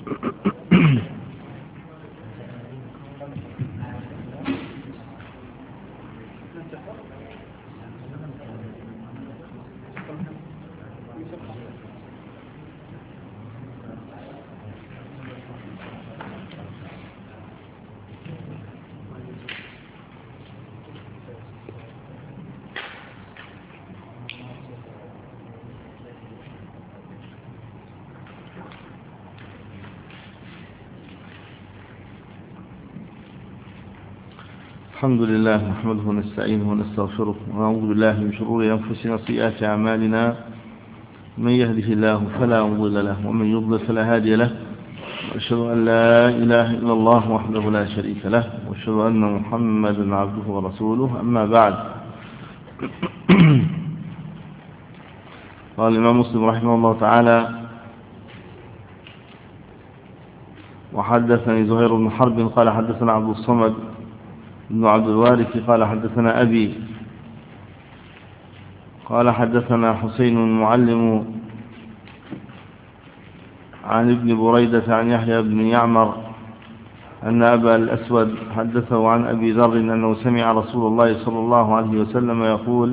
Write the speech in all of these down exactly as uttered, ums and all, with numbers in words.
الحمد لله نحمده ونستعينه ونستغفره ونعوذ بالله من شرور أنفسنا وسيئات أعمالنا. من يهده الله فلا مضل له ومن يضلل فلا هادي له، وأشهد أن لا إله إلا الله وحده لا شريك له، وأشهد أن محمدا عبده ورسوله. أما بعد، قال الإمام مسلم رحمه الله تعالى: وحدثني زهير بن حرب قال حدثنا عبد الصمد بن عبد الوارث قال حدثنا أبي قال حدثنا حسين المعلم عن ابن بريدة عن يحيى بن يعمر أن أبا الأسود حدثه عن أبي ذر أنه سمع رسول الله صلى الله عليه وسلم يقول: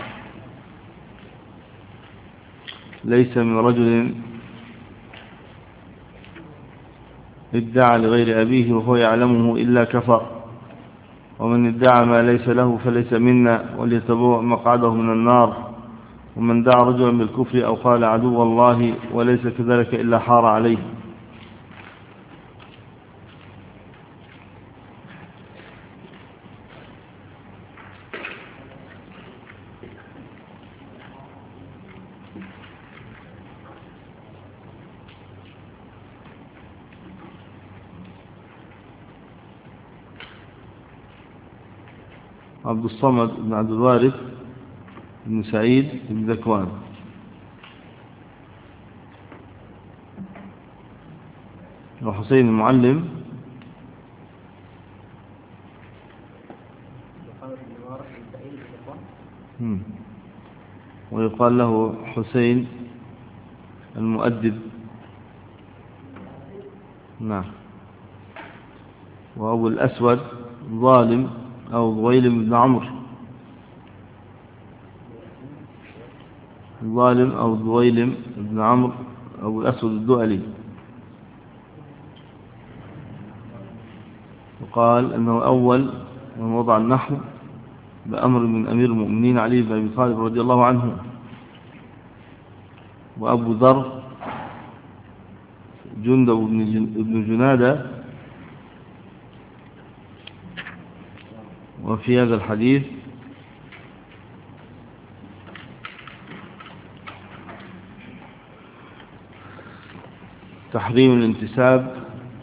ليس من رجل ادعى لغير أبيه وهو يعلمه إلا كفر، ومن ادعى ما ليس له فليس منا، وليتبوأ مقعده من النار. ومن دعا رجلا بالكفر أو قال عدو الله وليس كذلك إلا حار عليه. عبد الصمد بن عبد الوارث بن سعيد بن ذكوان. وحسين المعلم ويقال له حسين المؤدب. نعم. وأبو الأسود ظالم أو ضويلم بن عمرو، ظالم أو ضويلم بن عمرو أبو الأسود الدؤلي. وقال أنه أول من وضع النحو بأمر من أمير المؤمنين علي بن أبي طالب رضي الله عنه. وأبو ذر جندب بن جنادة. وفي هذا الحديث تحريم الانتساب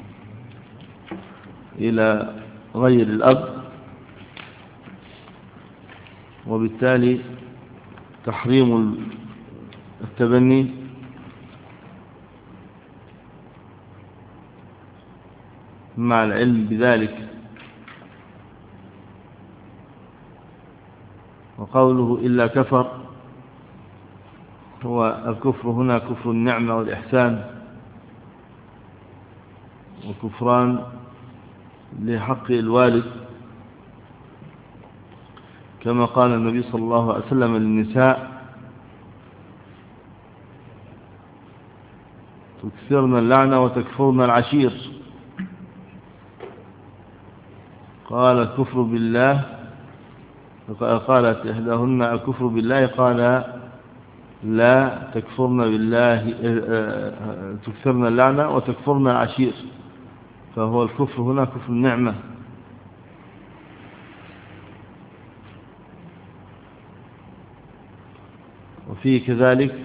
إلى غير الأب، وبالتالي تحريم التبني مع العلم بذلك. وقوله إلا كفر، هو الكفر هنا كفر النعمة والإحسان، وكفران لحق الوالد، كما قال النبي صلى الله عليه وسلم للنساء: تكثرن اللعنة وتكفرن العشير. قال الكفر بالله، قالت إحداهن الكفر بالله، قال لا تكفرن بالله تكثرن اللعنة وتكفرن العشير، فهو الكفر هنا كفر النعمة. وفيه كذلك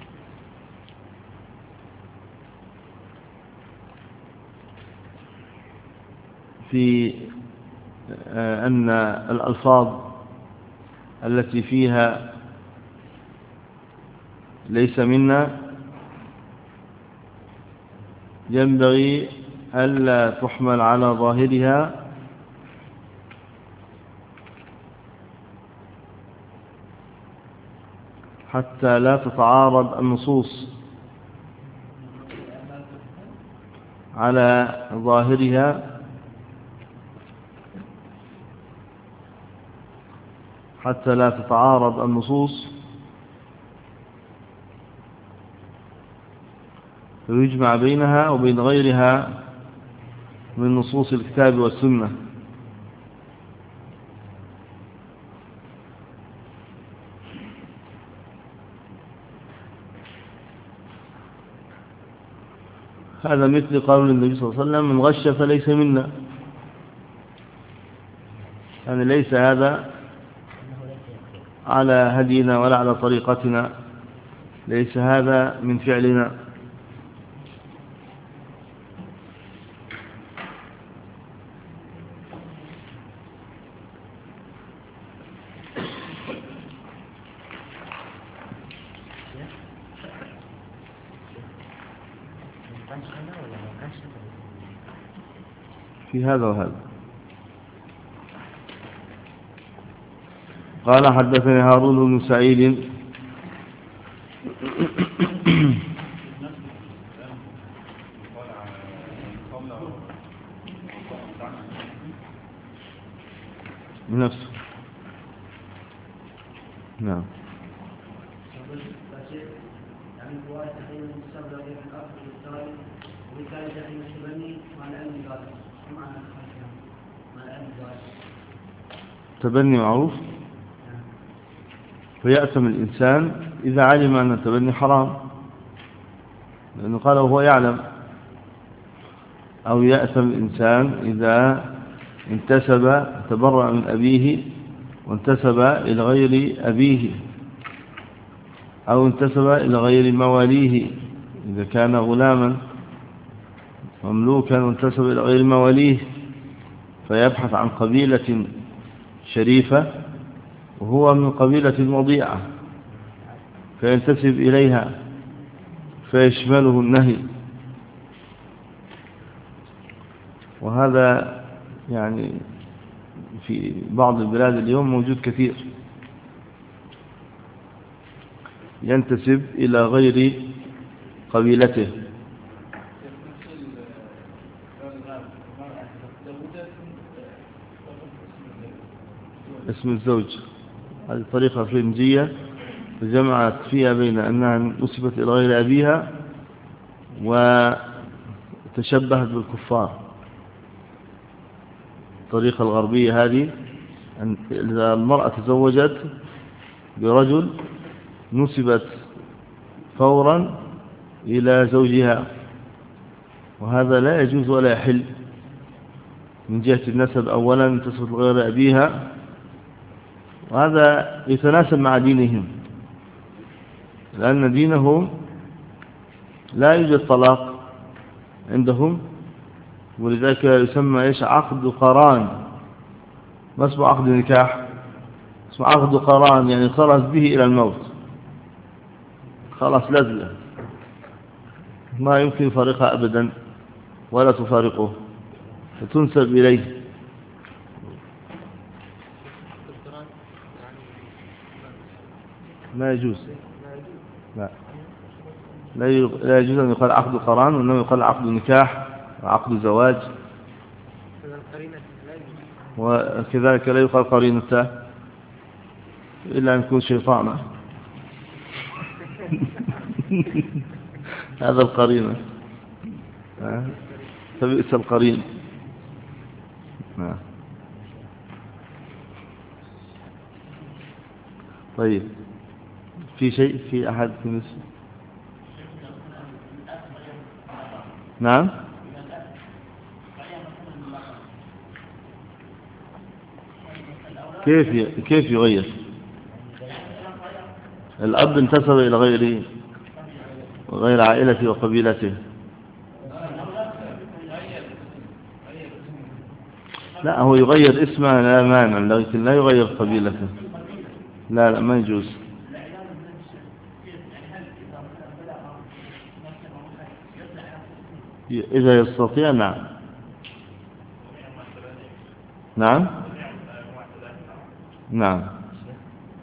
في أن الألفاظ التي فيها ليس منا ينبغي ألا تحمل على ظاهرها، حتى لا تتعارض النصوص. على ظاهرها حتى لا تتعارض النصوص، ويجمع بينها وبين غيرها من نصوص الكتاب والسنة. هذا مثل قول النبي صلى الله عليه وسلم: من غش فليس منا. يعني ليس هذا على هدينا ولا على طريقتنا، ليس هذا من فعلنا. في هذا وهذا. قال: حدثني هارون بن سعيد بنفسه. نعم. تبني معروف، فيأثم الإنسان إذا علم أن التبني حرام، لأنه قال وهو يعلم. أو يأثم الإنسان إذا انتسب تبرأ من أبيه وانتسب إلى غير أبيه، أو انتسب إلى غير مواليه، إذا كان غلاما مملوكا وانتسب إلى غير مواليه، فيبحث عن قبيلة شريفة وهو من قبيلة وضيعة فينتسب إليها فيشمله النهي. وهذا يعني في بعض البلاد اليوم موجود كثير، ينتسب إلى غير قبيلته. اسم الزوج هذه طريقة فرنجية جمعت فيها بين أنها نسبت إلى غير أبيها وتشبهت بالكفار. الطريقة الغربية هذه أن إذا المرأة تزوجت برجل نسبت فورا إلى زوجها، وهذا لا يجوز ولا يحل من جهة النسب. أولا انتسبت لغير أبيها، وهذا يتناسب مع دينهم، لأن دينهم لا يوجد طلاق عندهم، ولذلك يسمى إيش؟ عقد قران. ما اسمه عقد نكاح، اسمه عقد قران، يعني خلص به إلى الموت، خلاص لازلة ما يمكن فارقها أبدا ولا تفارقه، فتنسب إليه. لا يجوز، لا لا يجوز أن يقال عقد قران، وإنما يقال عقد نكاح وعقد زواج. وكذلك لا يقال قرينته إلا أن يكون شيطانا. هذا القرينة، فبئس القرين. طيب، في شيء في أحد في مصر؟ نعم. كيف كيف يغير؟ الأب انتسب إلى غير غير عائلته وقبيلته. لا، هو يغير اسمه لا مانع، لكن لا يغير قبيلته. لا لا ما يجوز. إذا يستطيع نعم. نعم نعم.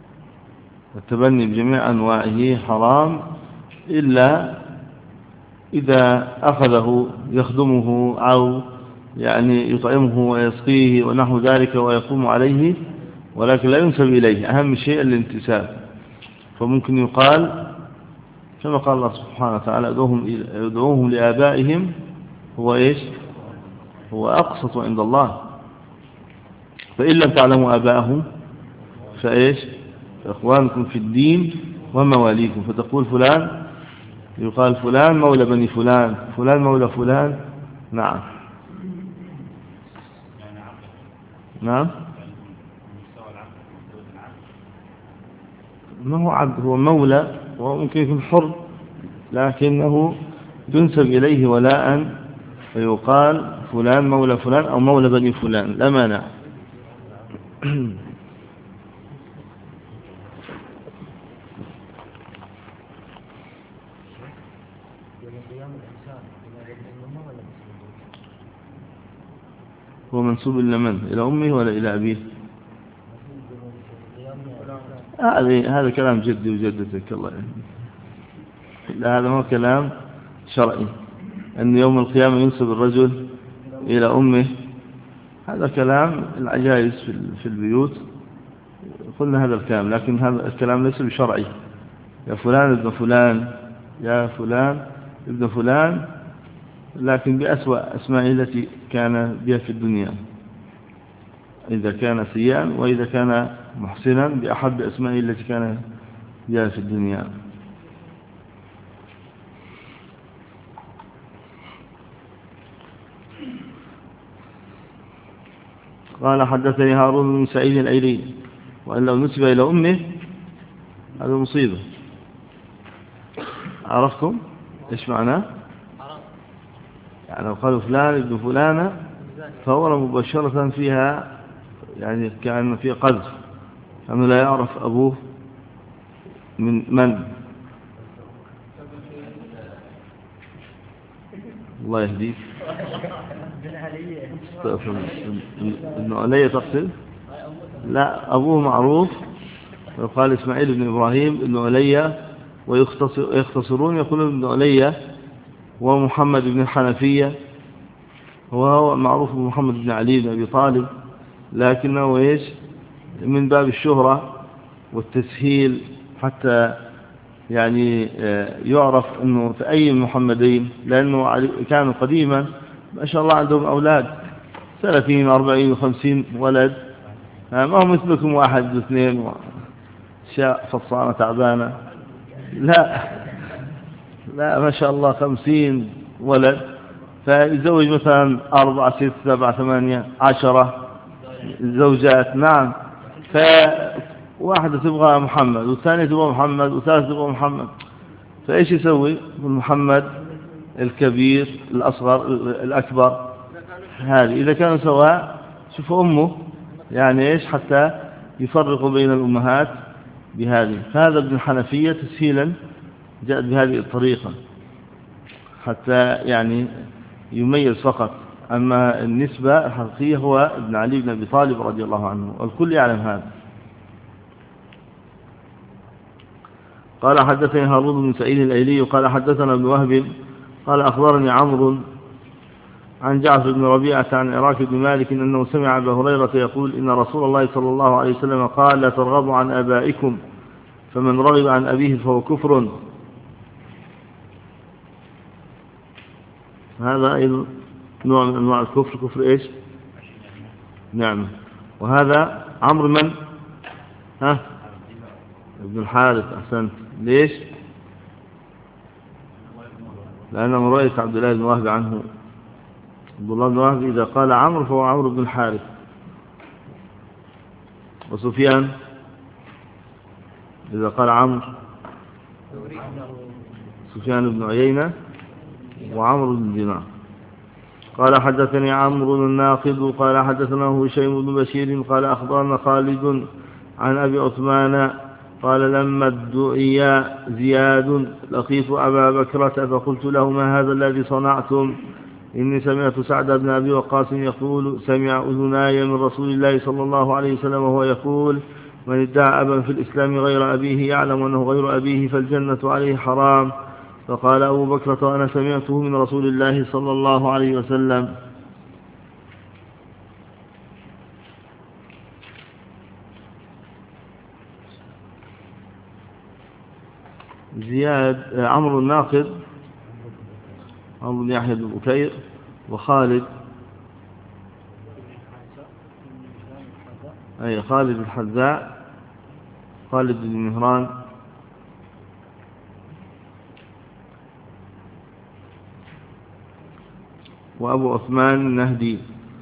التبني بجميع أنواعه حرام، إلا إذا أخذه يخدمه أو يعني يطعمه ويسقيه ونحو ذلك ويقوم عليه، ولكن لا ينسب إليه، أهم شيء الانتساب. فممكن يقال كما قال الله سبحانه وتعالى ادعوهم لآبائهم هو إيش؟ هو أقسط عند الله. فإن لم تعلموا آباءهم فإيش؟ فإخوانكم في الدين ومواليكم. فتقول فلان، يقال فلان مولى بني فلان، فلان مولى فلان. نعم نعم. ما هو عبد، هو مولى، وممكن يكون حر لكنه ينسب إليه ولاء، فيقال فلان مولى فلان أو مولى بني فلان، لا مانع. هو منسوب إلى من؟ إلى أمه ولا إلى أبيه؟ هذا كلام جدي وجدتك الله يعني. لا، هذا هو كلام شرعي أن يوم القيامة ينسب الرجل إلى أمه. هذا كلام العجائز في البيوت، قلنا هذا الكلام، لكن هذا الكلام ليس بشرعي. يا فلان ابن فلان، يا فلان ابن فلان، لكن بأسوأ أسمائه التي كان بها في الدنيا، إذا كان سيئا، وإذا كان محسنا بأحب أسمائه التي كان بها في الدنيا. قال حدثني هارون بن سعيد الأيلي، وأن لو نسب إلى أمه هذا مصيبة. عرفتم إيش معناه؟ يعني لو قالوا فلان ابن فلانة فهو مباشرة فيها يعني كأن فيه قذف، كأنه لا يعرف أبوه من من. الله يهديك. ابن علي تقصد؟ لا، أبوه معروف، ويقال إسماعيل بن إبراهيم ابن علي، ويختصرون يقولون ابن علي ومحمد بن الحنفية، وهو معروف بمحمد بن علي بن أبي طالب، لكنه إيش من باب الشهرة والتسهيل حتى يعني يعرف أنه في أي محمدين، لأنه كانوا قديما ما شاء الله عندهم أولاد ثلاثين وأربعين وخمسين ولد، ما هو مثلكم واحد واثنين شاء فصانة تعبانة، لا لا، ما شاء الله خمسين ولد، فيزوج مثلا أربعة ست سبعة ثمانية عشرة زوجات. نعم، فواحدة تبغى محمد، والثانية تبغى محمد، والثالثة تبغى محمد، فإيش يسوي محمد الكبير الأصغر الأكبر؟ هذه إذا كانوا سواء شوف أمه يعني إيش حتى يفرقوا بين الأمهات بهذه. فهذا ابن الحنفية تسهيلا جاءت بهذه الطريقة حتى يعني يميز فقط، أما النسبة الحقيقية هو ابن علي بن أبي طالب رضي الله عنه، والكل يعلم هذا. قال حدثني هارون بن سعيد الأيلي قال حدثنا ابن وهب قال أخبرني عمرو عن جعفر بن ربيعة عن عراك بن مالك أنه سمع أبا هريرة يقول إن رسول الله صلى الله عليه وسلم قال لا ترغبوا عن آبائكم فمن رغب عن أبيه فهو كفر. هذا أيضا نوع من أنواع الكفر، كفر إيش؟ نعم. وهذا عمرو من؟ ها؟ ابن الحارث. أحسنت. ليش؟ لأن من رأيت عبد الله بن وهب عنه، عبد الله بن وهب إذا قال عمرو فهو عمرو بن الحارث. وسفيان إذا قال عمرو سفيان بن عيينة وعمرو بن دينار. قال حدثني عمرو الناقد قال حدثنا هشيم بن بشير قال أخبرنا خالد عن أبي عثمان قال لما ادعي زياد لقيت أبا بكرة فقلت له ما هذا الذي صنعتم؟ إني سمعت سعد بن أبي وقاص يقول سمع أذناي من رسول الله صلى الله عليه وسلم وهو يقول من ادعى أبا في الإسلام غير أبيه يعلم أنه غير أبيه فالجنة عليه حرام فقال أبو بكر وأنا سمعته من رسول الله صلى الله عليه وسلم. زياد عمرو الناقد، عمرو بن يحيى بن بكير، وخالد أي خالد الحذاء، خالد بن مهران، وأبو عثمان النهدي،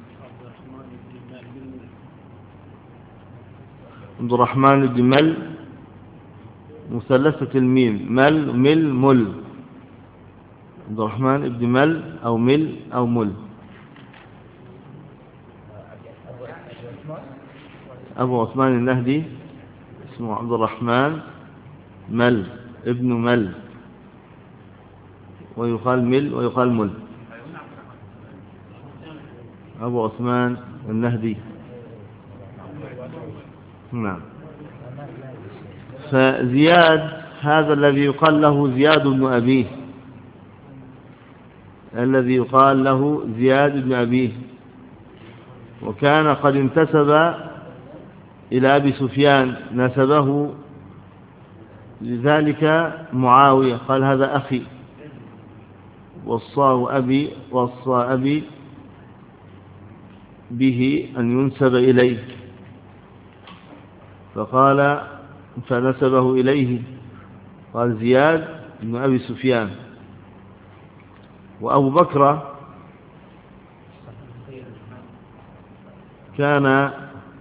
عبد الرحمن بن مل مثلثة الميم، مل مل مل، عبد الرحمن بن مل أو مل أو مل. أبو عثمان النهدي اسمه عبد الرحمن مل ابن مل، ويقال مل ويقال مل. أبو عثمان النهدي. نعم. فزياد هذا الذي يقال له زياد بن أبيه، الذي يقال له زياد بن أبيه، وكان قد انتسب إلى أبي سفيان، نسبه لذلك معاوية، قال هذا أخي، وصاه أبي وصى أبي به أن ينسب إليه، فقال فنسبه إليه، قال زياد بن أبي سفيان. وأبو بكر كان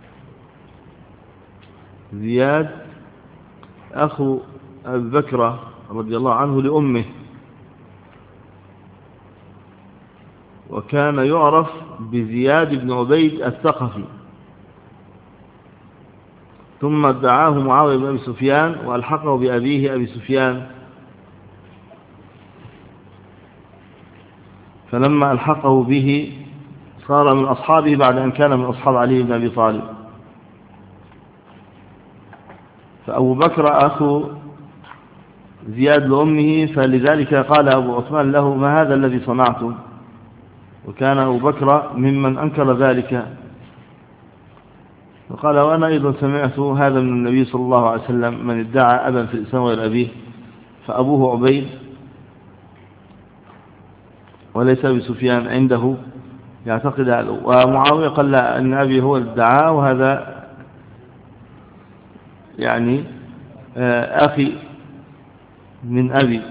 زياد أخو أبي بكر رضي الله عنه لأمه، وكان يعرف بزياد بن عبيد الثقفي، ثم ادعاه معاوية بن أبي سفيان وألحقه بأبيه أبي سفيان، فلما ألحقه به صار من أصحابه بعد أن كان من أصحاب علي بن أبي طالب. فأبو بكر أخو زياد لأمه، فلذلك قال أبو عثمان له ما هذا الذي صنعته، وكان أبو بكر ممن أنكر ذلك، فقال وأنا أيضا سمعت هذا من النبي صلى الله عليه وسلم، من ادعى أبا في الإسلام غير أبيه فأبوه عبيد وليس أبي سفيان عنده يعتقد هذا. ومعاوية قال لا، أن أبي هو الدعاء، وهذا يعني أخي من أبي.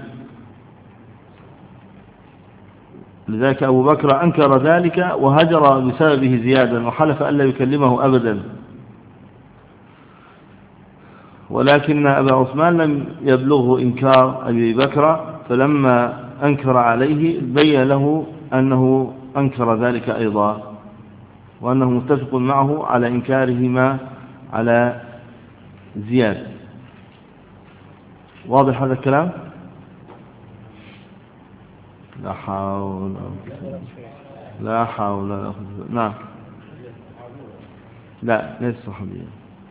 لذلك أبو بكر أنكر ذلك وهجر بسببه زيادا، وحلف ألا يكلمه أبدا. ولكن أبا عثمان لم يبلغه إنكار أبي بكر، فلما أنكر عليه بين له أنه أنكر ذلك أيضا، وأنه متفق معه على إنكارهما على زياد. واضح هذا الكلام؟ لا حول لا حول لا قوة. نعم. لا ليس صحابيا.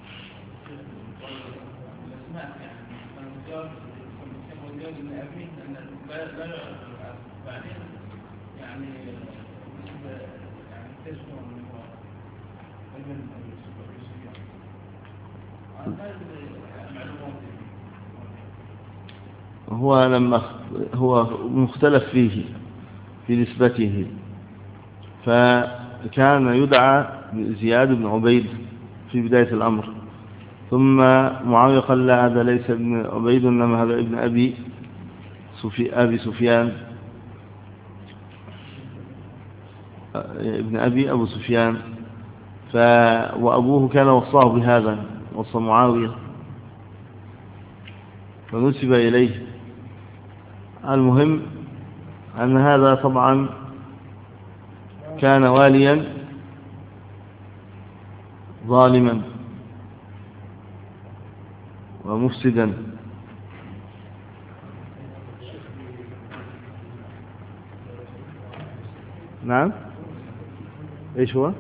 هو لما هو مختلف فيه في نسبته، فكان يدعى زياد بن عبيد في بداية الأمر، ثم معاوية قال لا، هذا ليس ابن عبيد إنما هذا ابن أبي سفي أبي سفيان، ابن أبي أبو سفيان. ف وأبوه كان وصاه بهذا، وصى معاوية فنسب إليه. المهم أن هذا طبعا كان واليا ظالما ومفسدا. نعم. ايش هو؟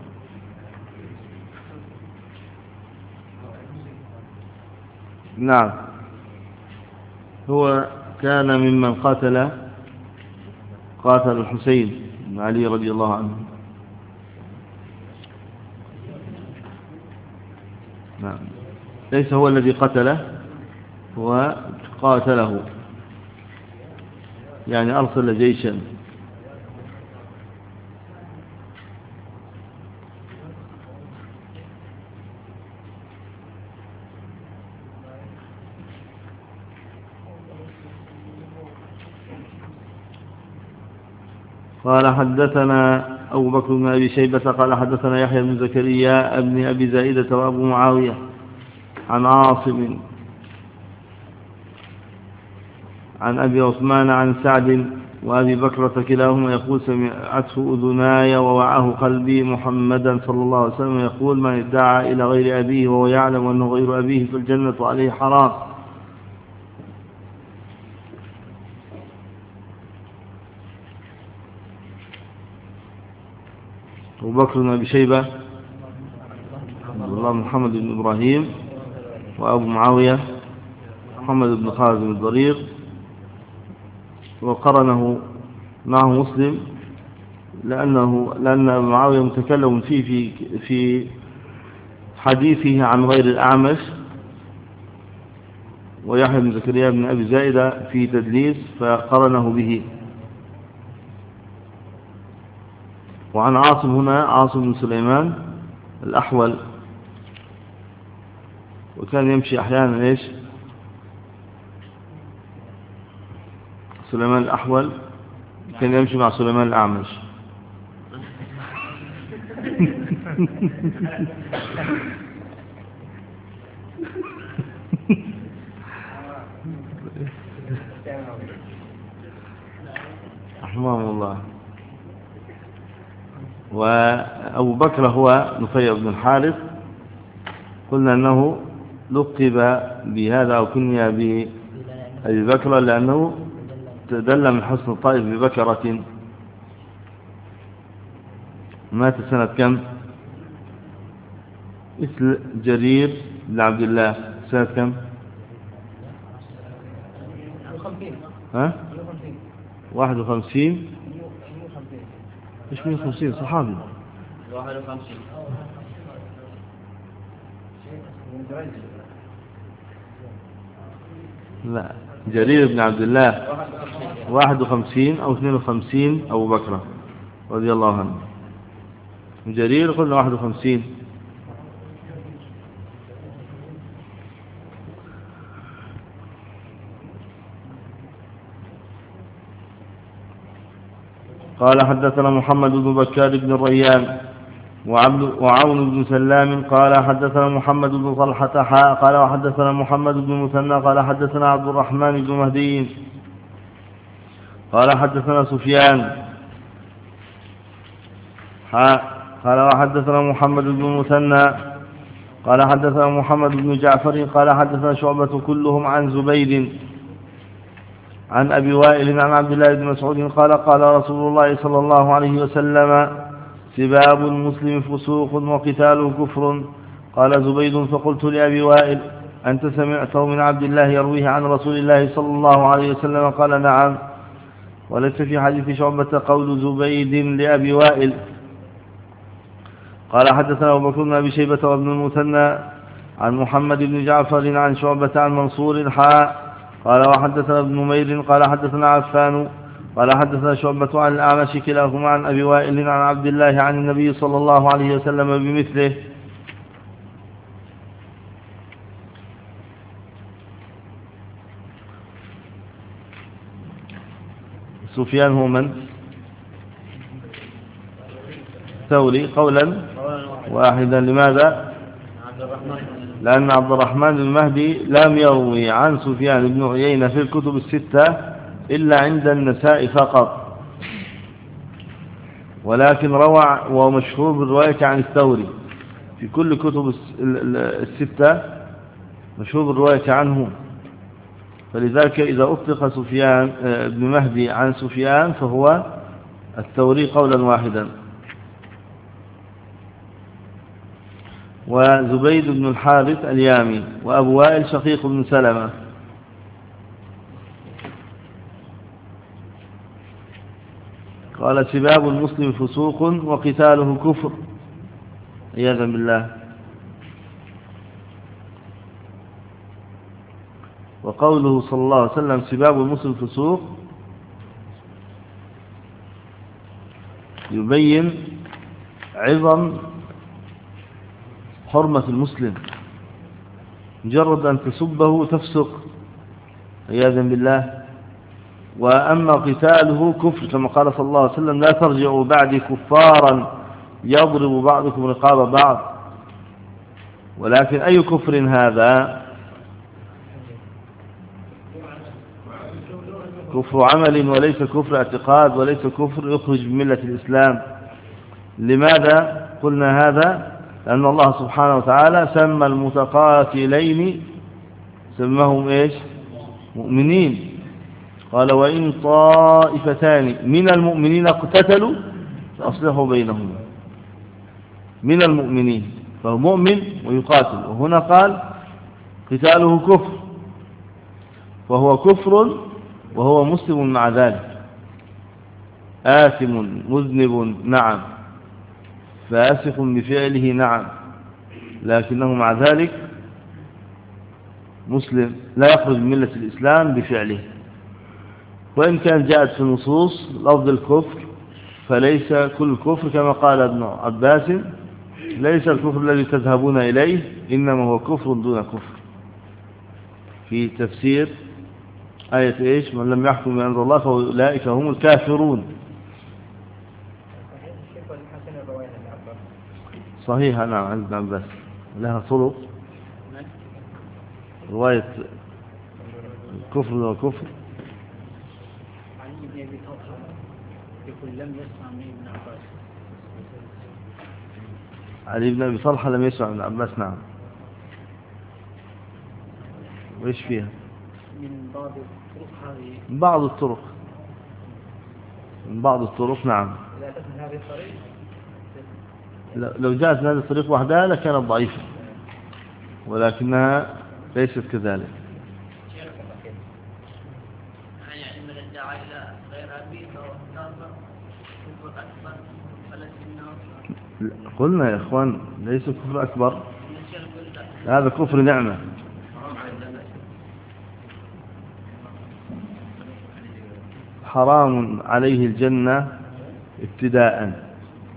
نعم، هو كان ممن قاتل قاتل الحسين بن علي رضي الله عنه. نعم. ليس هو الذي قتله، هو قاتله، يعني أرسل جيشا. قال حدثنا أبو بكر بن أبي شيبة قال حدثنا يحيى بن زكريا ابن أبي زائدة وأبو معاوية عن عاصم عن أبي عثمان عن سعد وأبي بكرة كلاهما يقول سمعته أذناي ووعاه قلبي محمدا صلى الله عليه وسلم يقول من ادعى إلى غير أبيه وهو يعلم أنه غير أبيه فالجنة عليه حرام. أبو بكر بن أبي شيبة عبد الله محمد بن إبراهيم وأبو معاوية محمد بن خالد بن الضرير، وقرنه معه مسلم لأنه لأن أبو معاوية متكلم فيه في في حديثه عن غير الأعمش، ويحيى بن زكريا بن أبي زائدة في تدليس فقرنه به. وعن عاصم هنا عاصم بن سليمان الأحول، وكان يمشي أحيانا إيش سليمان الأحول كان يمشي مع سليمان الأعمش. رحمه الله. وأبو بكر هو نفيع بن الحارث، قلنا أنه لقب بهذا أو كني بأبي بكر لأنه تدل من حسن الطائف ببكرة. مات سنة كم؟ مثل جرير بن عبد الله سنة كم؟ ها؟ واحد وخمسين. إيش مية وخمسين صحابي؟ واحد وخمسين. لا، جرير بن عبد الله واحد وخمسين أو اثنين وخمسين أبو بكر رضي الله عنه. جرير قلنا واحد وخمسين. قال حدثنا محمد بن بكار بن الريان وعون بن سلام قال حدثنا محمد بن طلحة حاء قال وحدثنا محمد بن مثنى قال حدثنا عبد الرحمن بن مهدي قال حدثنا سفيان حاء قال وحدثنا محمد بن مثنى قال حدثنا محمد بن جعفر قال حدثنا شعبة كلهم عن زبيد عن أبي وائل عن عبد الله بن مسعود قال قال رسول الله صلى الله عليه وسلم سباب المسلم فسوق وقتاله كفر. قال زبيد فقلت لأبي وائل أنت سمعته من عبد الله يرويه عن رسول الله صلى الله عليه وسلم؟ قال نعم. وليس في حديث شعبة قول زبيد لأبي وائل. قال حدثنا أبو بكر بن أبي شيبة وابن المثنى عن محمد بن جعفر عن شعبة عن منصور حاء قال وحدثنا ابن نمير قال حدثنا عفان قال حدثنا شعبة عن الأعمش كلاهما عن أبي وائل عن عبد الله عن النبي صلى الله عليه وسلم بمثله. سفيان هو من؟ ثوري قولا واحدا. لماذا؟ لأن عبد الرحمن بن مهدي لم يروي عن سفيان بن عيينة في الكتب الستة إلا عند النساء فقط، ولكن روى ومشهور بالرواية عن الثوري في كل كتب الستة، مشهور بالرواية عنه. فلذلك إذا أطلق سفيان بن مهدي عن سفيان فهو الثوري قولا واحدا. وزبيد بن الحارث اليامي وأبو وائل شقيق بن سلمة. قال سباب المسلم فسوق وقتاله كفر عياذا بالله. وقوله صلى الله عليه وسلم سباب المسلم فسوق يبين عظم حرمة المسلم، مجرد أن تسبه تفسق عياذا بالله. وأما قتاله كفر كما قال صلى الله عليه وسلم لا ترجعوا بعدي كفارا يضرب بعضكم رقاب بعض. ولكن أي كفر هذا؟ كفر عمل وليس كفر اعتقاد وليس كفر يخرج من ملة الإسلام. لماذا قلنا هذا؟ لأن الله سبحانه وتعالى سمى المتقاتلين سمهم إيش؟ مؤمنين. قال وإن طائفتان من المؤمنين اقتتلوا فأصلحوا بينهما. من المؤمنين فهو مؤمن ويقاتل. وهنا قال قتاله كفر، وهو كفر وهو مسلم مع ذلك، آثم مذنب نعم، فاسق بفعله نعم، لكنه مع ذلك مسلم لا يخرج من ملة الإسلام بفعله. وإن كان جاءت في النصوص لفظ الكفر فليس كل كفر كما قال ابن عباس ليس الكفر الذي تذهبون إليه إنما هو كفر دون كفر، في تفسير آية إيش؟ من لم يحكم بما أنزل الله فأولئك هم الكافرون. صحيح نعم عن ابن عباس لها طرق رواية كفر وكفر. علي بن أبي طلحة يقول لم يسمع من ابن عباس. علي بن أبي طلحة لم يسمع من ابن عباس نعم. وإيش فيها؟ من بعض الطرق هذه من بعض الطرق من بعض الطرق نعم. إذا أتت من هذه الطريق لو جاءت من هذه الطريق وحدها لكانت ضعيفة، ولكنها ليست كذلك. يعني من الداعي إلى غير أبي فهو كافر كفر أكبر فلسنا. قلنا يا إخوان ليس كفر أكبر، هذا كفر نعمة. حرام عليه الجنة ابتداء،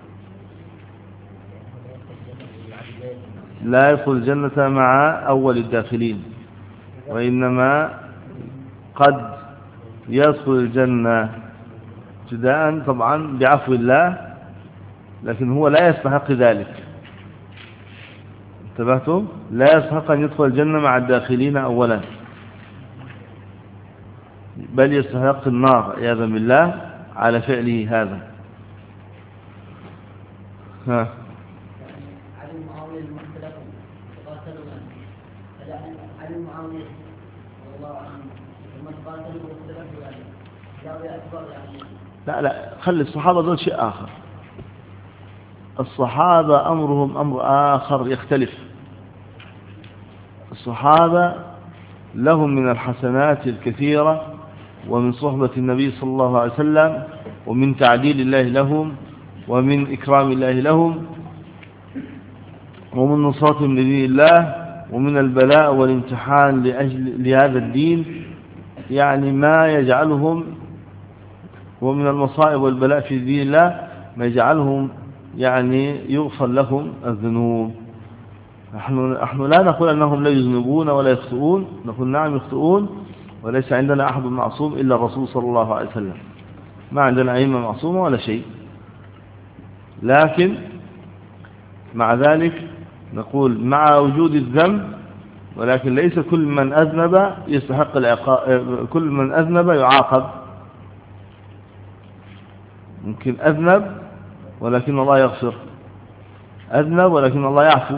لا يدخل الجنة مع أول الداخلين، وإنما قد يدخل الجنة ابتداء طبعا بعفو الله، لكن هو لا يستحق ذلك. انتبهتم؟ لا يستحق أن يدخل الجنة مع الداخلين أولا، بل يستحق النار عياذا بالله على فعله هذا. ها علي معاوية المختلف تقاتلوا يعني علي معاوية والله عنه لما تقاتلوا واختلفوا يعني جاءوا أكبر يعني. لا لا خلي الصحابة دول شيء آخر. الصحابة أمرهم أمر آخر يختلف. الصحابة لهم من الحسنات الكثيرة ومن صحبة النبي صلى الله عليه وسلم ومن تعديل الله لهم ومن إكرام الله لهم ومن نصرتهم لدين الله ومن البلاء والامتحان لأجل لهذا الدين، يعني ما يجعلهم، ومن المصائب والبلاء في دين الله ما يجعلهم يعني يغفر لهم الذنوب. نحن, نحن لا نقول أنهم لا يذنبون ولا يخطئون، نقول نعم يخطئون، وليس عندنا أحد معصوم إلا الرسول صلى الله عليه وسلم، ما عندنا أئمة معصومة ولا شيء. لكن مع ذلك نقول مع وجود الذنب، ولكن ليس كل من أذنب يستحق العقاب، كل من أذنب يعاقب. ممكن أذنب ولكن الله يغفر، أذنب ولكن الله يعفو.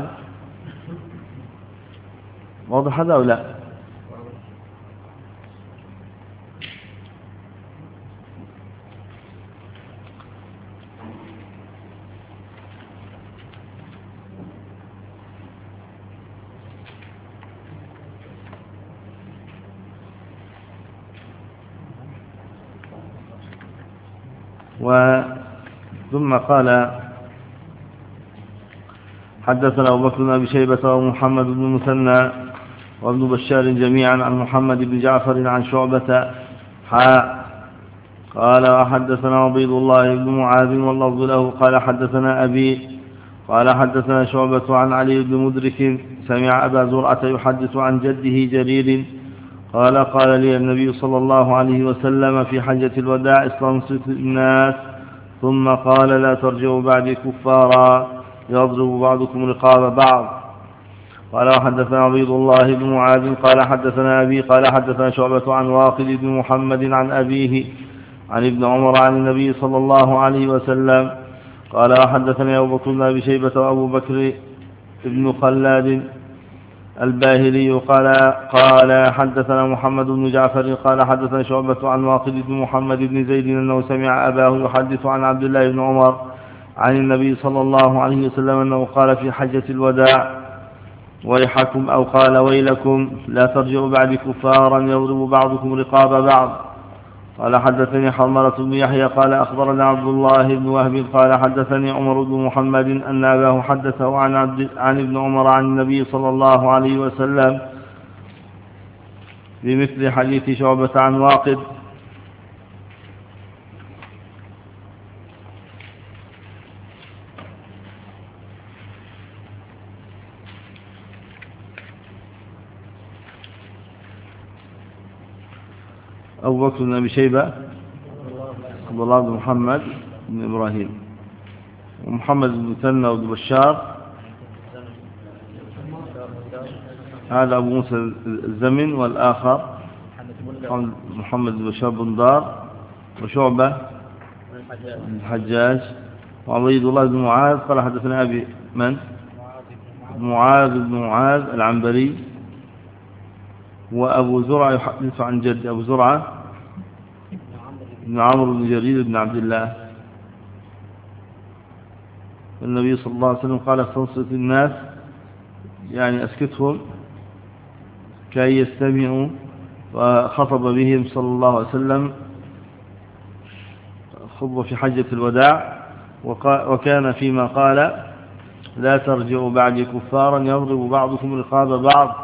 واضح هذا أو لا؟ ثم قال حدثنا أبو بكر بن أبي شيبة ومحمد بن مثنى وابن بشار جميعا عن محمد بن جعفر عن شعبة حاء قال وحدثنا عبيد الله بن معاذ واللفظ له قال حدثنا أبي قال حدثنا شعبة عن علي بن مدرك سمع أبا زرعة يحدث عن جده جرير قال قال لي النبي صلى الله عليه وسلم في حجة الوداع استنصت الناس ثم قال لا ترجعوا بعد كفارا يضرب بعضكم رقاب بعض. قال وحدثنا عبيد الله بن معاذ قال حدثنا أبي قال حدثنا شعبة عن واقد بن محمد عن أبيه عن ابن عمر عن النبي صلى الله عليه وسلم قال وحدثنا أبو بكر بن أبي شيبة وأبو بكر بن خلاد الباهلي قال قال حدثنا محمد بن جعفر قال حدثنا شعبة عن واقد بن محمد بن زيد أنه سمع أباه يحدث عن عبد الله بن عمر عن النبي صلى الله عليه وسلم أنه قال في حجة الوداع ويحكم أو قال ويلكم لا ترجعوا بعد كفارا يضرب بعضكم رقاب بعض. قال حدثني حرملة بن يحيى قال أخبرنا عبد الله بن وهب قال حدثني عمر بن محمد أن أباه حدثه عن, عبد عن ابن عمر عن النبي صلى الله عليه وسلم بمثل حديث شعبة عن واقد. أبو بكر بن أبي شيبة عبد الله بن محمد بن إبراهيم ومحمد بن مثنى وابن بشار هذا أبو موسى الزمن والآخر محمد بن بشار بن دار وشعبة الحجاج وعبيد الله بن معاذ قال حدثنا أبي من معاذ بن معاذ العنبري وأبو زرعة يحدث عن جد أبو زرعة بن عمرو بن جرير بن عبد الله. النبي صلى الله عليه وسلم قال استنصت الناس يعني أسكتهم كي يستمعوا وخطب بهم صلى الله عليه وسلم خطبة في حجة الوداع وكان فيما قال لا ترجعوا بعد كفارا يضرب بعضكم رقاب بعض.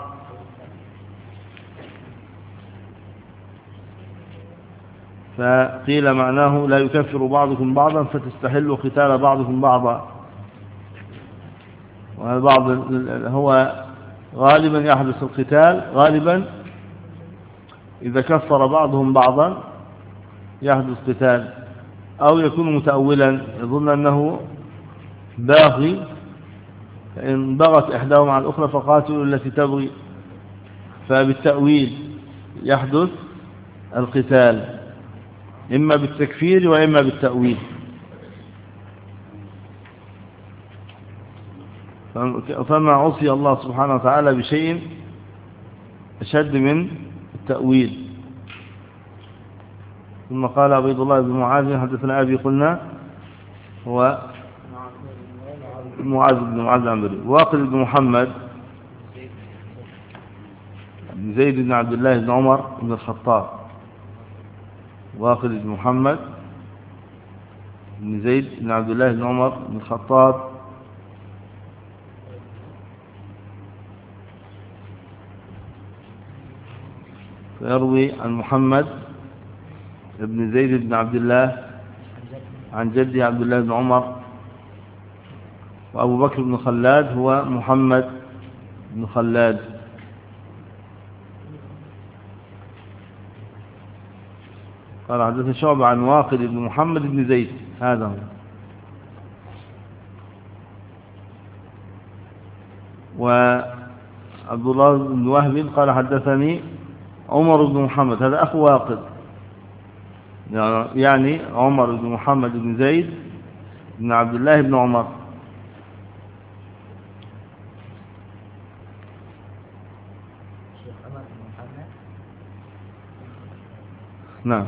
فقيل معناه لا يكفر بعضكم بعضا فتستحلوا قتال بعضكم بعضا. والبعض هو غالبا يحدث القتال غالبا إذا كفر بعضهم بعضا يحدث قتال أو يكون متأولا يظن أنه باغي فإن بغت إحداهم على الأخرى فقاتلوا التي تبغي فبالتأويل يحدث القتال إما بالتكفير وإما بالتأويل. فما عصي الله سبحانه وتعالى بشيء أشد من التأويل. ثم قال عبيد الله بن معاذ حدثنا أبي قلنا هو معاذ بن معاذ العنبري واقد بن محمد بن زيد بن عبد الله بن عمر بن الخطاب واقد بن محمد بن زيد بن عبد الله بن عمر بن الخطاب فيروي عن محمد بن زيد بن عبد الله عن جده عبد الله بن عمر. وأبو بكر بن خلاد هو محمد بن خلاد قال حدثنا شعبة عن واقد بن محمد بن زيد هذا هو. وعبد الله بن وهب قال حدثني عمر بن محمد هذا أخو واقد يعني عمر بن محمد بن زيد بن عبد الله بن عمر. نعم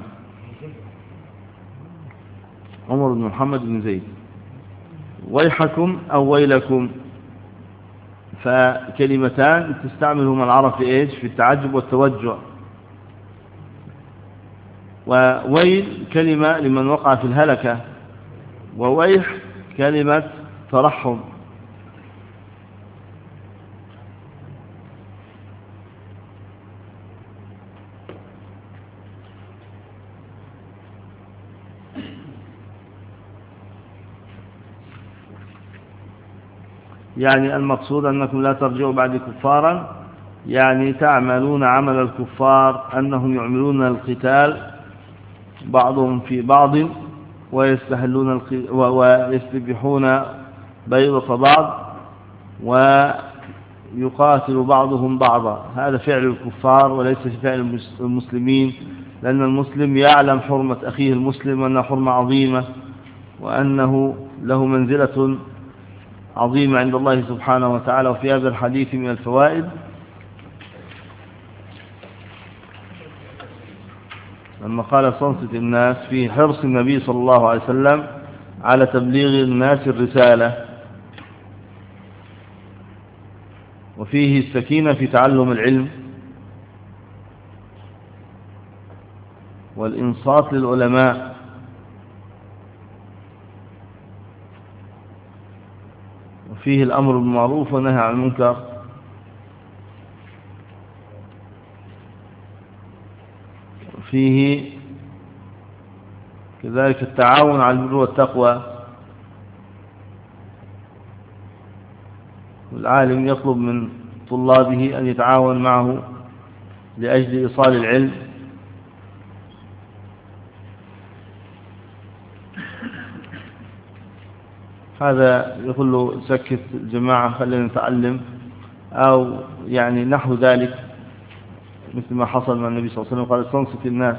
عمر بن محمد بن زيد. ويحكم أو ويلكم فكلمتان تستعملهما العرب في إيش في التعجب والتوجع. وويل كلمة لمن وقع في الهلكة وويح كلمة ترحم. يعني المقصود أنكم لا ترجعوا بعد كفارا، يعني تعملون عمل الكفار، أنهم يعملون القتال بعضهم في بعض ويستحلون ويستبيحون بيضة بعض ويقاتل بعضهم بعضا. هذا فعل الكفار وليس فعل المسلمين، لأن المسلم يعلم حرمة أخيه المسلم وأنها حرمة عظيمة وأنه له منزلة عظيمة عند الله سبحانه وتعالى. وفي هذا الحديث من الفوائد لما قال صنصة الناس في حرص النبي صلى الله عليه وسلم على تبليغ الناس الرسالة، وفيه السكينة في تعلم العلم والإنصات للعلماء، وفيه الأمر بالمعروف والنهي عن المنكر، وفيه كذلك التعاون على البر والتقوى. والعالم يطلب من طلابه أن يتعاون معه لأجل إيصال العلم. هذا يقول له سكت جماعة خلينا نتعلم، أو يعني نحو ذلك، مثل ما حصل مع النبي صلى الله عليه وسلم قال استنصت الناس.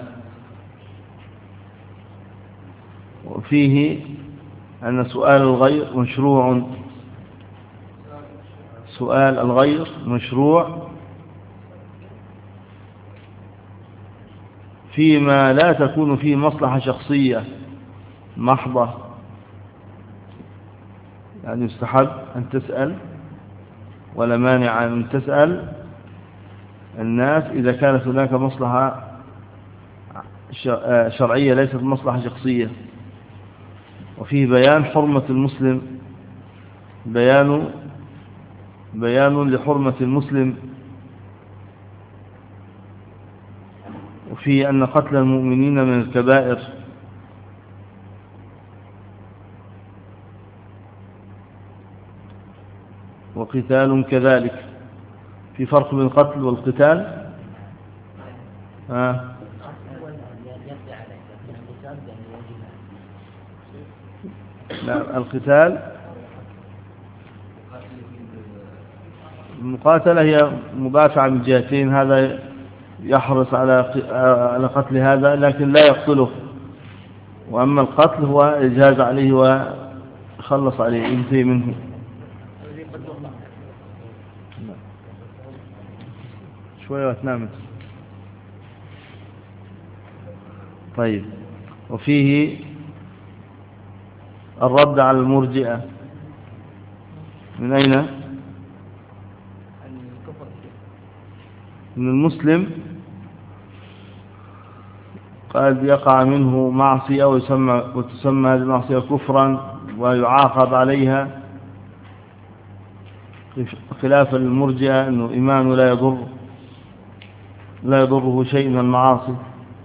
وفيه أن سؤال الغير مشروع، سؤال الغير مشروع فيما لا تكون فيه مصلحة شخصية محضة، يعني يستحب أن تسأل ولا مانع أن تسأل الناس إذا كانت هناك مصلحة شرعية ليست مصلحة شخصية. وفيه بيان حرمة المسلم، بيان بيان لحرمة المسلم. وفيه أن قتل المؤمنين من الكبائر. وقتال كذلك. في فرق بين القتل والقتال. آه. لا، القتال المقاتلة هي مدافعة من جهتين، هذا يحرص على على قتل هذا لكن لا يقتله، وأما القتل هو إجهاز عليه وخلص عليه ينتهي منه. شوية وتنامت. طيب. وفيه الرد على المرجئة. من أين؟ من المسلم قد يقع منه معصية ويسمى وتسمى هذه المعصية كفرا ويعاقب عليها، خلاف المرجئة أنه إيمانه لا يضر لا يضره شيء من المعاصي.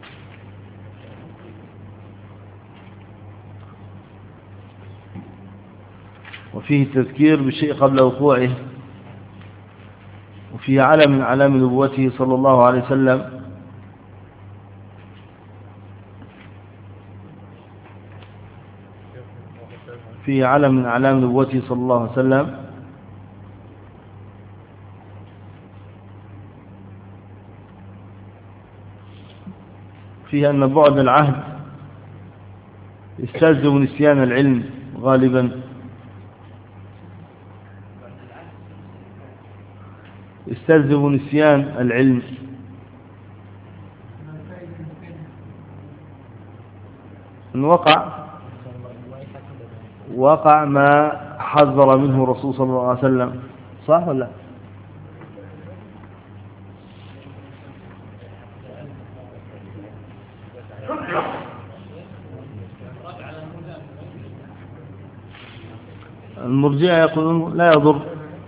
وفيه التذكير بالشيء قبل وقوعه. وفيه علم من علام نبوته صلى الله عليه وسلم فيه علم من علام نبوته صلى الله عليه وسلم فيه أن بعد العهد يستلزم نسيان العلم غالبا، يستلزم نسيان العلم. إن وقع وقع ما حذر منه الرسول صلى الله عليه وسلم، صح ولا لا؟ المرجئة يقولون لا يضر،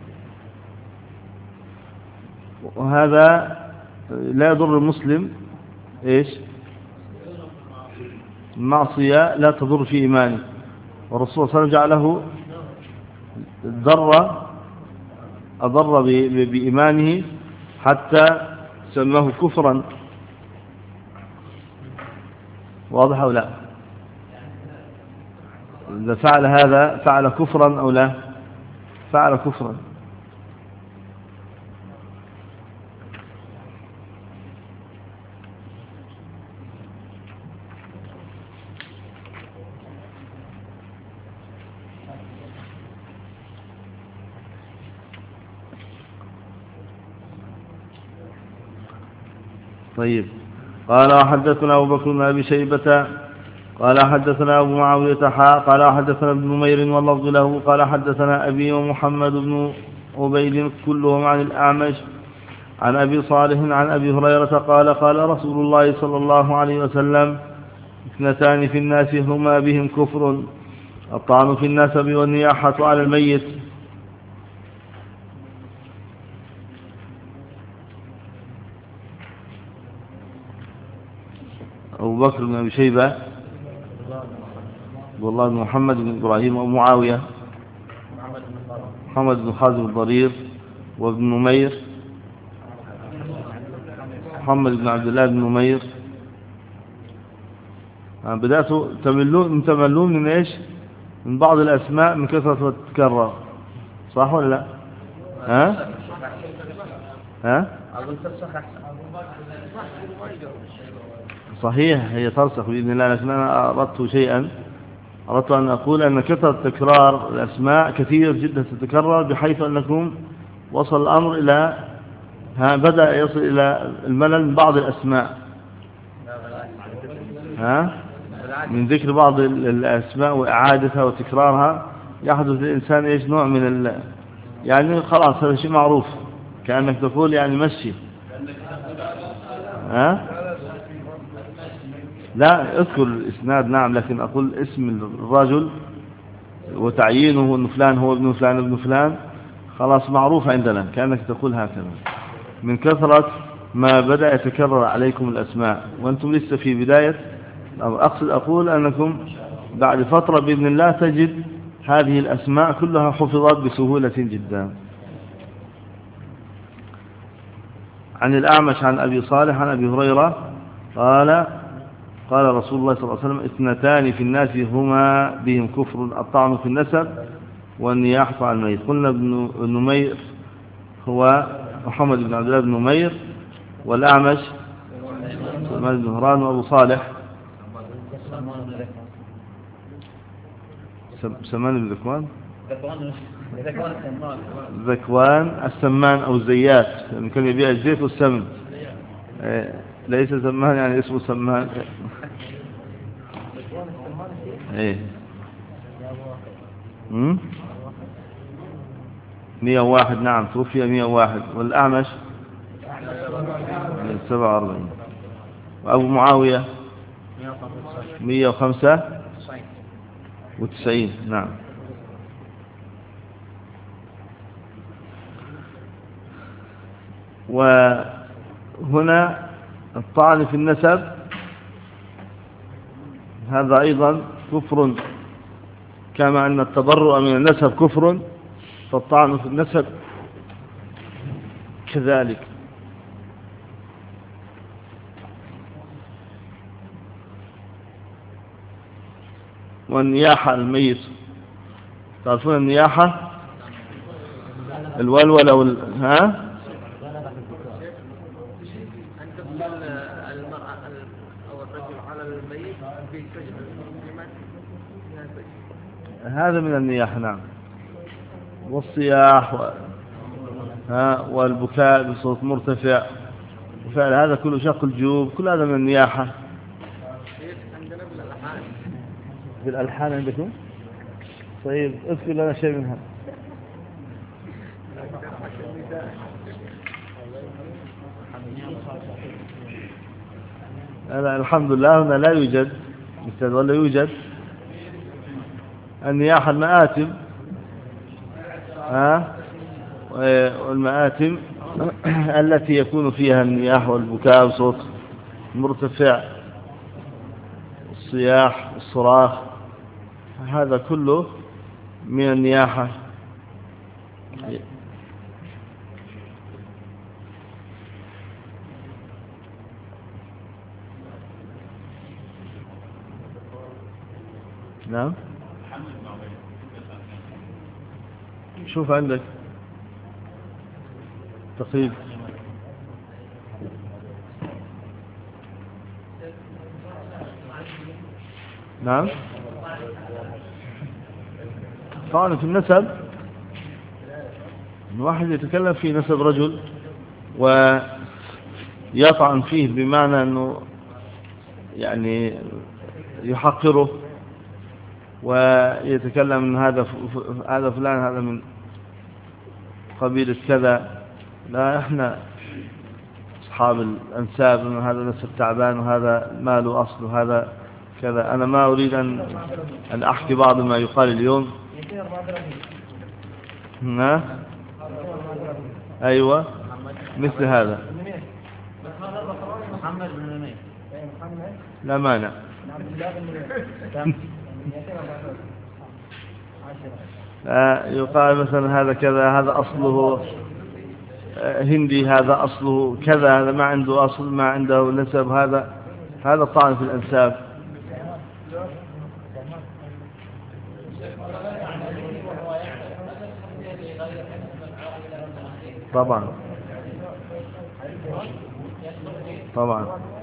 وهذا لا يضر المسلم إيش؟ المعصية لا تضر في إيمانه، والرسول صلى الله عليه وسلم جعله ضر أضر بإيمانه حتى سماه كفرا. واضح أو لا؟ إذا فعل هذا فعل كفرا أو لا؟ فعل كفرا. طيب. قال وحدثنا أبو بكر بن أبي شيبة قال حدثنا أبو معاوية حاء قال حدثنا ابن نمير واللفظ له قال حدثنا أبي ومحمد بن عبيد كلهم عن الأعمش عن أبي صالح عن أبي هريرة قال قال رسول الله صلى الله عليه وسلم اثنتان في الناس هما بهم كفر، الطعن في النسب والنياحة على الميت. أبو بكر بن أبي شيبة والله بن محمد بن إبراهيم ومعاوية محمد بن خازم الضرير وابن نمير محمد بن عبد الله بن نمير. بدأتوا تملون تملون من إيش؟ من بعض الأسماء من كثرة وتتكرر، صح ولا لا؟ ها؟ ها؟ صحيح هي ترسخ بإذن الله، لكن أنا أردت شيئا أردت أن أقول أن كثرة تكرار الأسماء كثير جدا تتكرر بحيث أنكم وصل الأمر إلى ها بدأ يصل إلى الملل من بعض الأسماء، ها من ذكر بعض الأسماء وإعادتها وتكرارها يحدث للإنسان إيش نوع من ال... يعني خلاص هذا شيء معروف، كأنك تقول يعني مشي. ها لا اذكر الإسناد نعم، لكن أقول اسم الرجل وتعيينه أن فلان هو ابن فلان ابن فلان خلاص معروف عندنا، كأنك تقول هكذا من كثرة ما بدأ يتكرر عليكم الأسماء وأنتم لسه في بداية. أقصد أقول أنكم بعد فترة بإذن الله تجد هذه الأسماء كلها حفظت بسهولة جدا. عن الأعمش عن أبي صالح عن أبي هريرة قال قال رسول الله صلى الله عليه وسلم اثنتان في الناس هما بهم كفر، الطعن في النسب والنياحة على الميت. قلنا ابن نمير هو محمد بن عبد الله بن نمير، والأعمش سلمان بن هران، وأبو صالح سمان بن ذكوان ذكوان السمان أو الزيات، يعني كان يبيع الزيت والسمن، ليس سمان يعني اسمه سمان. ايه امم مئة وواحد نعم توفي مئة وواحد. والأعمش سبعة وأربعين. وأبو معاوية مئة وخمسة وتسعين نعم. وهنا الطعن في النسب هذا أيضا كفر، كما أن التبرؤ من النسب كفر، فالطعن في النسب كذلك. والنياحة الميت، تعرفون النياحة الولولة وال... ها هذا من النياحة نعم. والصياح و... ها والبكاء بصوت مرتفع وفعل هذا كله شق الجيوب، كل هذا من النياحة. في الألحان عندكم؟ طيب اذكر لنا شيء منها. أنا الحمد لله هنا لا يوجد مثل ولا يوجد النياحة المآتم ها والمآتم التي يكون فيها النياح والبكاء وصوت مرتفع، الصياح والصراخ، هذا كله من النياحة. نعم شوف عندك تقريب. نعم طبعا في النسب الواحد يتكلم في نسب رجل ويطعن فيه بمعنى أنه يعني يحقره ويتكلم من هذا هذا فلان هذا من قبيلة كذا. لا احنا اصحاب الانساب، ان هذا نسب تعبان وهذا ماله اصل وهذا كذا. انا ما اريد ان ان احكي بعض ما يقال اليوم. ها ايوه مثل هذا. محمد بن رمي لا مانع. يقال مثلا هذا كذا، هذا أصله هندي، هذا أصله كذا، هذا ما عنده أصل، ما عنده نسب، هذا هذا طعن في الأنساب. طبعا طبعا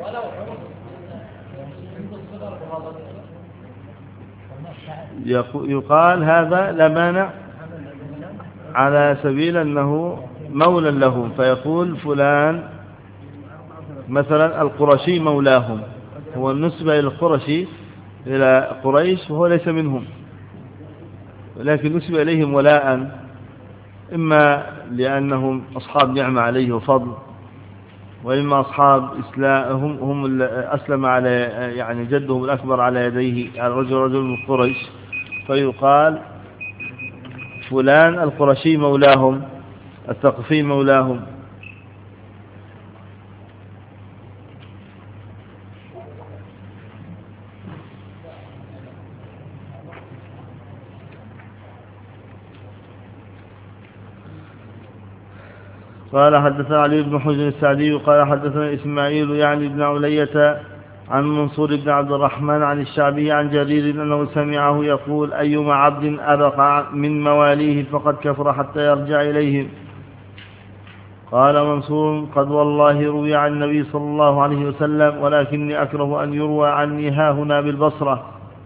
يقال هذا لا مانع على سبيل أنه مولى لهم، فيقول فلان مثلا القرشي مولاهم، هو النسبة إلى القرشي إلى قريش وهو ليس منهم، ولكن نسبة إليهم ولاء، إما لأنهم أصحاب نعمة عليه وفضل، وإما أصحاب إسلام هم هم أسلم على يعني جدهم الأكبر على يديه، على رجل رجل من قريش، فيقال فلان القرشي مولاهم، الثقفي مولاهم. قال حدثنا علي بن حجر السعدي قال حدثنا إسماعيل يعني بن علية عن منصور بن عبد الرحمن عن الشعبي عن جرير أنه سمعه يقول أيما عبد أبق من مواليه فقد كفر حتى يرجع إليهم. قال منصور قد والله روي عن النبي صلى الله عليه وسلم، ولكني أكره أن يروى عني ها هنا بالبصرة.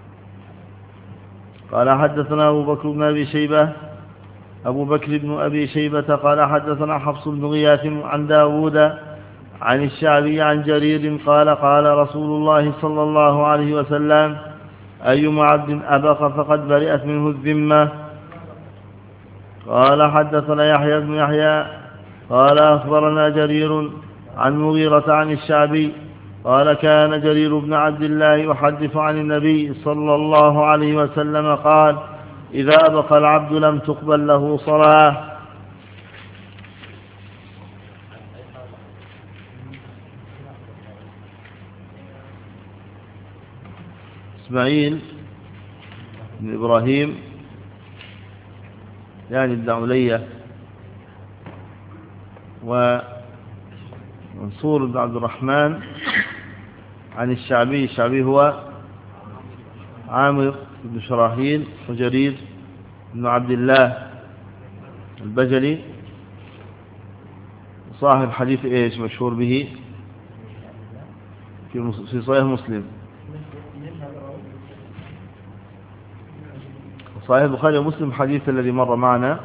قال حدثنا أبو بكر بن أبي شيبة أبو بكر بن أبي شيبة قال حدثنا حفص بن غياث عن داود عن الشعبي عن جرير قال قال رسول الله صلى الله عليه وسلم أيما عبد أبق فقد برئت منه الذمة. قال حدثنا يحيى بن يحيى قال أخبرنا جرير عن مغيرة عن الشعبي قال كان جرير بن عبد الله يحدث عن النبي صلى الله عليه وسلم قال إذا أبق العبد لم تقبل له صلاة. إسماعيل بن إبراهيم يعني بن علية ومنصور بن عبد الرحمن عن الشعبي، الشعبي هو عامر بن شراحيل وجرير بن عبد الله البجلي صاحب حديث ايش مشهور به في في صحيح مسلم، صحيح البخاري ومسلم، حديث الذي مر معنا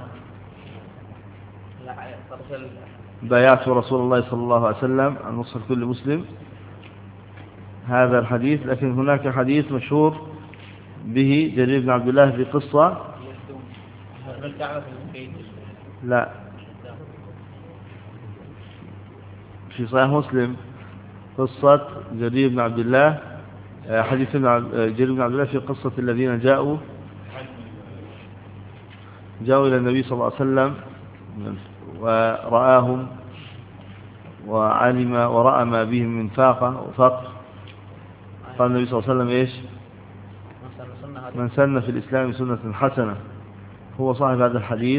بايعت رسول الله صلى الله عليه وسلم عن نصح كل مسلم، هذا الحديث. لكن هناك حديث مشهور به جرير بن عبد الله في قصة لا في صحيح مسلم، قصة جرير بن عبد الله، حديث جرير بن عبد الله في قصة الذين جاءوا جاءوا إلى النبي صلى الله عليه وسلم ورآهم وعلم ورأى ما بهم من فاقة وفقر. قال النبي صلى الله عليه وسلم إيش؟ من سن في الإسلام سنة حسنة، هو صاحب هذا الحديث.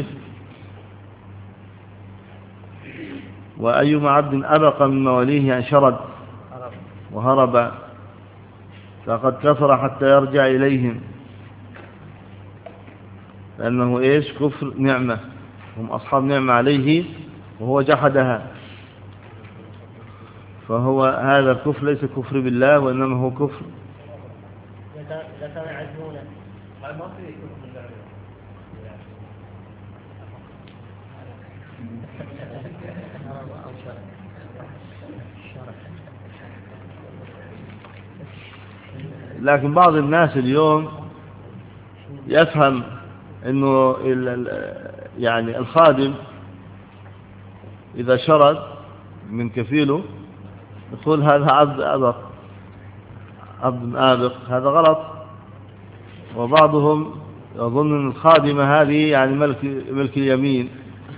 وأيما عبد أبق من مواليه أن شرد وهرب فقد كفر حتى يرجع إليهم، لأنه إيش؟ كفر نعمة، هم أصحاب نعمة عليه وهو جحدها، فهو هذا الكفر ليس كفر بالله وإنما هو كفر لكن بعض الناس اليوم يفهم انه يعني الخادم اذا شرد من كفيله يقول هذا عبد آبق، عبد آبق، هذا غلط. وبعضهم يظن ان الخادمة هذه يعني ملك ملك اليمين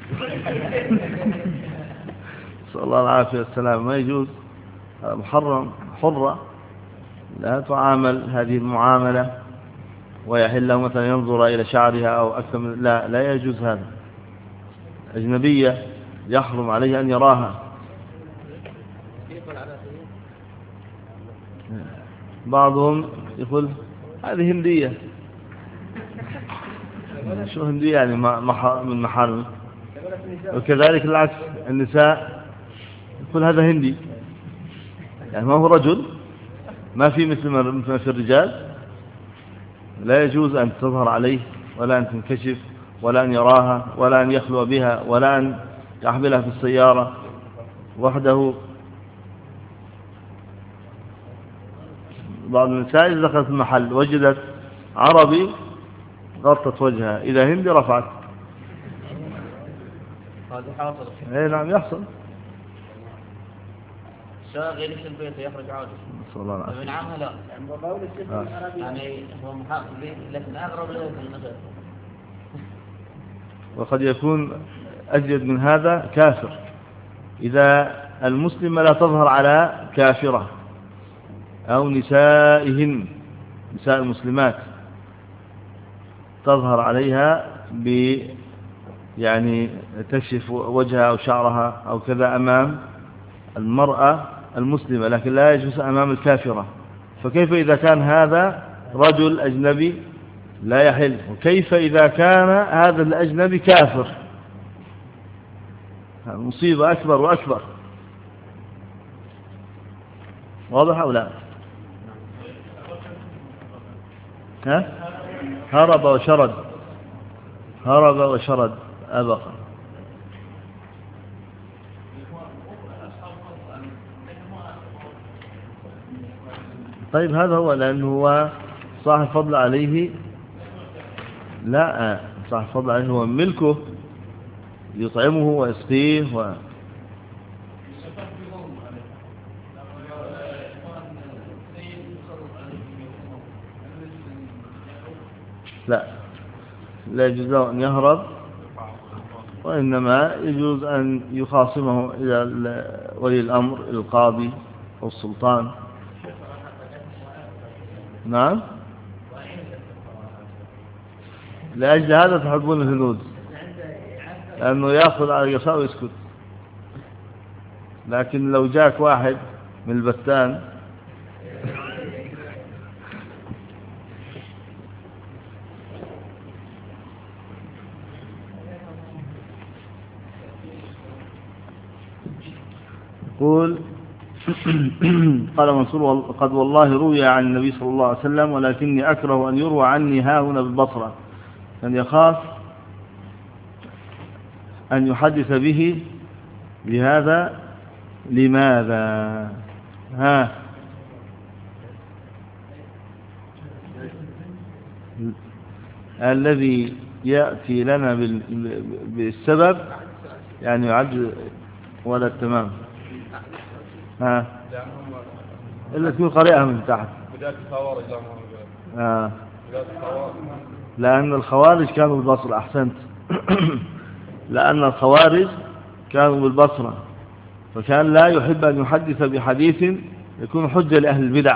صلى الله العافية والسلام. ما يجوز، محرم، حرة، لا تعامل هذه المعاملة ويحل له مثلا ينظر إلى شعرها أو أكثر من، لا لا يجوز هذا. أجنبية يحرم عليه أن يراها. بعضهم يقول هذه هندية. شو هندية يعني من محارم؟ وكذلك العكس، النساء يقول هذا هندي، يعني ما هو رجل، ما في مثل ما في الرجال، لا يجوز أن تظهر عليه ولا أن تنكشف ولا أن يراها ولا أن يخلو بها ولا أن يحملها في السيارة وحده. بعض النساء إذا دخلت المحل وجدت عربي غطت وجهها، إذا هندي رفعت. هذا حاصل. اي نعم يحصل. شاغل في البيت يخرج عادي. صلى الله عليه وسلم. من عامها لا. يعني هو محافظ به لكن أغرب له في المسألة. وقد يكون أزيد من هذا كافر، إذا المسلم لا تظهر على كافرة أو نسائهن، نساء المسلمات تظهر عليها ب يعني تكشف وجهها أو شعرها أو كذا أمام المرأة المسلمة، لكن لا يجوز أمام الكافرة. فكيف إذا كان هذا رجل أجنبي لا يحل، وكيف إذا كان هذا الأجنبي كافر؟ مصيبة أكبر وأكبر. واضح أو لا؟ ها؟ هرب وشرد، هرب وشرد أبقى. طيب هذا هو، لأنه هو صاحب فضل عليه. لا، صاحب فضل عليه هو ملكه، يطعمه ويسقيه و... لا لا يجوز له أن يهرب، وإنما يجوز أن يخاصمه إلى ولي الأمر، القاضي أو السلطان. نعم، لأجل هذا تحبون الهنود، لأنه يأخذ على اليسار ويسكت. لكن لو جاك واحد من البستان يقول قال منصور قد والله روي عن النبي صلى الله عليه وسلم ولكني أكره أن يروى عني ها هنا بالبصرة، أن يخاف أن يحدث به بهذا. لماذا؟ ها الذي يأتي لنا بالسبب يعني يعد ولا التمام. ها إلا تكون قريئة من تحت. بداية الخوارج. آه. لأن الخوارج كانوا بالبصر. أحسنت. لأن الخوارج كانوا بالبصرة، فكان لا يحب أن يحدث بحديث يكون حجة لأهل البدع.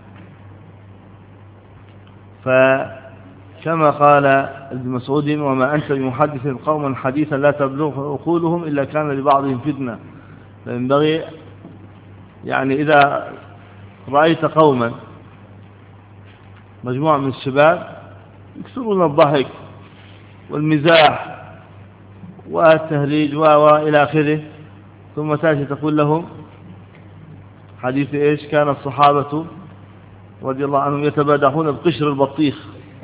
فكما قال ابن مسعود: وما أنت بمحدث قوما حديثا لا تبلغ عقولهم إلا كان لبعضهم فتنة. فينبغي يعني إذا رأيت قوما مجموعة من الشباب يكثرون الضحك والمزاح والتهريج وإلى آخره، ثم تأتي تقول لهم حديث إيش؟ كان الصحابة رضي الله عنهم يتبادحون بقشر البطيخ،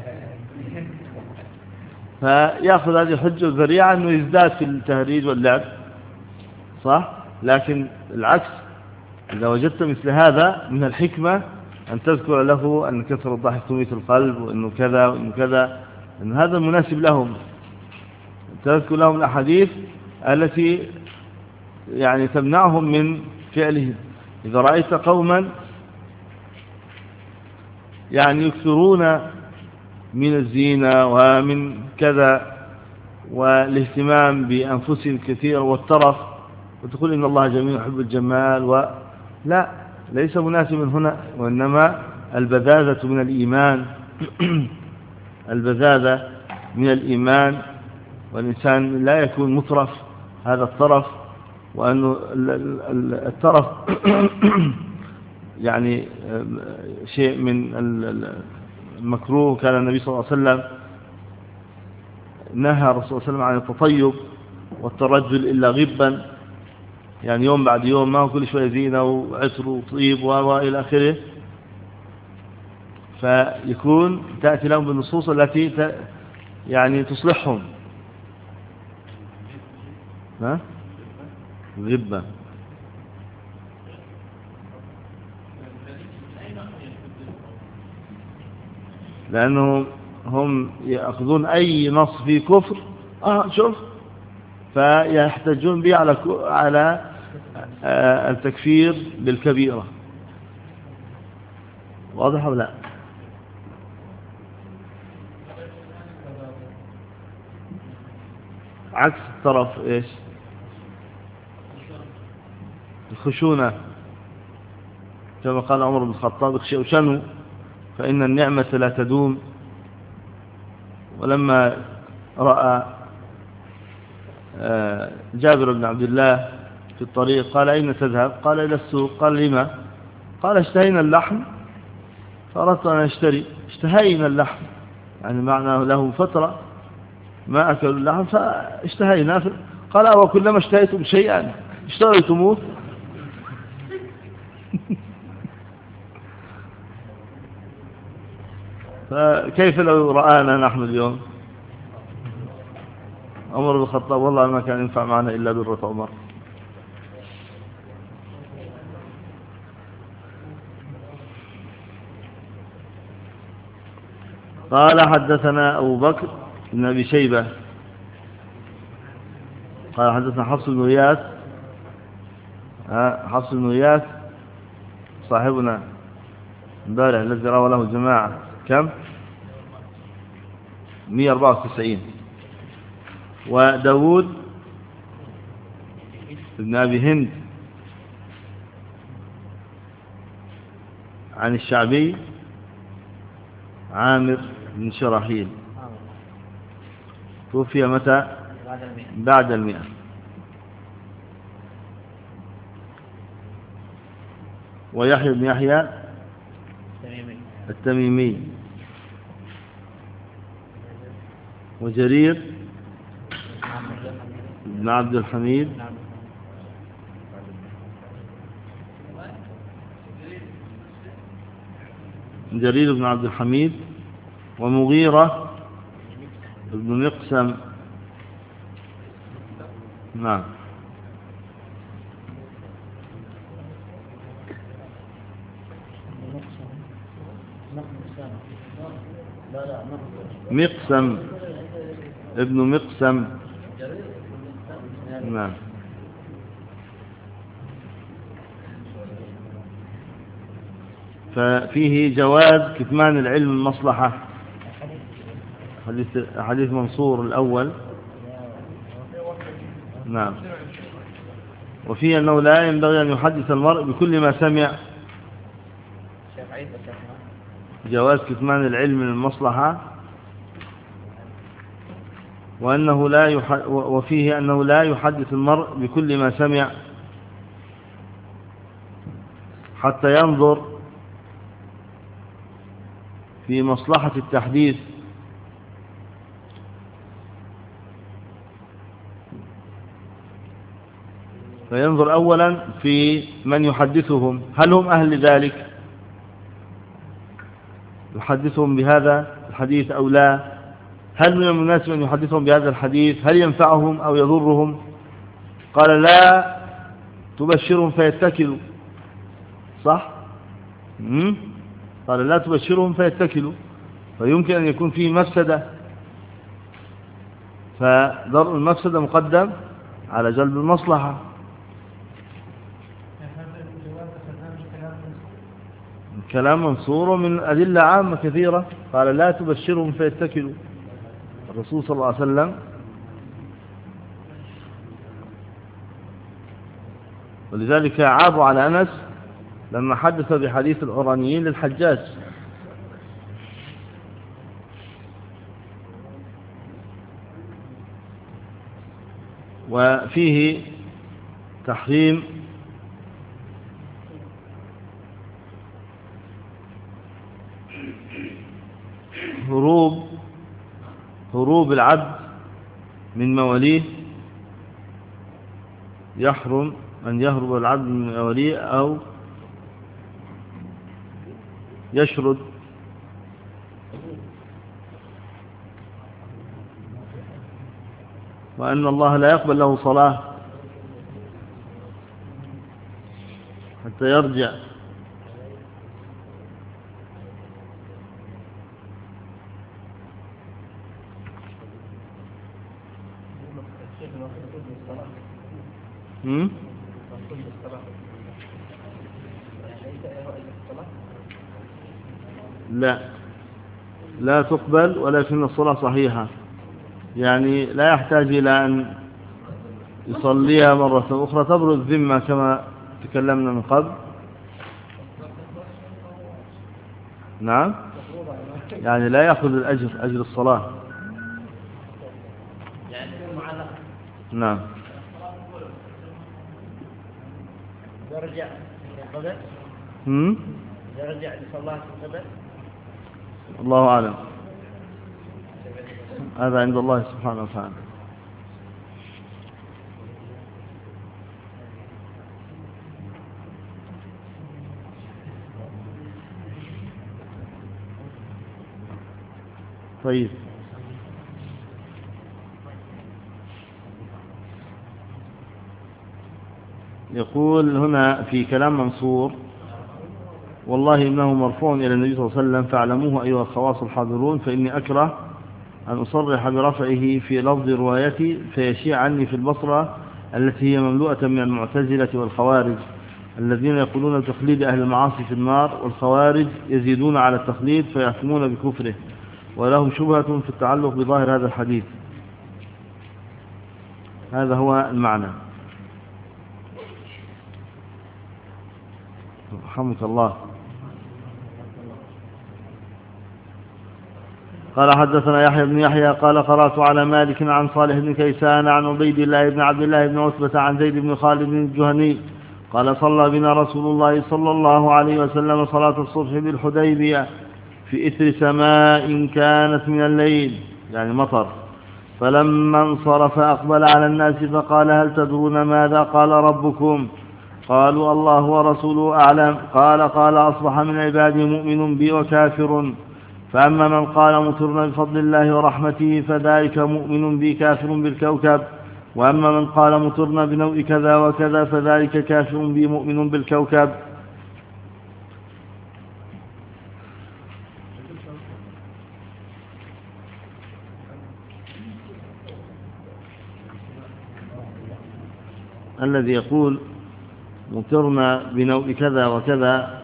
فيأخذ هذه الحجة الذريعة أنه يزداد في التهريج واللعب، صح؟ لكن العكس، إذا وجدت مثل هذا من الحكمة أن تذكر له أن كثر الضحك تميت القلب، وأنه كذا وأنه كذا، أن هذا المناسب لهم. تذكر لهم الأحاديث التي يعني تمنعهم من فعله. إذا رأيت قوما يعني يكثرون من الزينة ومن كذا والاهتمام بأنفسهم كثيرا والترف، وتقول إن الله جميل يحب الجمال، ولا ليس مناسبا هنا، وإنما البذاذة من الإيمان البذاذة من الإيمان، والإنسان لا يكون مترف هذا الطرف، وأنه الترف يعني شيء من المكروه. كان النبي صلى الله عليه وسلم نهى الرسول صلى الله عليه وسلم عن التطيب والترجل إلا غبا، يعني يوم بعد يوم، ما هو كل شوية زينة وعطر وطيب وإلى آخره. فيكون تأتي لهم بالنصوص التي يعني تصلحهم. ها؟ غبة. لأنهم هم يأخذون أي نص في كفر، آه شوف، فيحتجون به على على التكفير بالكبيرة. واضح ولا لا؟ عكس الطرف ايش؟ الخشونة، كما قال عمر بن الخطاب: اخشوا فإن النعمة لا تدوم. ولما رأى جابر بن عبد الله في الطريق قال: أين تذهب؟ قال: إلى السوق. قال: لما؟ قال: اشتهينا اللحم فأردت أن أشتري. اشتهينا اللحم يعني معناه له فترة ما أكلوا اللحم فاشتهينا. قال: وكلما اشتهيتم شيئا اشتريتموه. فكيف لو رآنا نحن اليوم؟ عمر بن الخطاب والله ما كان ينفع معنا إلا برة عمر. قال: حدثنا أبو بكر بن أبي شيبة قال: حدثنا حفص بن غياث. حفص بن غياث صاحبنا امبارح الذي روى له الجماعة كم؟ مئة وأربعة وتسعين. وداود بن أبي هند عن الشعبي عامر بن شراحيل، توفي متى؟ بعد المئة. ويحيى بن يحيى التميمي، وجرير بن عبد الحميد جرير بن عبد الحميد ومغيرة بن مقسم. نعم. مقسم ابن مقسم. نعم. ففيه جواز كتمان العلم المصلحة. حديث حديث منصور الأول نعم. وفيه أنه لا ينبغي أن يحدث المرء بكل ما سمع، جواز كتمان العلم من المصلحة، وأنه لا يح... وفيه أنه لا يحدث المرء بكل ما سمع حتى ينظر في مصلحة التحديث، فينظر أولا في من يحدثهم، هل هم أهل ذلك، يحدثهم بهذا الحديث أو لا، هل من المناسب أن يحدثهم بهذا الحديث، هل ينفعهم أو يضرهم. قال لا تبشرهم فيتكلوا، صح؟ مم؟ قال لا تبشرهم فيتكلوا، فيمكن أن يكون فيه مفسدة، فضرء المفسدة مقدم على جلب المصلحة. كلام منصور من أدلة عامة كثيرة. قال لا تبشرهم فيتكلوا، الرسول صلى الله عليه وسلم، ولذلك عابوا على أنس لما حدث بحديث العرانيين للحجاج. وفيه تحريم هروب هروب العبد من مواليه، يحرم أن يهرب العبد من مواليه أو يشرد، وأن الله لا يقبل له صلاة حتى يرجع. هم؟ لا لا تقبل، ولكن الصلاة صحيحة، يعني لا يحتاج إلى أن يصليها مرة أخرى، تبرز الذمة كما تكلمنا من قبل. نعم، يعني لا يأخذ الأجر، أجر الصلاة. نعم. يرجع للقبر، هم؟ يرجع لصلاة القبر. الله أعلم، هذا عند الله سبحانه وتعالى. طيب، يقول هنا في كلام منصور: والله إنه مرفوع إلى النبي صلى الله عليه وسلم، فاعلموه أيها الخواص الحاضرون، فإني أكره أن أصرح برفعه في لفظ روايتي فيشيع عني في البصرة التي هي مملوءة من المعتزلة والخوارج الذين يقولون تخليد أهل المعاصي في النار، والخوارج يزيدون على التخليد فيحكمون بكفره، ولهم شبهة في التعلق بظاهر هذا الحديث. هذا هو المعنى. رحمك الله. قال حدثنا يحيى بن يحيى قال قرأت على مالك عن صالح بن كيسان عن عبيد الله بن عبد الله بن عتبة عن زيد بن خالد بن الجهني قال صلى بنا رسول الله صلى الله عليه وسلم صلاة الصبح بالحديبية في إثر سماء كانت من الليل، يعني مطر، فلما انصرف أقبل على الناس فقال: هل تدرون ماذا قال ربكم؟ قالوا: الله ورسوله أعلم. قال: قال أصبح من عبادي مؤمن بي وكافر، فأما من قال مطرنا بفضل الله ورحمته فذلك مؤمن بي كافر بالكوكب، وأما من قال مطرنا بنوء كذا وكذا فذلك كافر بي مؤمن بالكوكب. الذي يقول مطرنا بنوء كذا وكذا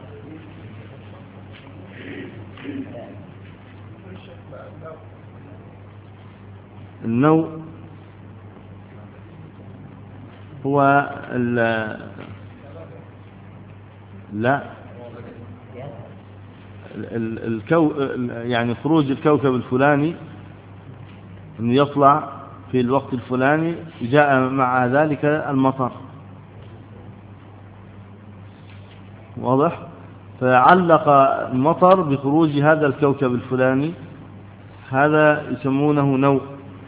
النوء هو ال لا الكو يعني خروج الكوكب الفلاني أنه يطلع في الوقت الفلاني جاء مع ذلك المطر، واضح؟ فعلق المطر بخروج هذا الكوكب الفلاني، هذا يسمونه نوء،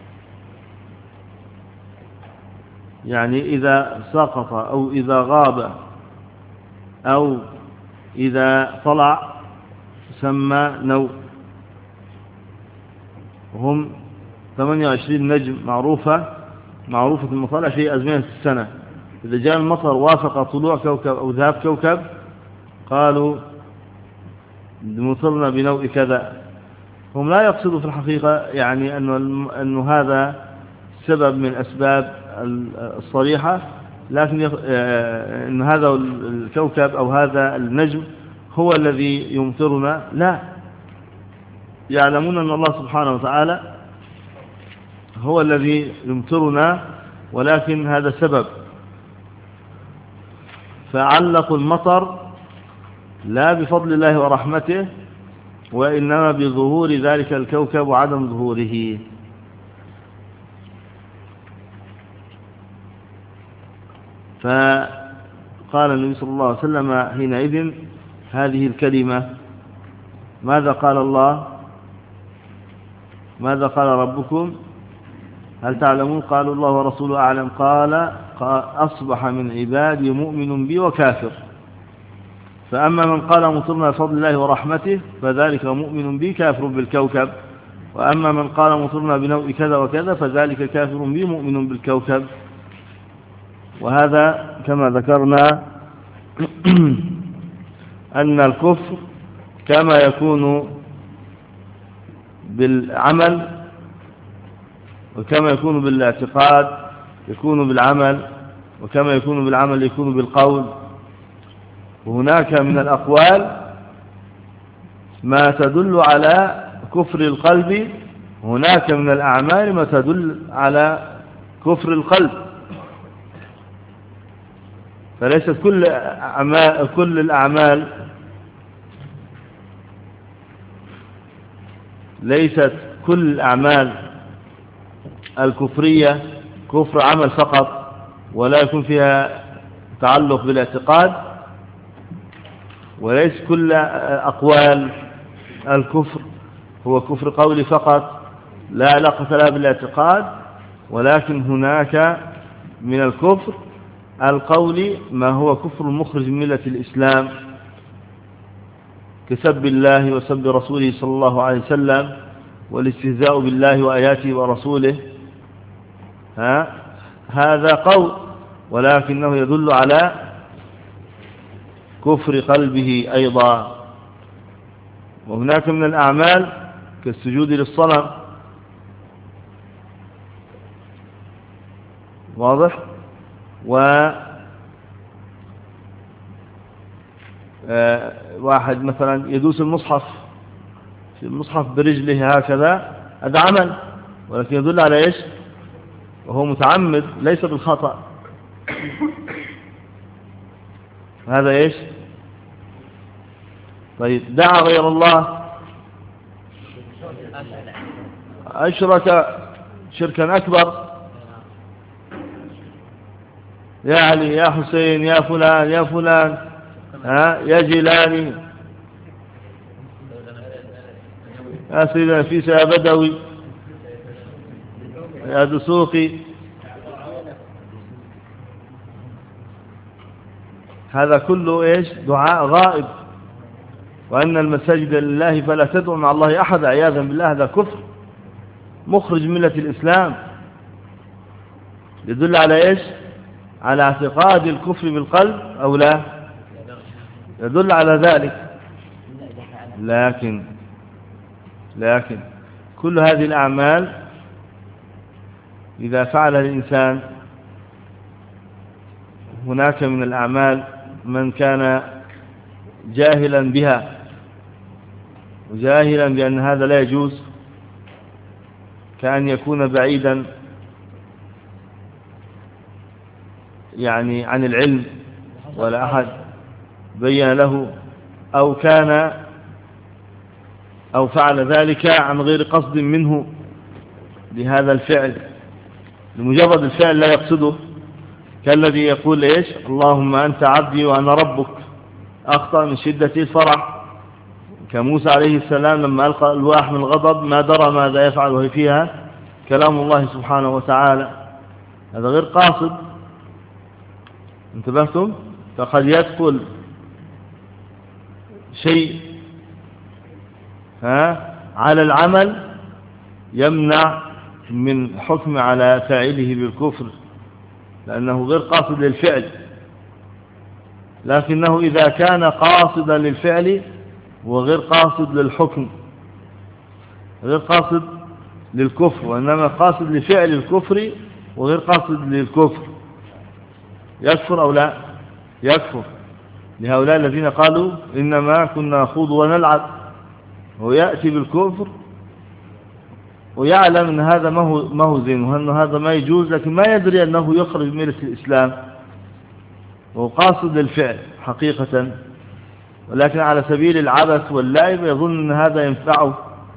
يعني إذا سقط أو إذا غاب أو إذا طلع يسمى نوء. وهم ثمانية وعشرين نجم معروفة معروفة المطالع في أزمنة السنة. إذا جاء المطر وافق طلوع كوكب أو ذهاب كوكب قالوا مطرنا بنوء كذا. هم لا يقصدوا في الحقيقة يعني أنه, أنه هذا سبب من أسباب الصريحة، لكن أن هذا الكوكب أو هذا النجم هو الذي يمطرنا، لا، يعلمون أن الله سبحانه وتعالى هو الذي يمطرنا، ولكن هذا سبب. فعلقوا المطر لا بفضل الله ورحمته، وإنما بظهور ذلك الكوكب وعدم ظهوره. فقال النبي صلى الله عليه وسلم حينئذ هذه الكلمة: ماذا قال الله؟ ماذا قال ربكم؟ هل تعلمون؟ قالوا الله ورسوله أعلم. قال: أصبح من عبادي مؤمن بي وكافر. فأما من قال مطرنا بفضل الله ورحمته فذلك مؤمن بي كافر بالكوكب، وأما من قال مطرنا بنوء كذا وكذا فذلك كافر بي مؤمن بالكوكب. وهذا كما ذكرنا أن الكفر كما يكون بالعمل وكما يكون بالاعتقاد يكون بالعمل، وكما يكون بالعمل يكون بالقول. وهناك من الأقوال ما تدل على كفر القلب، هناك من الأعمال ما تدل على كفر القلب. فليست كل أعمال كل الأعمال ليست كل الأعمال الكفرية كفر عمل فقط ولا يكون فيها تعلق بالاعتقاد، وليس كل أقوال الكفر هو كفر قولي فقط لا علاقة لها بالاعتقاد، ولكن هناك من الكفر القولي ما هو كفر مخرج من ملة الإسلام، كسب الله وسب رسوله صلى الله عليه وسلم والاستهزاء بالله وآياته ورسوله. ها هذا قول، ولكنه يدل على كفر قلبه أيضا. وهناك من الأعمال كالسجود للصنم، واضح؟ و واحد مثلا يدوس المصحف في المصحف برجله هكذا، هذا عمل ولكن يدل على ايش؟ وهو متعمد ليس بالخطأ. هذا ايش؟ طيب دعا غير الله، أشرك شركا أكبر، يا علي يا حسين يا فلان يا فلان ها يا جيلاني يا سيدنا نفيس يا بدوي يا دسوقي. هذا كله ايش؟ دعاء غائب. وأن المساجد لله فلا تدعوا مع الله أحد، عياذا بالله. هذا كفر مخرج ملة الإسلام، يدل على ايش؟ على اعتقاد الكفر بالقلب أو لا؟ يدل على ذلك. لكن لكن كل هذه الأعمال إذا فعل الإنسان، هناك من الأعمال من كان جاهلا بها وجاهلا بأن هذا لا يجوز، كأن يكون بعيدا يعني عن العلم ولا أحد بين له، أو كان أو فعل ذلك عن غير قصد منه لهذا الفعل، لمجرد الفعل لا يقصده، كالذي يقول إيش اللهم أنت عبدي وأنا ربك، أخطأ من شدة الفرح، كموسى عليه السلام لما ألقى الواح من الغضب ما درى ماذا يفعل وهي فيها كلام الله سبحانه وتعالى، هذا غير قاصد. انتبهتم؟ فقد يدخل شيء ها على العمل يمنع من حكم على فاعله بالكفر لأنه غير قاصد للفعل، لكنه إذا كان قاصدا للفعل وغير قاصد للحكم، غير قاصد للكفر وإنما قاصد لفعل الكفر وغير قاصد للكفر، يكفر أو لا يكفر، لهؤلاء الذين قالوا إنما كنا نخوض ونلعب، ويأتي بالكفر ويعلم أن هذا ما هو ما هو زين وأن هذا ما يجوز، لكن ما يدري أنه يخرج من ملة الإسلام، وهو قاصد للفعل حقيقة، ولكن على سبيل العبث واللعب يظن أن هذا ينفعه.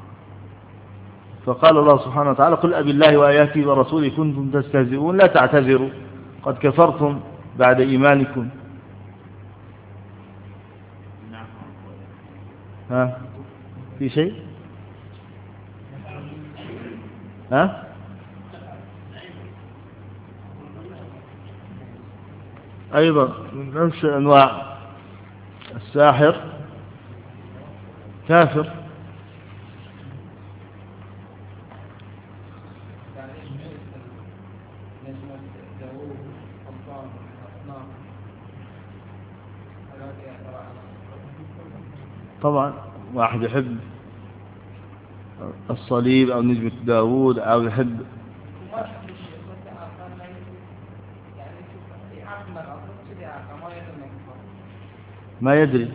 فقال الله سبحانه وتعالى قل أبي الله وآياته ورسوله كنتم تستهزئون لا تعتذروا قد كفرتم بعد إيمانكم. ها في شيء؟ ها أيضا من نفس أنواع الساحر كافر، طبعا واحد يحب الصليب أو نجمة داود أو يحب ما يدري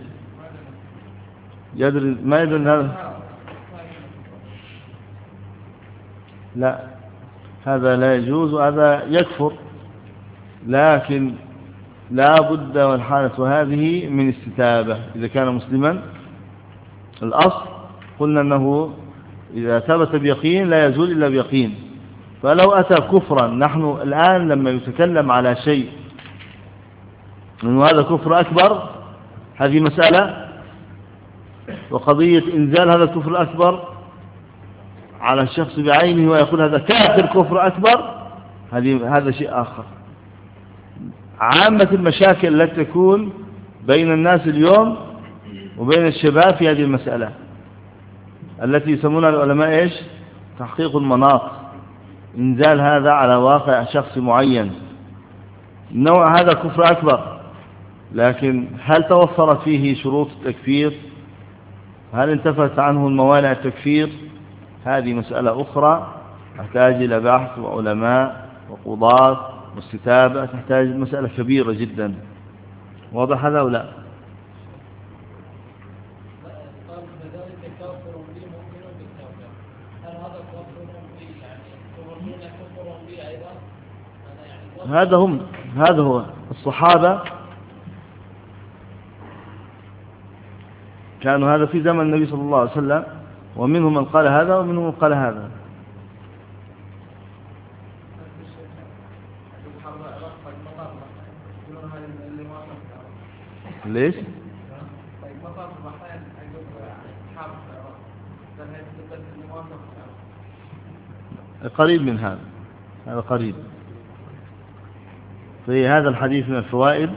يدري ما يدري هذا، لا هذا لا يجوز وهذا يكفر، لكن لا بد والحالة هذه من استتابة. إذا كان مسلما الأصل قلنا أنه إذا ثبت بيقين لا يزول إلا بيقين، فلو أتى كفرا، نحن الآن لما يتكلم على شيء من هذا كفر أكبر هذه مسألة، وقضية إنزال هذا الكفر الأكبر على الشخص بعينه ويقول هذا كافر كفر أكبر هذه هذا شيء آخر. عامة المشاكل التي تكون بين الناس اليوم وبين الشباب في هذه المسألة التي يسمونها العلماء إيش تحقيق المناط، إنزال هذا على واقع شخص معين، النوع هذا كفر أكبر، لكن هل توفرت فيه شروط التكفير؟ هل انتفت عنه الموانع التكفير؟ هذه مسألة أخرى تحتاج إلى بحث وعلماء وقضاة واستتابة، تحتاج مسألة كبيرة جدا. واضح هذا ولا؟ هذا هم هذا هو الصحابة كانوا هذا في زمن النبي صلى الله عليه وسلم، ومنهم من قال هذا ومنهم من قال هذا. ليش؟ قريب من هذا، هذا قريب. في هذا الحديث من الفوائد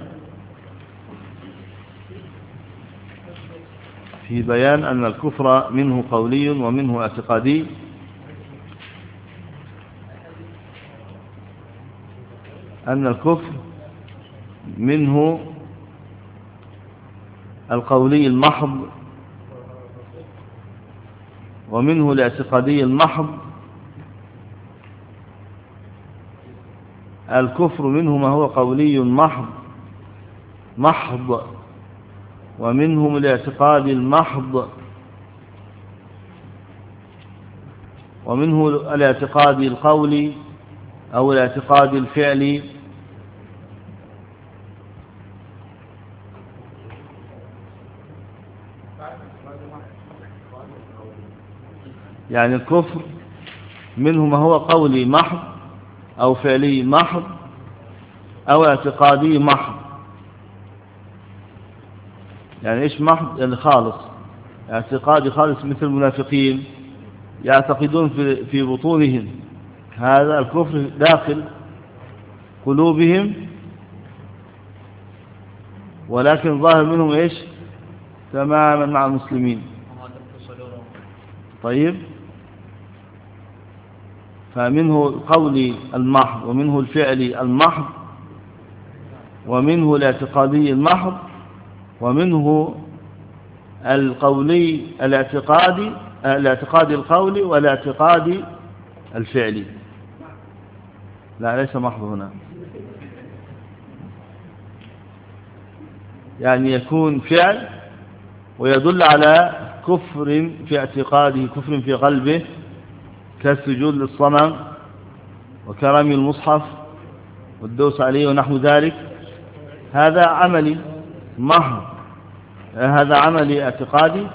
في بيان أن الكفر منه قولي ومنه اعتقادي، أن الكفر منه القولي المحض ومنه الاعتقادي المحض. الكفر منه ما هو قولي محض محض ومنهم الاعتقاد المحض، ومنه الاعتقاد القولي أو الاعتقاد الفعلي، يعني الكفر منه ما هو قولي محض أو فعلي محض أو اعتقادي محض. يعني إيش محض؟ يعني خالص، اعتقادي خالص، مثل المنافقين يعتقدون في في بطونهم هذا الكفر داخل قلوبهم، ولكن ظاهر منهم إيش؟ تماما مع المسلمين. طيب، فمنه القولي المحض، ومنه الفعلي المحض، ومنه الاعتقادي المحض، ومنه القولي الاعتقادي الاعتقادي القولي والاعتقادي الفعلي. لا، ليس محض هنا، يعني يكون فعل ويدل على كفر في اعتقاده، كفر في قلبه، كالسجود للصنم وكرمي المصحف والدوس عليه ونحو ذلك. هذا عملي محض، هذا عملي اعتقادي،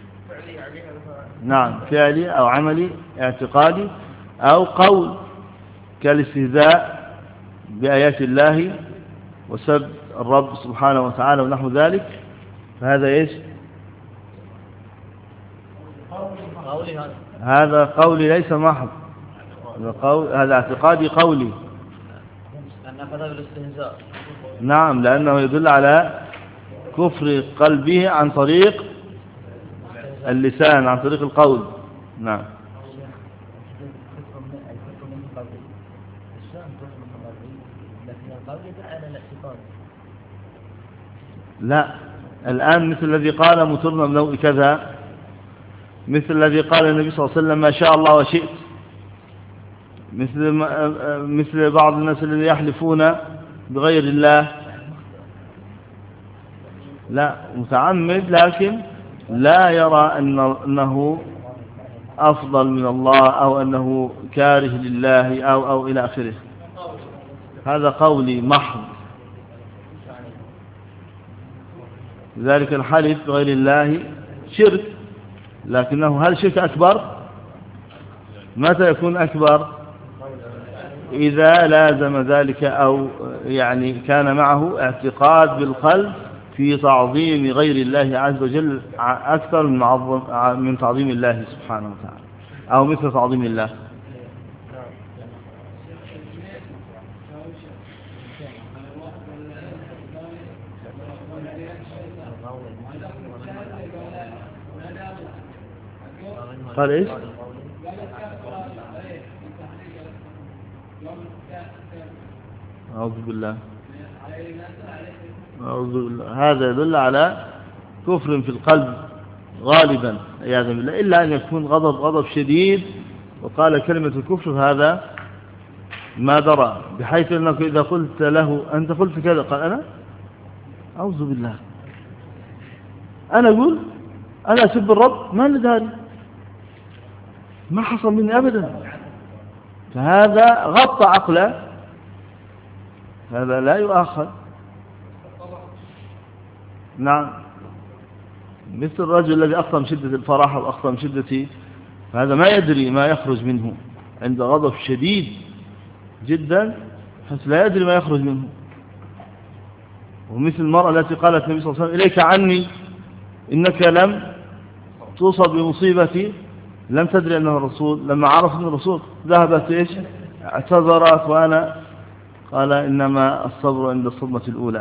نعم، فعلي أو عملي اعتقادي، أو قول كالاستهزاء بآيات الله وسب الرب سبحانه وتعالى ونحو ذلك. فهذا إيش؟ هذا قولي ليس محض، هذا, قول... هذا اعتقادي قولي. نعم، لأنه يدل على كفر قلبه عن طريق اللسان، عن طريق القول. نعم. لا، الآن مثل الذي قال مترنا بنوء كذا، مثل الذي قال النبي صلى الله عليه وسلم ما شاء الله وشئت، مثل مثل بعض الناس الذين يحلفون بغير الله. لا، متعمد لكن لا يرى أنه أفضل من الله أو أنه كاره لله أو أو إلى آخره. هذا قولي محض. لذلك الحلف بغير الله شرك، لكنه هل شرك أكبر؟ متى يكون أكبر؟ إذا لازم ذلك أو يعني كان معه اعتقاد بالقلب في تعظيم غير الله عز وجل أكثر من من تعظيم الله سبحانه وتعالى، أو مثل تعظيم الله. قال إيش؟ أعوذ بالله، أعوذ بالله. هذا يدل على كفر في القلب غالبا عياذا بالله، إلا أن يكون غضب غضب شديد وقال كلمة الكفر، هذا ما درى، بحيث أنك إذا قلت له أنت قلت كذا، قال أنا أعوذ بالله، أنا أقول أنا أسب الرب، ما نداري، ما حصل مني أبدا. فهذا غطى عقله، هذا لا يؤاخذ. نعم، مثل الرجل الذي أخطأ من شدة الفرح أو أخطأ من شدة، فهذا ما يدري ما يخرج منه عند غضب شديد جدا، حيث لا يدري ما يخرج منه. ومثل المرأة التي قالت النبي صلى الله عليه وسلم إليك عني إنك لم تصب بمصيبتي، لم تدري أنه الرسول، لما عرف أنه الرسول ذهبت إيش؟ اعتذرت، وأنا قال إنما الصبر عند الصدمة الأولى.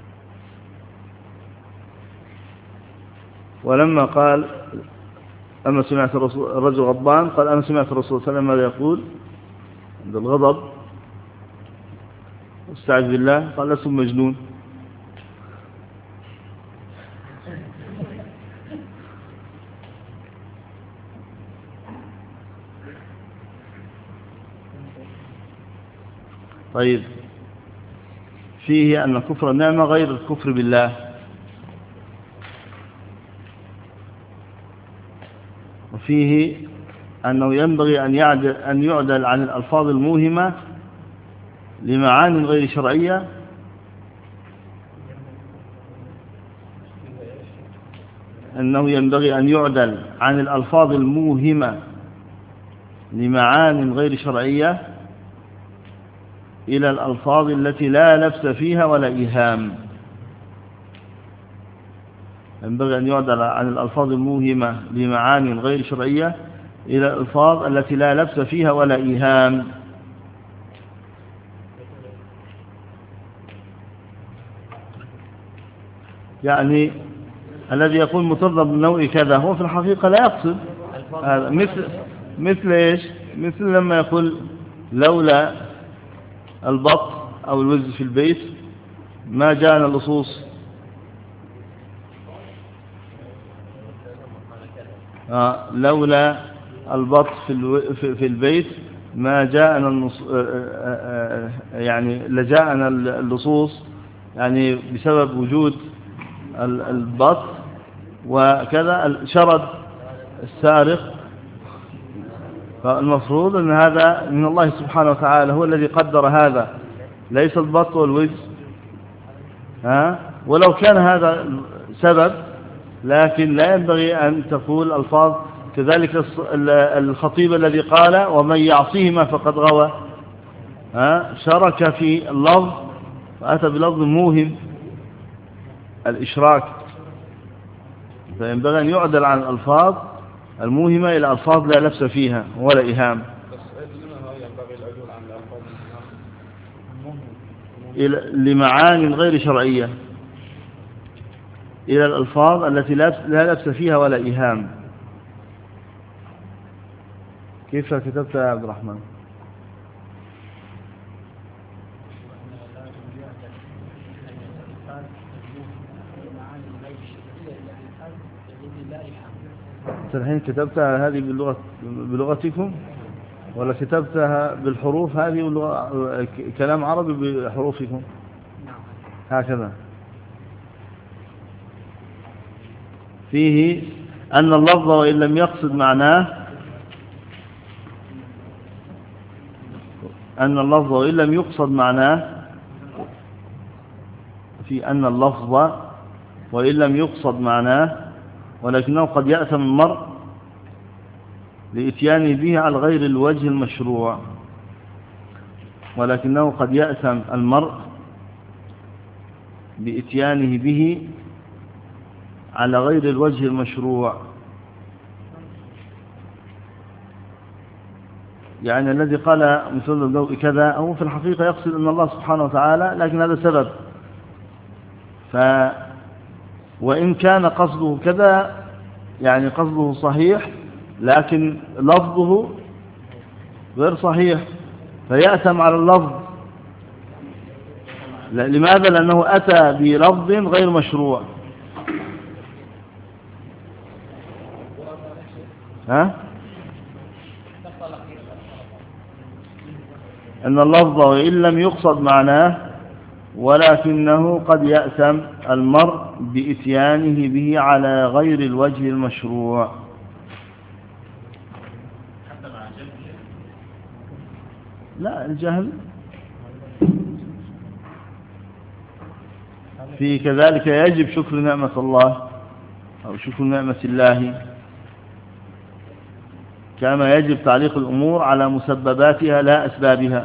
ولما قال أما سمعت الرسول، الرجل غضبان قال أما سمعت الرسول صلى الله عليه وسلم ماذا يقول عند الغضب؟ استعذ بالله، قال لست مجنون. طيب، فيه أن كفر النعمة غير الكفر بالله، وفيه أنه ينبغي أن يعدل, أن يعدل عن الألفاظ الموهمة لمعان غير شرعية، أنه ينبغي أن يعدل عن الألفاظ الموهمة لمعان غير شرعية إلى الألفاظ التي لا لبس فيها ولا إيهام. ينبغي أن يعدل عن الألفاظ الموهمة لمعان غير شرعية إلى الألفاظ التي لا لبس فيها ولا إيهام. يعني الذي يقول مترضى بالنوع كذا هو في الحقيقة لا يقصد هذا. مثل مثل إيش؟ مثل لما يقول لولا البط أو الوز في البيت ما جاءنا اللصوص. آه لولا البط في, الو... في... في البيت ما جاءنا النص... آه آه آه يعني لجاءنا اللصوص، يعني بسبب وجود البط وكذا شرد السارق. فالمفروض أن هذا من الله سبحانه وتعالى، هو الذي قدر هذا، ليس البط والوز. ها ولو كان هذا سبب، لكن لا ينبغي أن تقول ألفاظ كذلك. الخطيب الذي قال ومن يعصيهما فقد غوى، ها شرك في اللفظ فأتى بلفظ موهم الإشراك. فينبغي أن يعدل عن الألفاظ الموهمة إلى ألفاظ لا لبس فيها ولا إيهام، لمعان غير شرعية إلى الألفاظ التي لا لبس فيها ولا إيهام. كيف كتبت يا عبد الرحمن؟ الحين كتبتها هذه باللغة بلغتكم ولا كتبتها بالحروف هذه باللغة كلام عربي بحروفكم؟ هكذا. فيه أن اللفظ وإن لم يقصد معناه أن اللفظ وإن لم يقصد معناه في أن اللفظ وإن لم يقصد معناه ولكنه قد يأثم المرء لإتيانه به على غير الوجه المشروع ولكنه قد يأثم المرء بإتيانه به على غير الوجه المشروع. يعني الذي قال مثل الضوء كذا هو في الحقيقة يقصد أن الله سبحانه وتعالى، لكن هذا سبب. ف وإن كان قصده كذا يعني قصده صحيح، لكن لفظه غير صحيح فيأثم على اللفظ. لماذا؟ لأنه أتى بلفظ غير مشروع. ها؟ أن اللفظ وإن لم يقصد معناه ولكنه قد يأثم المرء بإتيانه به على غير الوجه المشروع. لا، الجهل في كذلك يجب شكر نعمة الله أو شكر نعمة الله، كما يجب تعليق الأمور على مسبباتها لا أسبابها.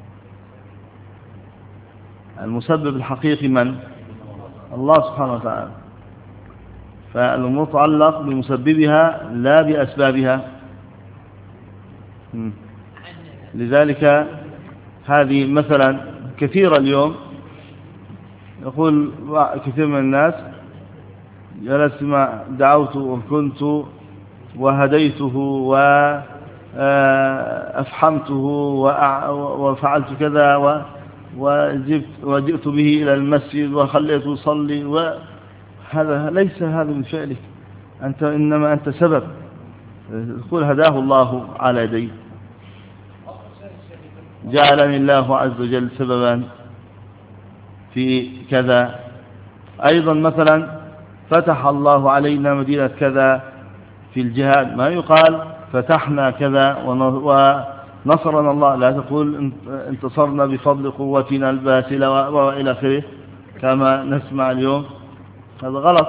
المسبب الحقيقي من؟ الله سبحانه وتعالى. فالأمور تعلق بمسببها لا بأسبابها. لذلك هذه مثلا كثيرا اليوم يقول كثير من الناس جلست مع دعوت وكنت وهديته وأفحمته وفعلت كذا وجبت وجئت به إلى المسجد وخليته يصلي، وهذا ليس هذا من فعلك أنت، إنما أنت سبب. تقول هداه الله على يديه، جعلني الله عز وجل سببا في كذا. أيضا مثلا فتح الله علينا مدينة كذا في الجهاد، ما يقال فتحنا كذا ونصرنا الله، لا تقول انتصرنا بفضل قوتنا الباسلة وإلى آخره كما نسمع اليوم. هذا غلط،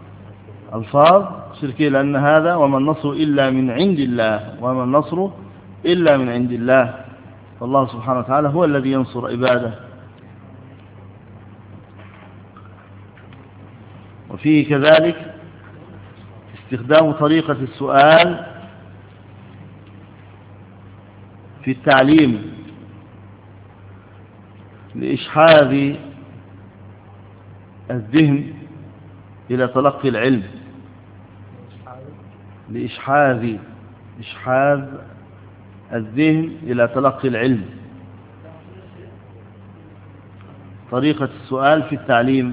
ألفاظ شركية، لأن هذا وما النصر إلا من عند الله، وما النصر إلا من عند الله، فالله سبحانه وتعالى هو الذي ينصر عباده. وفيه كذلك استخدام طريقة السؤال في التعليم لإشحاذ الذهن إلى تلقي العلم، لإشحاذ إشحاذ الذهن إلى تلقي العلم، طريقة السؤال في التعليم.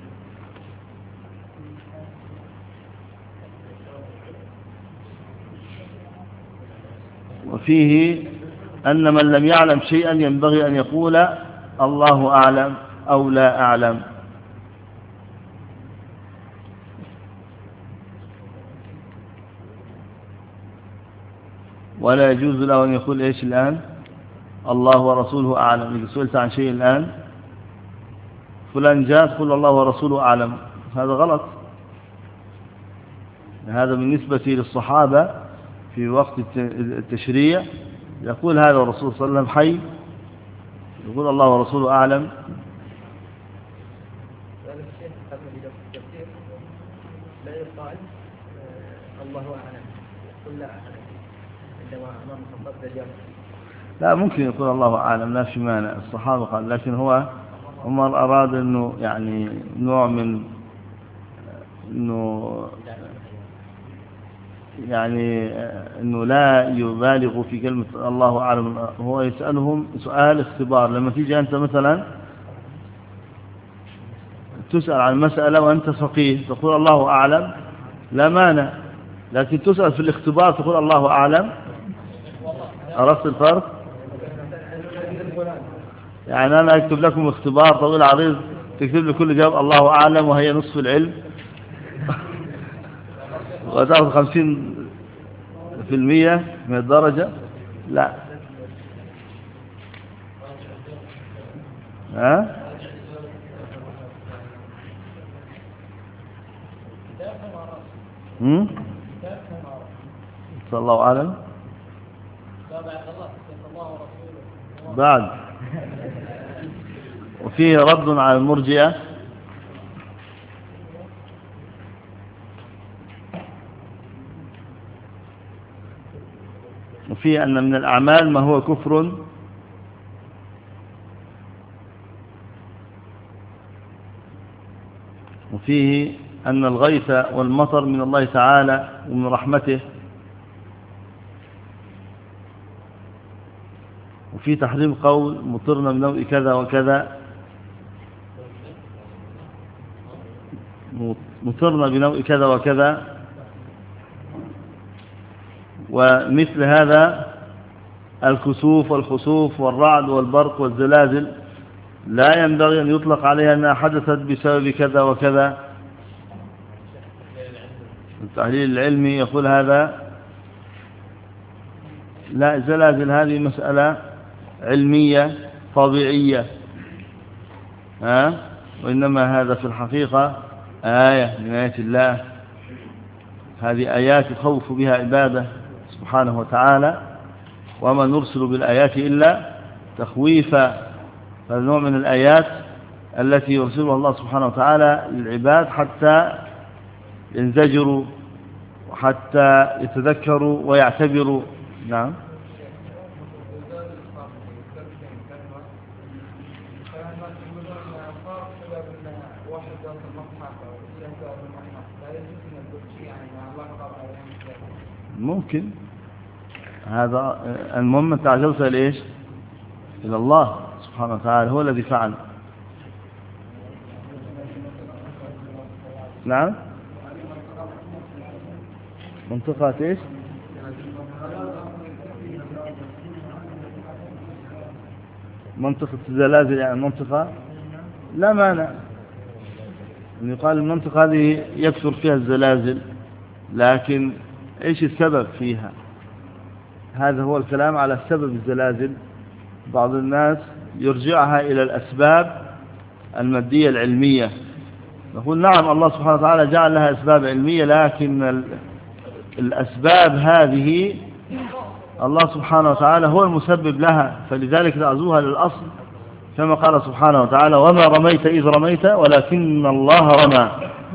وفيه أن من لم يعلم شيئا ينبغي أن يقول الله أعلم أو لا أعلم. ولا يجوز له أن يقول إيش الآن الله ورسوله أعلم. إذا سئلت عن شيء الآن فلان جاء تقول الله ورسوله أعلم، هذا غلط. هذا بالنسبة للصحابة في وقت التشريع يقول هذا الرسول صلى الله عليه وسلم حي، يقول الله ورسوله أعلم. لا يقال الله أعلم، يقول لا أعلم عندما أمام الخطاب دجال. لا، ممكن يقول الله أعلم، لا في مانع. الصحابة قال، لكن هو عمر أراد أنه يعني نوع من أنه يعني أنه لا يبالغ في كلمة الله أعلم. هو يسألهم سؤال اختبار. لما تيجي أنت مثلا تسأل عن مسألة وأنت فقيه تقول الله أعلم، لا مانع. لكن تسأل في الاختبار تقول الله أعلم. عرفت الفرق؟ يعني أنا أكتب لكم اختبار طويل عريض تكتب لي كل جواب الله أعلم وهي نصف العلم وتأخذ خمسين في المية من الدرجة. لا. ها؟ هم؟ صلى الله عليه بعد. وفيه رد على المرجئة. وفيه أن من الأعمال ما هو كفر. وفيه أن الغيث والمطر من الله تعالى ومن رحمته. وفي تحريم قول مطرنا من نوع كذا وكذا، مطرنا بنوع كذا وكذا. ومثل هذا الكسوف والخسوف والرعد والبرق والزلازل لا ينبغي أن يطلق عليها أنها حدثت بسبب كذا وكذا. التحليل العلمي يقول هذا لا، الزلازل هذه مسألة علمية طبيعية، ها؟ وإنما هذا في الحقيقة آية من آيات الله. هذه آيات يخوف بها عباده سبحانه وتعالى، وما نرسل بالآيات إلا تخويفا. هذا نوع من الآيات التي يرسلها الله سبحانه وتعالى للعباد حتى ينزجروا وحتى يتذكروا ويعتبروا. نعم. ممكن هذا. المهم أنت عجلت لإيش؟ إلى الله سبحانه وتعالى، هو الذي فعل. نعم. منطقة إيش؟ منطقة الزلازل، يعني منطقة لا مانع أن يقال المنطقة هذه يكثر فيها الزلازل، لكن إيش السبب فيها؟ هذا هو الكلام على سبب الزلازل. بعض الناس يرجعها إلى الأسباب المادية العلمية. نقول نعم، الله سبحانه وتعالى جعل لها أسباب علمية، لكن الأسباب هذه الله سبحانه وتعالى هو المسبب لها، فلذلك تأزوها للأصل كما قال سبحانه وتعالى وما رميت إذ رميت ولكن الله رمى.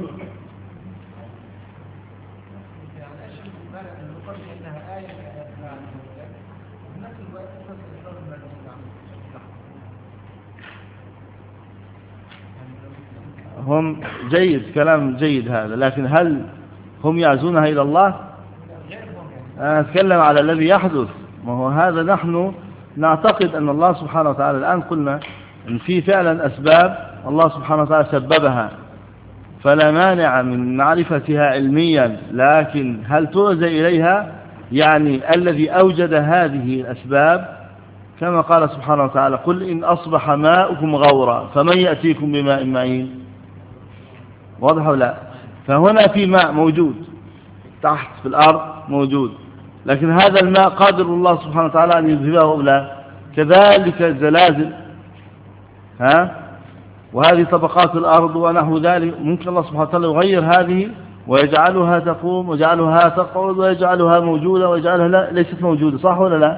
هم جيد، كلام جيد هذا، لكن هل هم يعزونها إلى الله؟ أنا أتكلم على الذي يحدث. ما هو هذا نحن نعتقد أن الله سبحانه وتعالى الآن قلنا أن في فعلا أسباب الله سبحانه وتعالى سببها فلا مانع من معرفتها علميا، لكن هل تؤذى إليها؟ يعني الذي أوجد هذه الأسباب كما قال سبحانه وتعالى قل إن أصبح ماؤكم غورا فمن يأتيكم بماء معين. واضح ولا لا؟ فهنا في ماء موجود تحت في الأرض موجود، لكن هذا الماء قادر الله سبحانه وتعالى أن يذهبه لا. كذلك الزلازل، ها، وهذه طبقات الأرض ونحو ذلك، ممكن الله سبحانه وتعالى يغير هذه ويجعلها تقوم ويجعلها تقعد ويجعلها موجودة ويجعلها لا ليست موجودة، صح ولا لا؟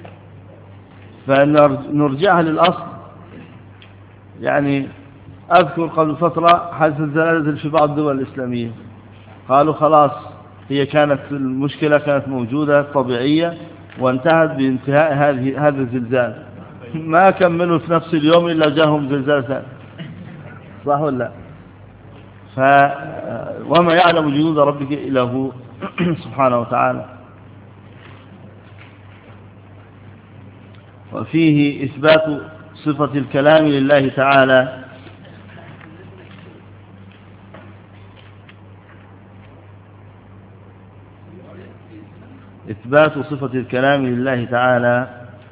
فنرجعها للأصل. يعني أذكر قبل فترة حدث الزلازل في بعض الدول الإسلامية، قالوا خلاص هي كانت المشكلة كانت موجودة طبيعية وانتهت بانتهاء هذه هذا الزلزال. ما كملوا في نفس اليوم إلا جاءهم زلزال ثاني، صح ولا لا؟ ف وما يعلم جنود ربك إلا هو سبحانه وتعالى. وفيه إثبات صفة الكلام لله تعالى. إثبات صفة الكلام لله تعالى.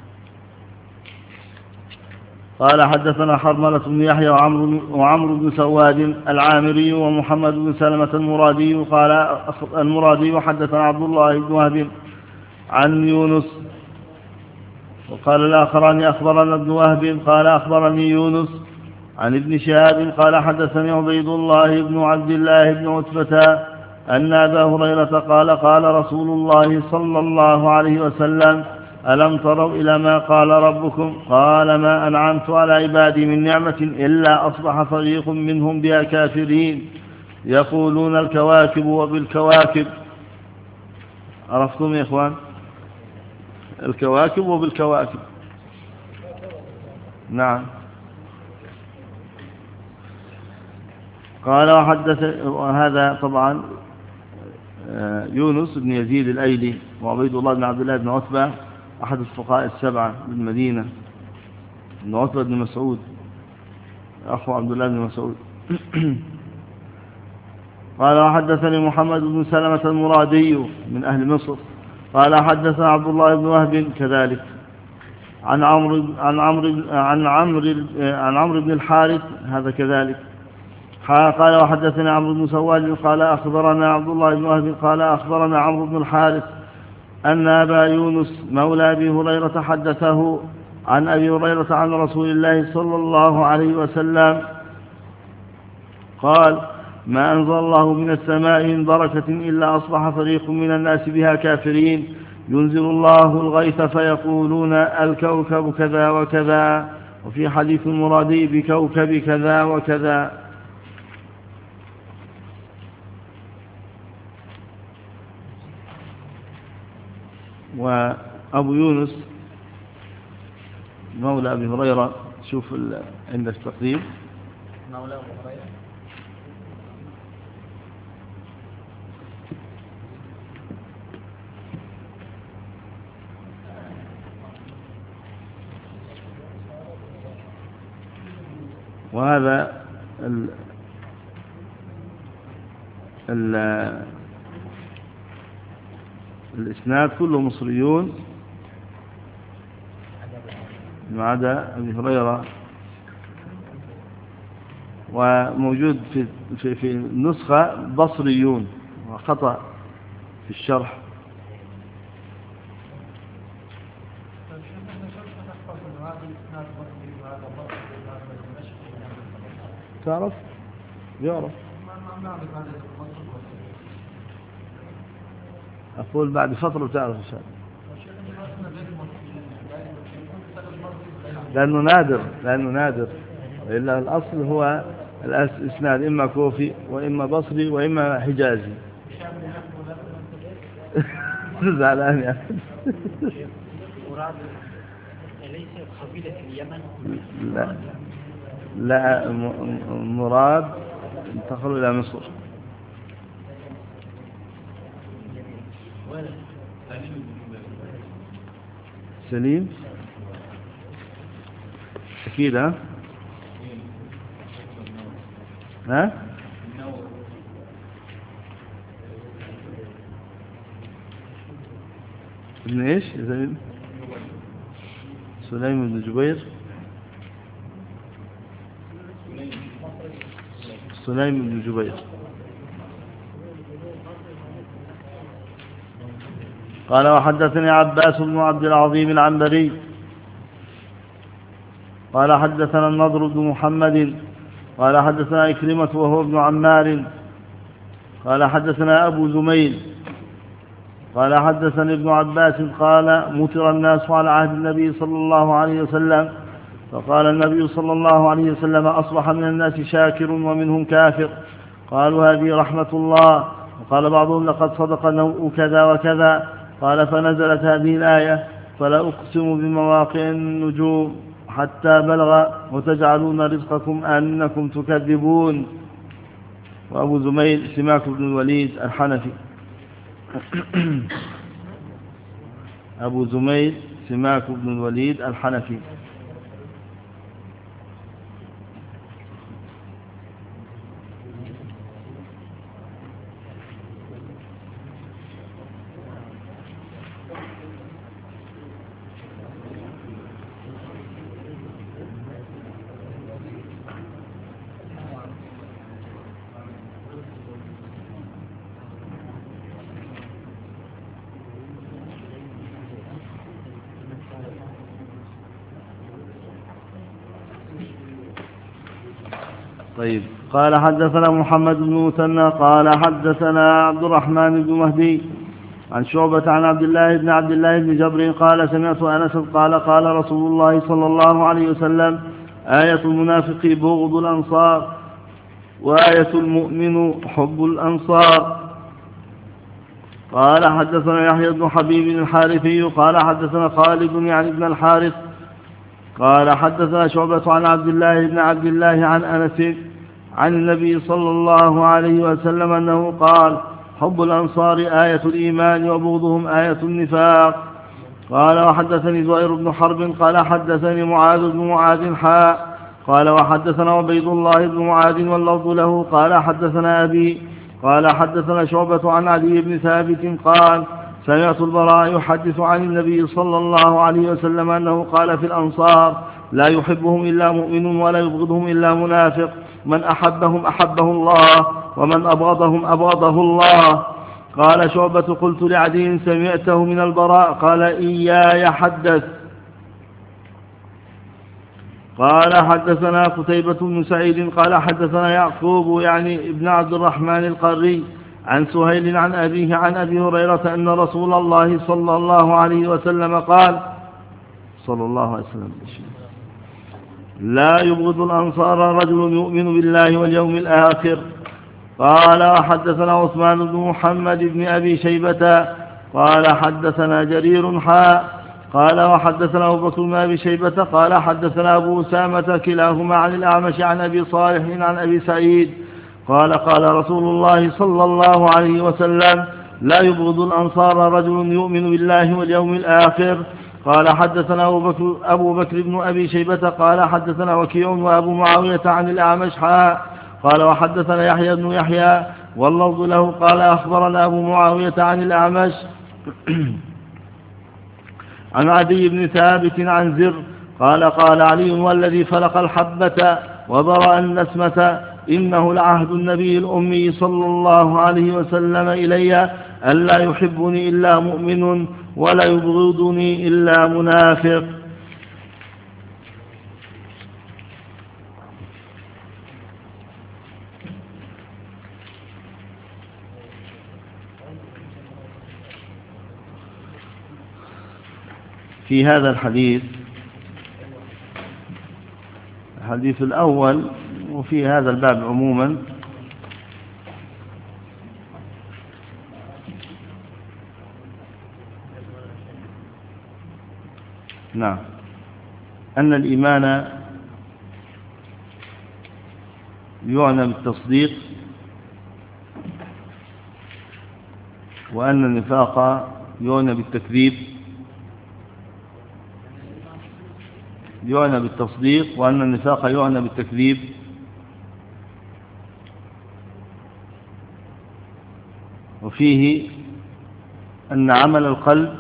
قال حدثنا حرملة بن يحيى وعمرو بن سواد العامري ومحمد بن سلمة المرادي قال المرادي وحدثنا عبد الله بن وهب عن يونس وقال الآخران أخبرنا ابن وهب قال أخبرني يونس عن ابن شهاب قال حدثني عبيد الله بن عبد الله بن عتبة أن أبا هريرة قال قال رسول الله صلى الله عليه وسلم ألم تروا إلى ما قال ربكم قال ما أنعمت على عبادي من نعمة إلا أصبح فريق منهم بها كافرين يقولون الكواكب وبالكواكب. عرفتم يا إخوان؟ الكواكب وبالكواكب. نعم. قال وحدث وهذا طبعا يونس بن يزيد الأيلي وعبيد الله بن عبد الله بن عتبة أحد الفقهاء السبعة بالمدينة، بن عتبة بن مسعود أخو عبد الله بن مسعود. قال وحدثني محمد بن سلمة المرادي من أهل مصر قال حدثنا عبد الله بن وهب كذلك عن عمرو عن عمرو عن عمرو عن عمرو بن الحارث هذا كذلك. قال وحدثنا عمرو بن سواد قال أخبرنا عبد الله بن وهب قال أخبرنا عمرو بن الحارث أن أبا يونس مولى أبي هريرة حدثه عن أبي هريرة عن رسول الله صلى الله عليه وسلم قال ما أنزل الله من السماء من بركة إلا أصبح فريق من الناس بها كافرين ينزل الله الغيث فيقولون الكوكب كذا وكذا وفي حديث المرادي بكوكب كذا وكذا. وأبو يونس مولى أبي هريرة، شوف عند التقديم مولى أبي هريرة وهذا ال ال الإسناد كله مصريون ما عدا أبي هريرة، وموجود في في في النسخة بصريون وخطأ في الشرح. تعرف؟ يعرف. أقول بعد فترة تعرف إن شاء الله. لأنه نادر لأنه نادر إلا الأصل هو الإسناد إما كوفي وإما بصري وإما حجازي. زعلان يا مراد ليس قبيلة اليمن. لا لا مراد انتقلوا إلى مصر. سليم أكيد. ها ها ابن ايش سليم سليم بن جبير سليم بن جبير. قال وحدثني عباس بن عبد العظيم العنبري قال حدثنا النضر بن محمد قال حدثنا إكرمة وهو ابن عمار قال حدثنا أبو زميل قال حدثني ابن عباس قال مطر الناس على عهد النبي صلى الله عليه وسلم فقال النبي صلى الله عليه وسلم أصبح من الناس شاكر ومنهم كافر. قالوا هذه رحمة الله. وقال بعضهم لقد صدق نوء كذا وكذا. قال فنزلت هذه الآية فلا أقسم بمواقع النجوم حتى بلغ وتجعلون رزقكم أنكم تكذبون. وأبو زميل سماك بن الوليد الحنفي. أبو زميل سماك بن الوليد الحنفي. طيب قال حدثنا محمد بن مثنى قال حدثنا عبد الرحمن بن مهدي عن شعبة عن عبد الله بن عبد الله بن جبر قال سمعت أنس قال قال رسول الله صلى الله عليه وسلم آية المنافق بغض الأنصار وآية المؤمن حب الأنصار. قال حدثنا يحيى بن حبيب الحارثي قال حدثنا خالد يعني ابن الحارث قال حدثنا شعبة عن عبد الله بن عبد الله عن أنس عن النبي صلى الله عليه وسلم أنه قال حب الأنصار آية الإيمان وبغضهم آية النفاق. قال وحدثني زهير بن حرب قال حدثني معاذ بن معاذ حاء قال وحدثنا عبيد الله بن معاذ واللفظ له قال حدثنا أبي قال حدثنا شعبة عن علي بن ثابت قال سمعت البراء يحدث عن النبي صلى الله عليه وسلم أنه قال في الأنصار لا يحبهم إلا مؤمن ولا يبغضهم إلا منافق من أحبهم أحبه الله ومن أبغضهم أبغضه الله. قال شعبة قلت لعدي سمعته من البراء قال إياي حدث. قال حدثنا قتيبة بن سعيد قال حدثنا يعقوب يعني ابن عبد الرحمن القري عن سهيل عن أبيه عن أبي هريرة أن رسول الله صلى الله عليه وسلم قال صلى الله عليه وسلم لا يبغض الأنصار رجل يؤمن بالله واليوم الآخر. قال وحدثنا عثمان بن محمد بن أبي شيبة قال حدثنا جرير حاء قال وحدثنا أبو بكر بن أبي شيبة قال حدثنا أبو أسامة كلاهما عن الأعمش عن أبي صالح عن أبي سعيد قال قال رسول الله صلى الله عليه وسلم لا يبغض الأنصار رجل يؤمن بالله واليوم الآخر. قال حدثنا أبو بكر, أبو بكر بن أبي شيبة قال حدثنا وكيع وأبو معاوية عن الأعمش حاء قال وحدثنا يحيى بن يحيى واللفظ له قال أخبرنا أبو معاوية عن الأعمش عن عدي بن ثابت عن زر قال قال علي والذي فلق الحبة وبرأ النسمة إنه لعهد النبي الأمي صلى الله عليه وسلم إلي ألا يحبني إلا مؤمن ولا يبغضني إلا منافق. في هذا الحديث الحديث الأول وفي هذا الباب عموما نعم أن الإيمان يعنى بالتصديق، وأن النفاق يعنى بالتكذيب. يعنى بالتصديق وأن النفاق يعنى بالتكذيب. وفيه أن عمل القلب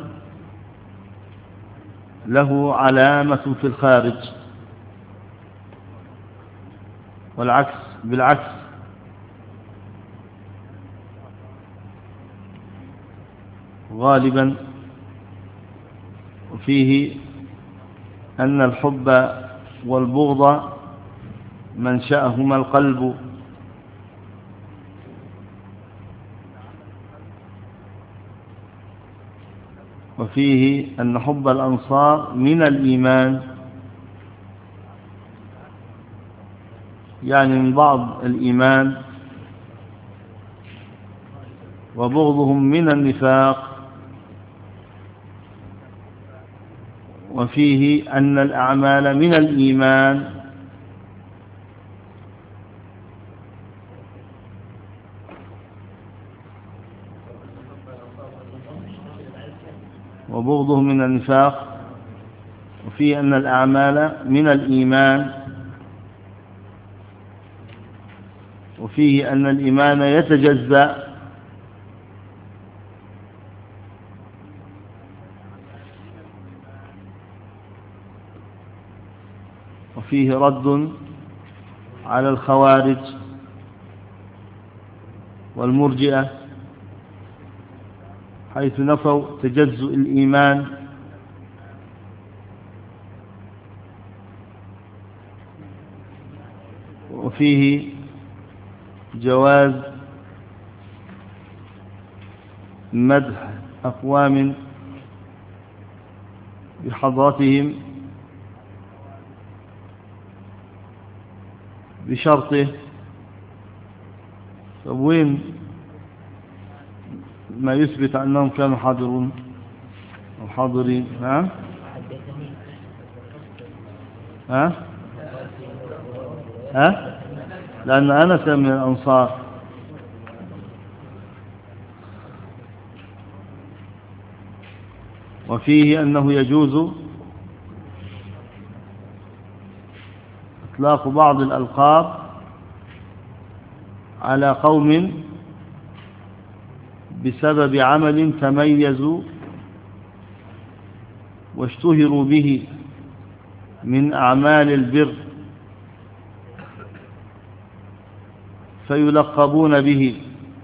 له علامة في الخارج، والعكس بالعكس. غالبا. وفيه أن الحب والبغض منشأهما القلب، وفيه أن حب الأنصار من الإيمان، يعني من بعض الإيمان، وبغضهم من النفاق. وفيه أن الأعمال من الإيمان، وبغضهم من النفاق. وفيه أن الأعمال من الإيمان. وفيه أن الإيمان يتجزأ، وفيه رد على الخوارج والمرجئة حيث نفوا تجزؤ الإيمان. وفيه جواز مدح أقوام بحضرتهم بشرطه. وين ما يثبت أنهم كانوا حاضرون أو حاضرين؟ ها ها ها لأن أنس من الأنصار. وفيه أنه يجوز إطلاق بعض الألقاب على قوم بسبب عمل تميزوا واشتهروا به من أعمال البر فيلقبون به.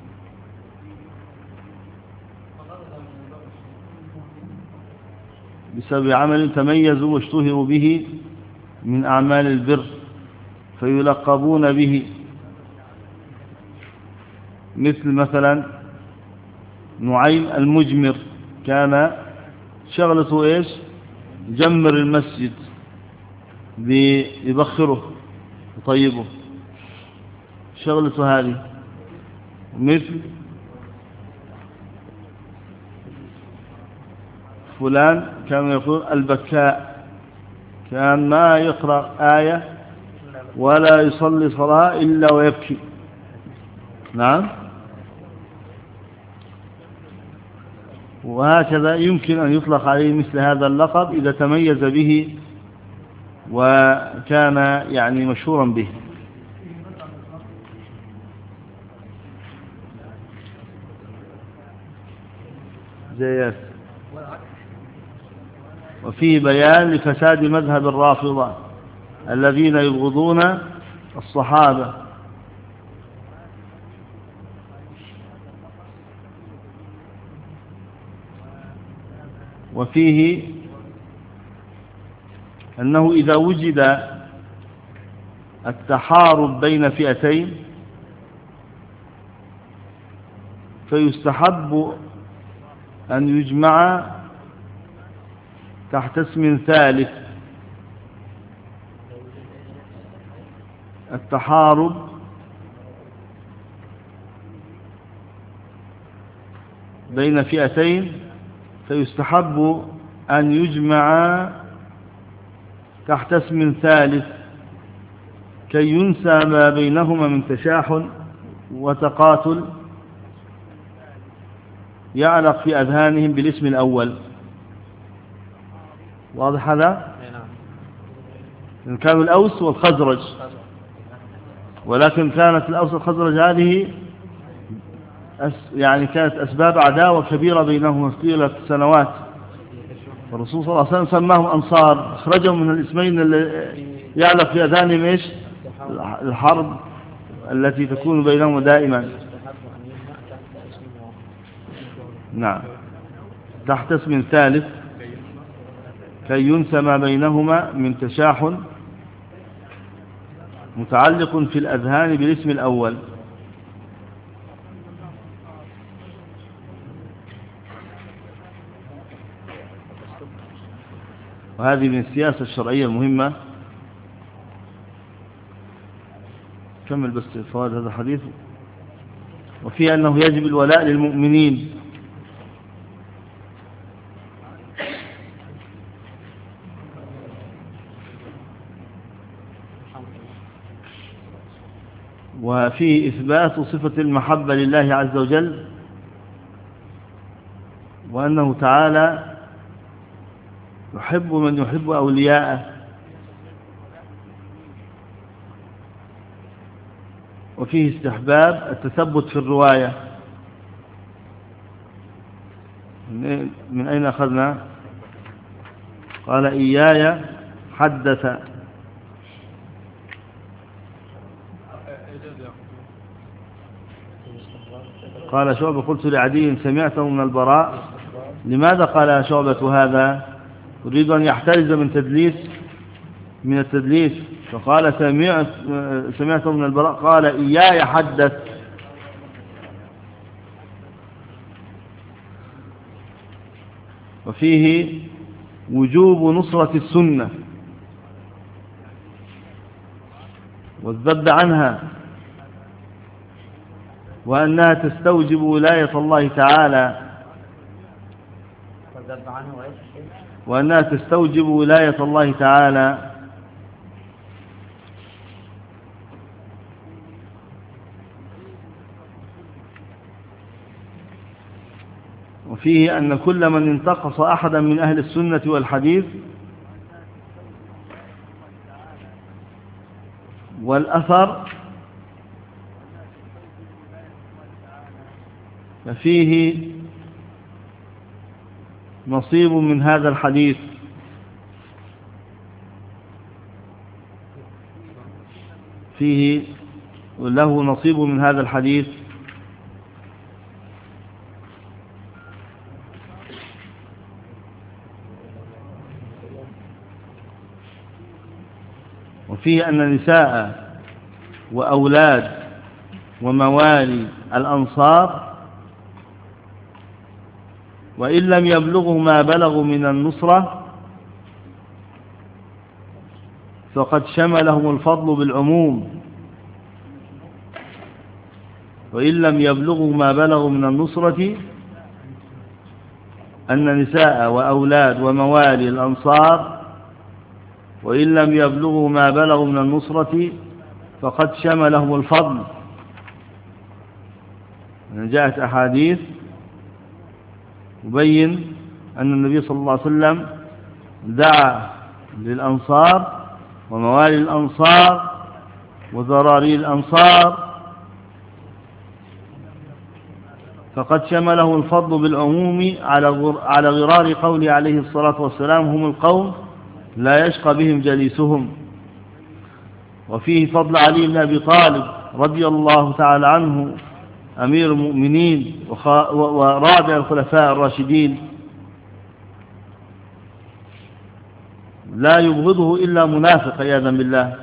بسبب عمل تميزوا واشتهروا به من أعمال البر فيلقبون به، مثل مثلا نعيم المجمر، كان شغلته ايش؟ جمر المسجد بيبخره وطيبه، شغلته هذه. مثل فلان كان يقول البكاء، كان ما يقرأ آية ولا يصلي صلاة إلا ويبكي. نعم. وهكذا يمكن أن يطلق عليه مثل هذا اللقب إذا تميز به وكان يعني مشهورا به. زيات. وفيه بيان لفساد مذهب الرافضة الذين يبغضون الصحابة. وفيه أنه إذا وجد التحارب بين فئتين فيستحب أن يجمع تحت اسم ثالث. التحارب بين فئتين فيستحب أن يجمع تحت اسم ثالث كي ينسى ما بينهما من تشاحن وتقاتل يعلق في أذهانهم بالاسم الأول. واضح هذا؟ إن كانوا الأوس والخزرج، ولكن كانت الأوس والخزرج هذه يعني كانت أسباب عداوة كبيرة بينهم طيلة سنوات، الرسول صلى الله عليه وسلم سماهم أنصار، أخرجهم من الاسمين اللي يعلق في أذانهم إيش؟ الحرب التي تكون بينهم دائما. نعم، تحت اسم ثالث كي ينسى ما بينهما من تشاحن متعلق في الأذهان بالاسم الأول. وهذه من السياسة الشرعية المهمة. كمل بس فوائد هذا الحديث. وفيه أنه يجب الولاء للمؤمنين، وفيه إثبات صفة المحبة لله عز وجل، وأنه تعالى يحب من يحب أولياءه. وفيه استحباب التثبت في الرواية. من أين أخذنا؟ قال إياي حدث. قال شعبة قلت لعدي سمعته من البراء. لماذا قال شعبة هذا؟ يريد أن يحترز من تدليس من التدليس، فقال سمعت سمعته من البراء قال إياي حدث. وفيه وجوب نصرة السنة والذب عنها، وأنها تستوجب ولاية الله تعالى وأنها تستوجب ولاية الله تعالى. وفيه أن كل من انتقص أحدا من أهل السنة والحديث والأثر ففيه نصيب من هذا الحديث. فيه له نصيب من هذا الحديث. وفيه أن نساء وأولاد وموالي الأنصار وإن لم يبلغوا ما بلغوا من النصرة فقد شملهم الفضل بالعموم، وإن لم يبلغوا ما بلغوا من النصرة أن نساء وأولاد وموالي الأنصار وإن لم يبلغوا ما بلغوا من النصرة فقد شملهم الفضل. جاءت أحاديث يبين أن النبي صلى الله عليه وسلم دعا للأنصار وموالي الأنصار وذراري الأنصار فقد شمله الفضل بالعموم على غرار قوله عليه الصلاة والسلام هم القوم لا يشقى بهم جليسهم. وفيه فضل علي بن أبي طالب رضي الله تعالى عنه أمير المؤمنين ورابع الخلفاء الراشدين، لا يبغضه إلا منافق عياذا بالله،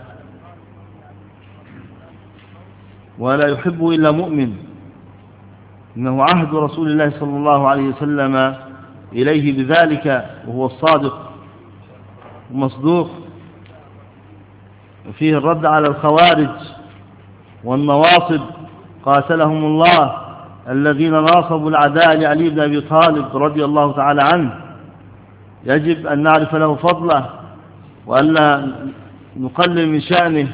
ولا يحبه إلا مؤمن، إنه عهد رسول الله صلى الله عليه وسلم إليه بذلك وهو الصادق المصدوق. وفيه الرد على الخوارج والنواصب قاتلهم الله الذين ناصبوا العداء لعلي بن أبي طالب رضي الله تعالى عنه. يجب أن نعرف له فضله وألا نقلل من شأنه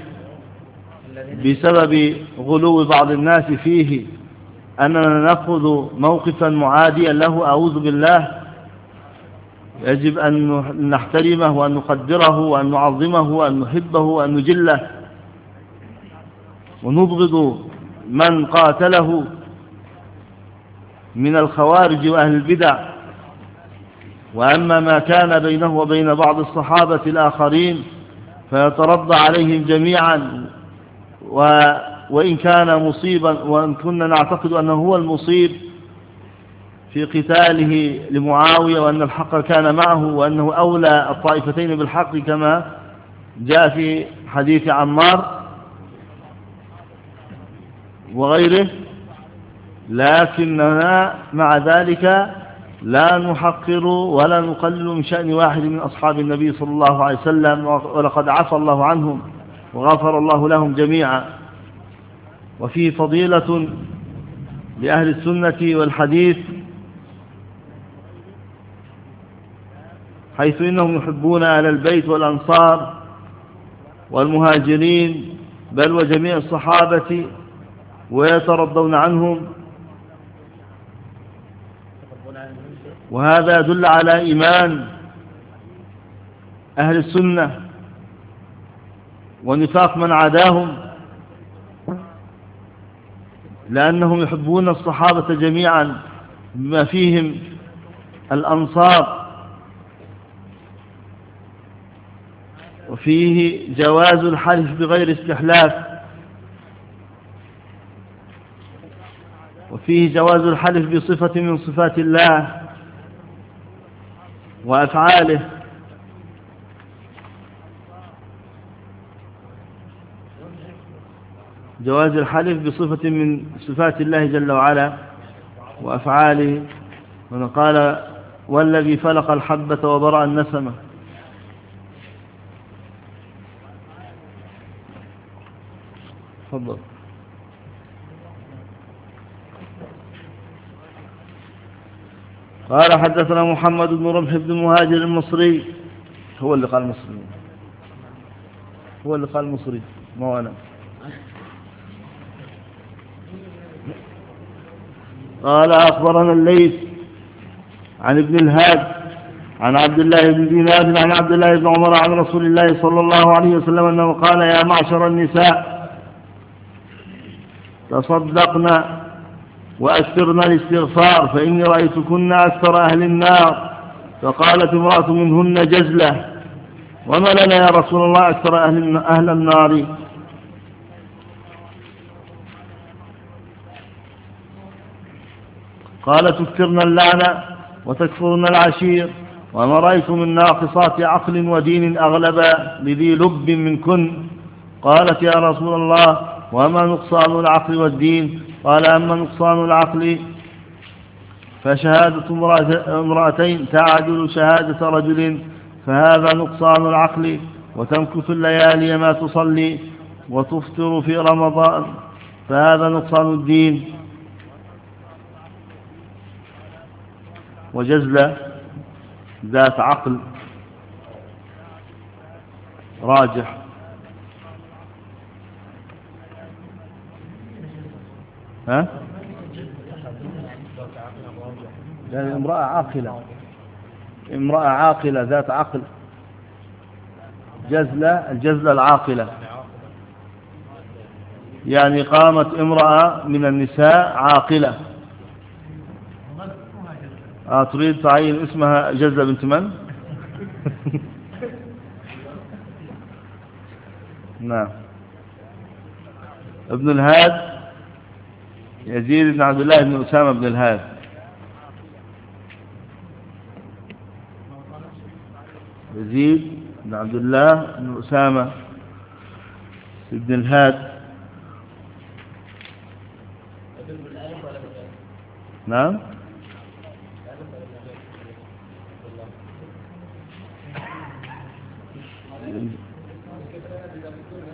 بسبب غلو بعض الناس فيه، أننا نأخذ موقفا معاديا له، أعوذ بالله. يجب أن نحترمه وأن نقدره وأن نعظمه وأن نحبه وأن نجله ونبغض من قاتله من الخوارج وأهل البدع. وأما ما كان بينه وبين بعض الصحابة الآخرين فيترضى عليهم جميعا، و وإن كان مصيبا، وإن كنا نعتقد أنه هو المصيب في قتاله لمعاوية وأن الحق كان معه وأنه أولى الطائفتين بالحق كما جاء في حديث عمار وغيره، لكننا مع ذلك لا نحقر ولا نقلل من شأن واحد من أصحاب النبي صلى الله عليه وسلم، ولقد عفى الله عنهم وغفر الله لهم جميعا. وفيه فضيلة لأهل السنة والحديث، حيث إنهم يحبون أهل البيت والأنصار والمهاجرين بل وجميع الصحابة ويترضون عنهم، وهذا يدل على إيمان أهل السنة ونفاق من عاداهم، لأنهم يحبون الصحابة جميعا بما فيهم الأنصار. وفيه جواز الحلف بغير استحلاف، وفيه جواز الحلف بصفة من صفات الله وأفعاله، جواز الحلف بصفة من صفات الله جل وعلا وأفعاله. وقال والذي فلق الحبة وبرأ النسمة. تفضل. قال حدثنا محمد بن رمح بن المهاجر المصري، هو اللي قال المصري، هو اللي قال المصري ما هو أنا. قال أخبرنا الليث عن ابن الهاد عن عبد الله بن دينار عن عبد الله بن عمر عن رسول الله صلى الله عليه وسلم أنه قال يا معشر النساء تصدقنا وأكثرنا الاستغفار فإني رأيتكن أكثر أهل النار. فقالت امرأة منهن جزلة وما لنا يا رسول الله أكثر أهل, أهل النار؟ قال تكثرن اللعنة وتكفرن العشير وما رأيت من ناقصات عقل ودين أغلب لذي لب منكن. قالت يا رسول الله وما نقصان العقل والدين؟ قال أما نقصان العقل فشهادة امرأتين تعادل شهادة رجل فهذا نقصان العقل، وتمكث الليالي ما تصلي وتفطر في رمضان فهذا نقصان الدين. وجزلة ذات عقل راجح. ها؟ يعني امرأة عاقلة، امرأة عاقلة ذات عقل. جزلة الجزلة العاقلة يعني قامت امرأة من النساء عاقلة. آه تريد تعين اسمها جزلة بنت من؟ نعم. ابن الهاد يزيد بن عبد الله بن أسامة بن الهاد. يزيد بن عبد الله بن أسامة بن الهاد. نعم.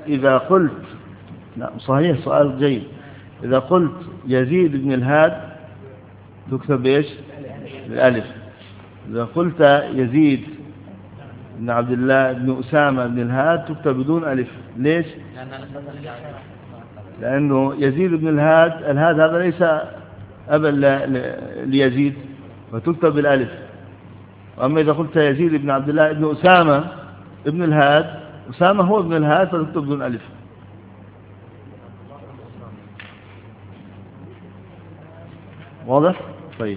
إذا قلت، لا صحيح سؤال جيد، إذا قلت يزيد بن الهاد تكتب بإيش؟ بالألف. إذا قلت يزيد بن عبد الله بن أسامة بن الهاد تكتب بدون ألف. ليش؟ لأنه يزيد بن الهاد، الهاد هذا ليس أبا ليزيد فتكتب بالألف. أما إذا قلت يزيد بن عبد الله بن أسامة ابن الهاد، أسامة هو ابن الهاد فتكتب بدون ألف. واضح؟ طيب.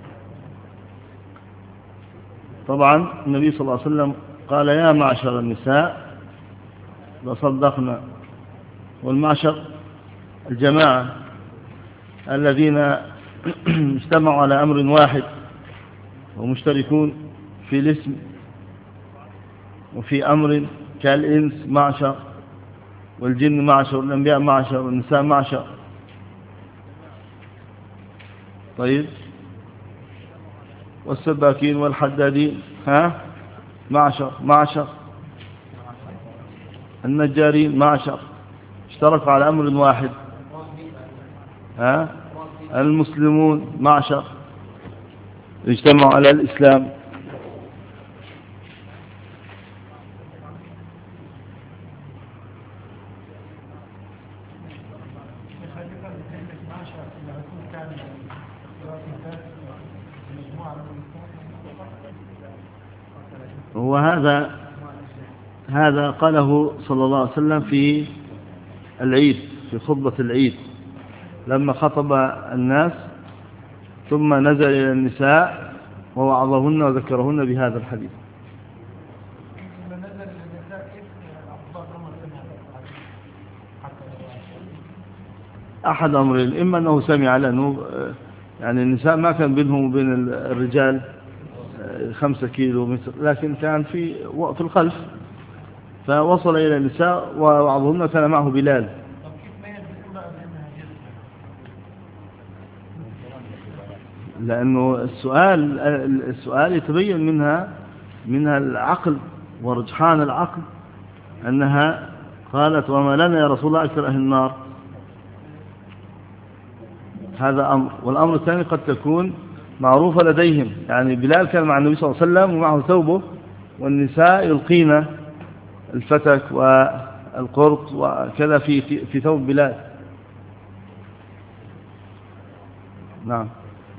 طبعا النبي صلى الله عليه وسلم قال يا معشر النساء لصدقنا، والمعشر الجماعة الذين اجتمعوا على أمر واحد ومشتركون في الاسم وفي أمر، كالإنس معشر والجن معشر والأنبياء معشر والنساء معشر. طيب، والسباكين والحدادين ها معشر معشر، النجارين معشر، اشتركوا على أمر واحد. ها المسلمون معشر اجتمعوا على الإسلام. وهذا هذا قاله صلى الله عليه وسلم في العيد، في خطبة العيد لما خطب الناس، ثم نزل إلى النساء ووعظهن وذكرهن بهذا الحديث. أحد أمرين، إما أنه سمع، لأنه يعني النساء ما كان بينهم وبين الرجال خمسة كيلو، لكن كان في في الخلف، فوصل إلى النساء ووعظهن، كان معه بلال. لأنه السؤال السؤال يتبين منها منها العقل ورجحان العقل، أنها قالت وما لنا يا رسول الله أكثر أهل النار. هذا أمر. والأمر الثاني قد تكون معروفة لديهم، يعني بلال كان مع النبي صلى الله عليه وسلم ومعه ثوبه، والنساء يلقين الفتك والقرط وكذا في في, في ثوب بلال. نعم.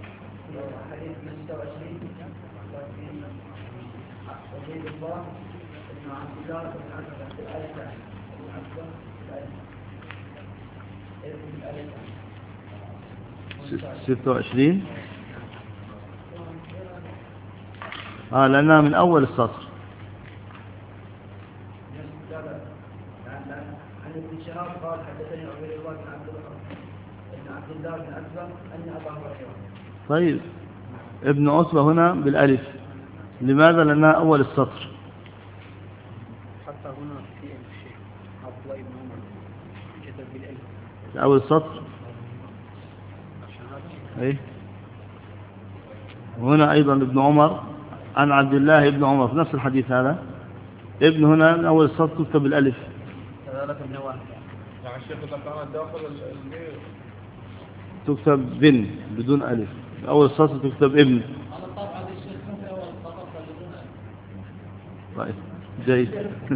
ستة وعشرين آه لأنها من أول السطر. عن ابن شهاب قال حدثني عبيد الله بن عبد الله بن عتبة أن أبا هريرة. طيب، ابن عتبة هنا بالألف، لماذا؟ لأنها أول السطر. حتى هنا في الشيخ عبد الله بن عمر كتب بالألف أول السطر. ايه، هنا أيضا ابن عمر عن عبد الله ابن عمر في نفس الحديث هذا، ابن هنا من أول السطر تكتب بالألف. كذلك ابن واحد يعني الشيخ إذا كان داخل الغير تكتب بن بدون ألف، أول السطر تكتب ابن. طيب جيد.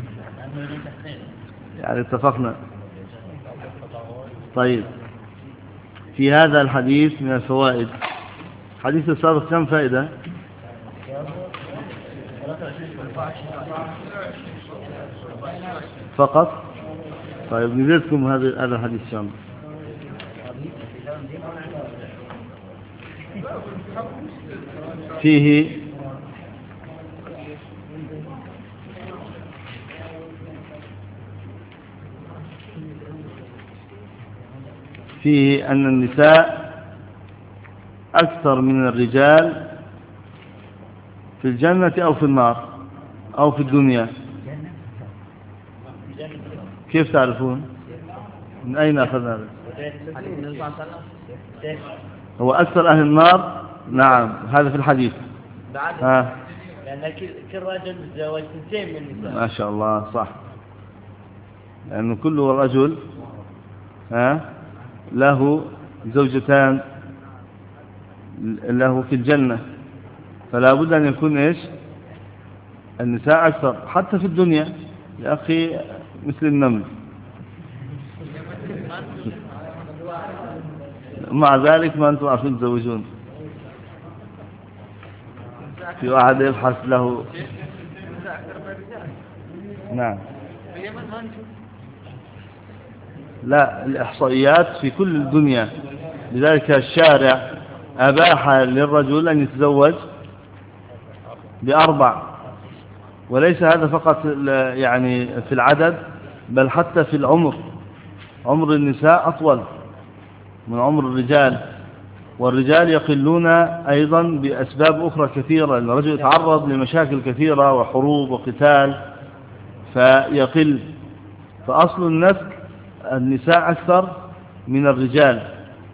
يعني اتفقنا. طيب، في هذا الحديث من الفوائد، حديث السابق كم فائدة؟ فقط. طيب نزيدكم هذا هذا الحديث شامل. فيه فيه أن النساء أكثر من الرجال في الجنة أو في النار أو في الدنيا. كيف تعرفون؟ من أين أخذ هذا؟ هو أكثر أهل النار. نعم، هذا في الحديث. ها. لأن كل رجل متزوج اثنتين من النساء. ما شاء الله، صح. لأن كل رجل ها له زوجتان له في الجنة، فلا بد أن يكون إيش النساء أكثر حتى في الدنيا يا أخي مثل النمل. مع ذلك ما أنتم عارفين تزوجون. في واحد يبحث له. نعم. لا، الإحصائيات في كل الدنيا، لذلك الشارع أباح للرجل أن يتزوج بأربع، وليس هذا فقط يعني في العدد بل حتى في العمر. عمر النساء أطول من عمر الرجال، والرجال يقلون أيضا بأسباب أخرى كثيرة. الرجل يتعرض لمشاكل كثيرة وحروب وقتال فيقل، فأصل النسل النساء أكثر من الرجال.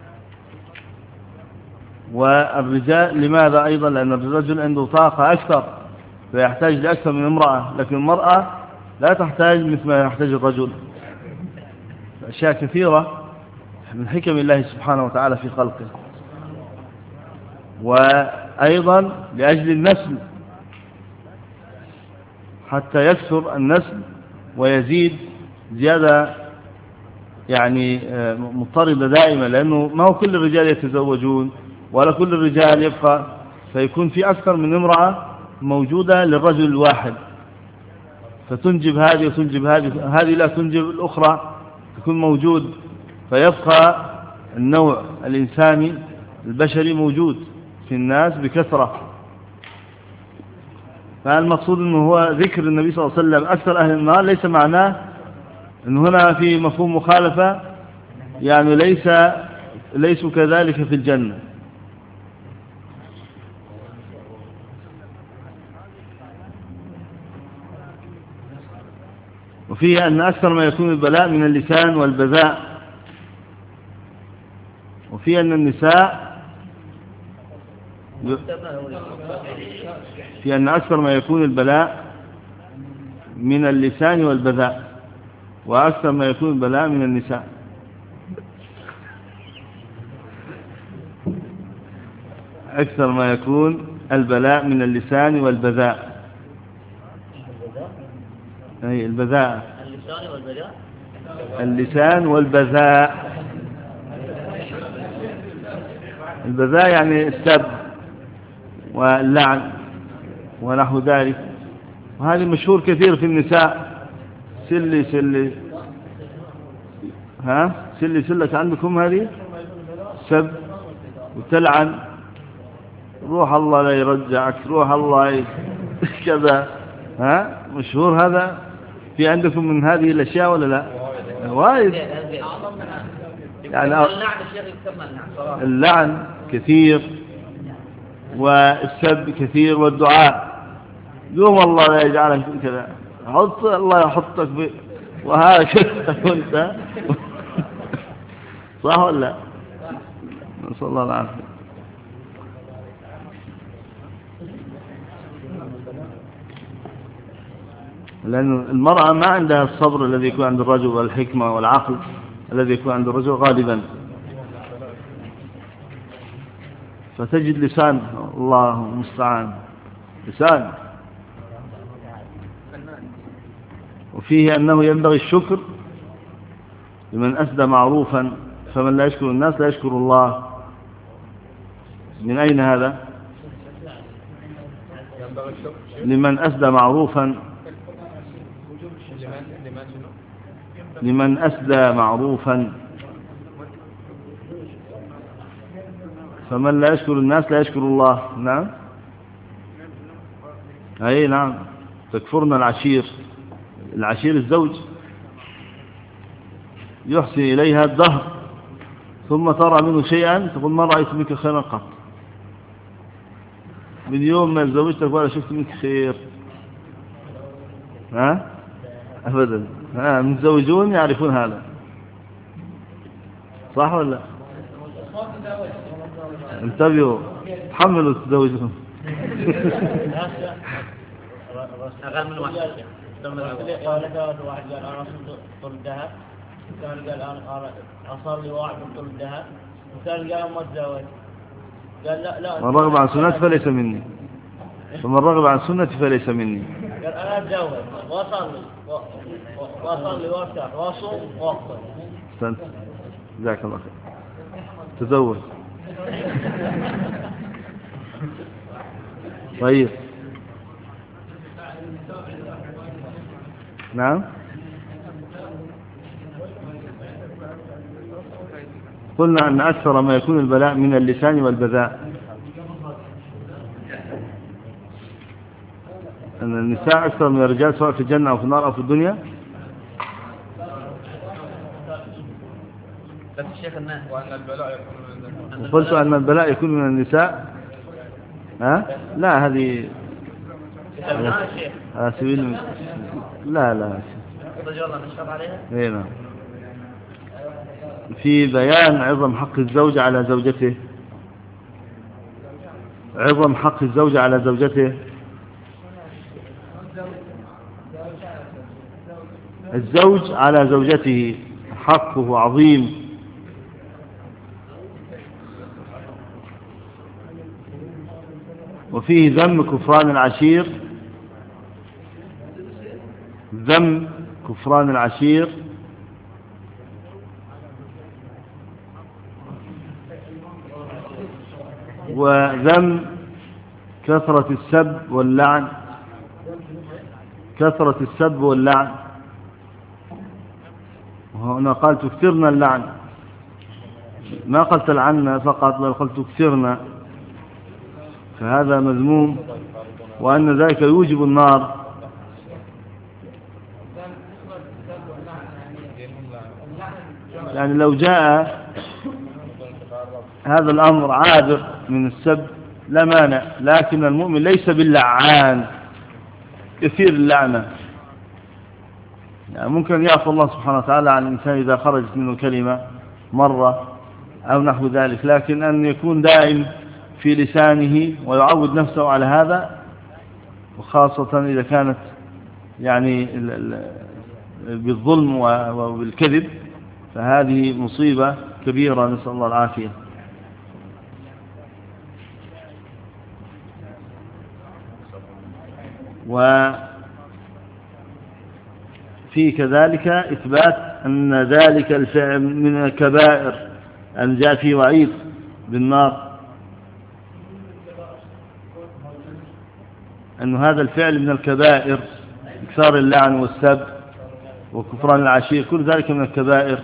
والرجال لماذا أيضا؟ لأن الرجل عنده طاقة أكثر فيحتاج لأكثر من امرأة، لكن المرأة لا تحتاج مثل ما يحتاج الرجل. أشياء كثيرة من حكم الله سبحانه وتعالى في خلقه. وأيضا لأجل النسل حتى يكثر النسل ويزيد زيادة يعني مضطردة دائما، لأنه ما هو كل الرجال يتزوجون ولا كل الرجال يبقى، فيكون في أكثر من امرأة موجودة للرجل الواحد، فتنجب هذه وتنجب هذه، هذه لا تنجب الأخرى، تكون موجود، فيبقى النوع الإنساني البشري موجود في الناس بكثرة. فالمقصود أنه هو ذكر النبي صلى الله عليه وسلم أكثر أهل النار ليس معناه أنه هنا في مفهوم مخالفة، يعني ليس ليسوا كذلك في الجنة. وفيه أن أكثر ما يكون البلاء من اللسان والبذاء، وفيه أن النساء في أن أكثر ما يكون البلاء من اللسان والبذاء، وأكثر ما يكون البلاء من النساء. أكثر ما يكون البلاء من اللسان والبذاء. أي البذاء، اللسان والبذاء، اللسان والبذاء. البذاء يعني السب واللعن ونحو ذلك، وهذا مشهور كثير في النساء. سلي سلي ها سلي سلك عندكم هذه سب وتلعن، روح الله لا يرجعك، روح الله كذا، ها مشهور هذا. في عندكم من هذه الأشياء ولا لا؟ وايد يعني. اللعن كثير والسب كثير والدعاء، يوم الله لا يجعلك كذا، حط الله يحطك ب... وهكذا وانت صح ولا لا؟ نسأل الله العافية. لأن المرأة ما عندها الصبر الذي يكون عند الرجل والحكمة والعقل الذي يكون عند الرجل غالبا، فتجد لسان الله المستعان لسان. وفيه أنه ينبغي الشكر لمن أسدى معروفا، فمن لا يشكر الناس لا يشكر الله. من أين هذا؟ لمن أسدى معروفا، لمن أسدى معروفا، فمن لا يشكر الناس لا يشكر الله. نعم أي نعم. تكفرنا العشير، العشير الزوج يحسن إليها الدهر ثم ترى منه شيئا تقول ما رأيت منك خيرا قط، من يوم ما زوجتك ولا شفت منك خير. ها أبدا. ها متزوجون يعرفون هذا، صح ولا لا؟ انتبهوا، تحملوا تزوجهم. قال ثلاث واحد قال أنا أصل طول الذهب، وكان قال أنا أصلي واحد من طول الذهب، وكان قال ما أتزوج. قال لا لا. من رغب عن سنتي فليس مني. فمن رغب عن سنتي فليس مني. قال أنا أتزوج وأصلي وأصلي وأفتح وأصوم وأفطر. استنى. جزاك الله خير. تزوج. طيب. نعم. قلنا أن أكثر ما يكون البلاء من اللسان والبذاء، أن النساء أكثر من الرجال سواء في الجنة أو في النار أو في الدنيا. وأن البلاء يكون من النساء. وقلت أن البلاء يكون من النساء. ها؟ لا هذه على سبيل لا لا اي نعم. في بيان عظم حق الزوج على زوجته، عظم حق الزوج على زوجته. الزوج على زوجته حقه عظيم، وفيه ذم كفران العشير، ذم كفران العشير، وذم كثرة السب واللعن، كثرة السب واللعن. وهنا قال تكثرنا اللعن، ما قلت تلعنا فقط بل قلت تكثرنا، فهذا مذموم، وأن ذلك يوجب النار. يعني لو جاء هذا الأمر عابر من السب لا مانع، لكن المؤمن ليس باللعان كثير اللعنة. يعني ممكن يعفو الله سبحانه وتعالى عن الإنسان إذا خرجت منه كلمة مرة أو نحو ذلك، لكن أن يكون دائم في لسانه ويعود نفسه على هذا، وخاصة إذا كانت يعني بالظلم وبالكذب، فهذه مصيبة كبيرة، نسأل الله العافية. وفي كذلك إثبات أن ذلك الفعل من الكبائر، أن جاء فيه وعيد بالنار، أن هذا الفعل من الكبائر، إكثار اللعن والسب وكفران العشير، كل ذلك من الكبائر.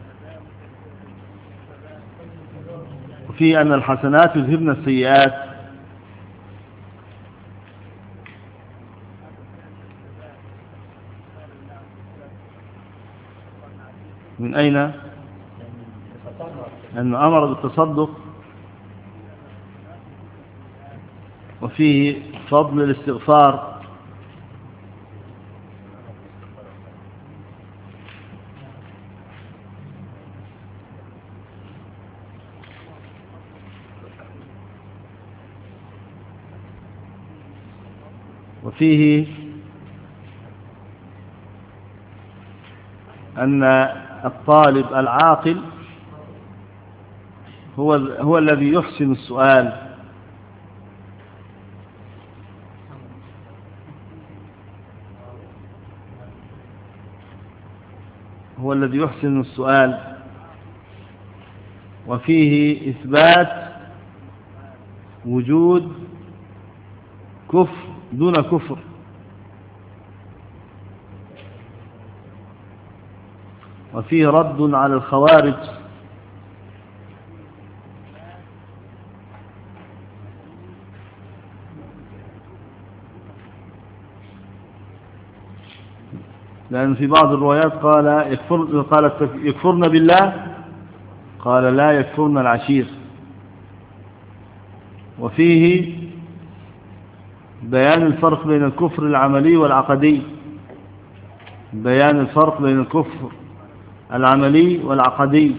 وفي أن الحسنات يذهبن السيئات، من أين؟ أنه أمر بالتصدق، وفيه فضل الاستغفار، وفيه أن الطالب العاقل هو هو الذي يحسن السؤال، هو الذي يحسن السؤال. وفيه إثبات وجود كفر دون كفر، وفيه رد على الخوارج، لأن في بعض الروايات قال يكفر، قالت يكفرن بالله، قال لا يكفرن العشير. وفيه بيان الفرق بين الكفر العملي والعقدي، بيان الفرق بين الكفر العملي والعقدي.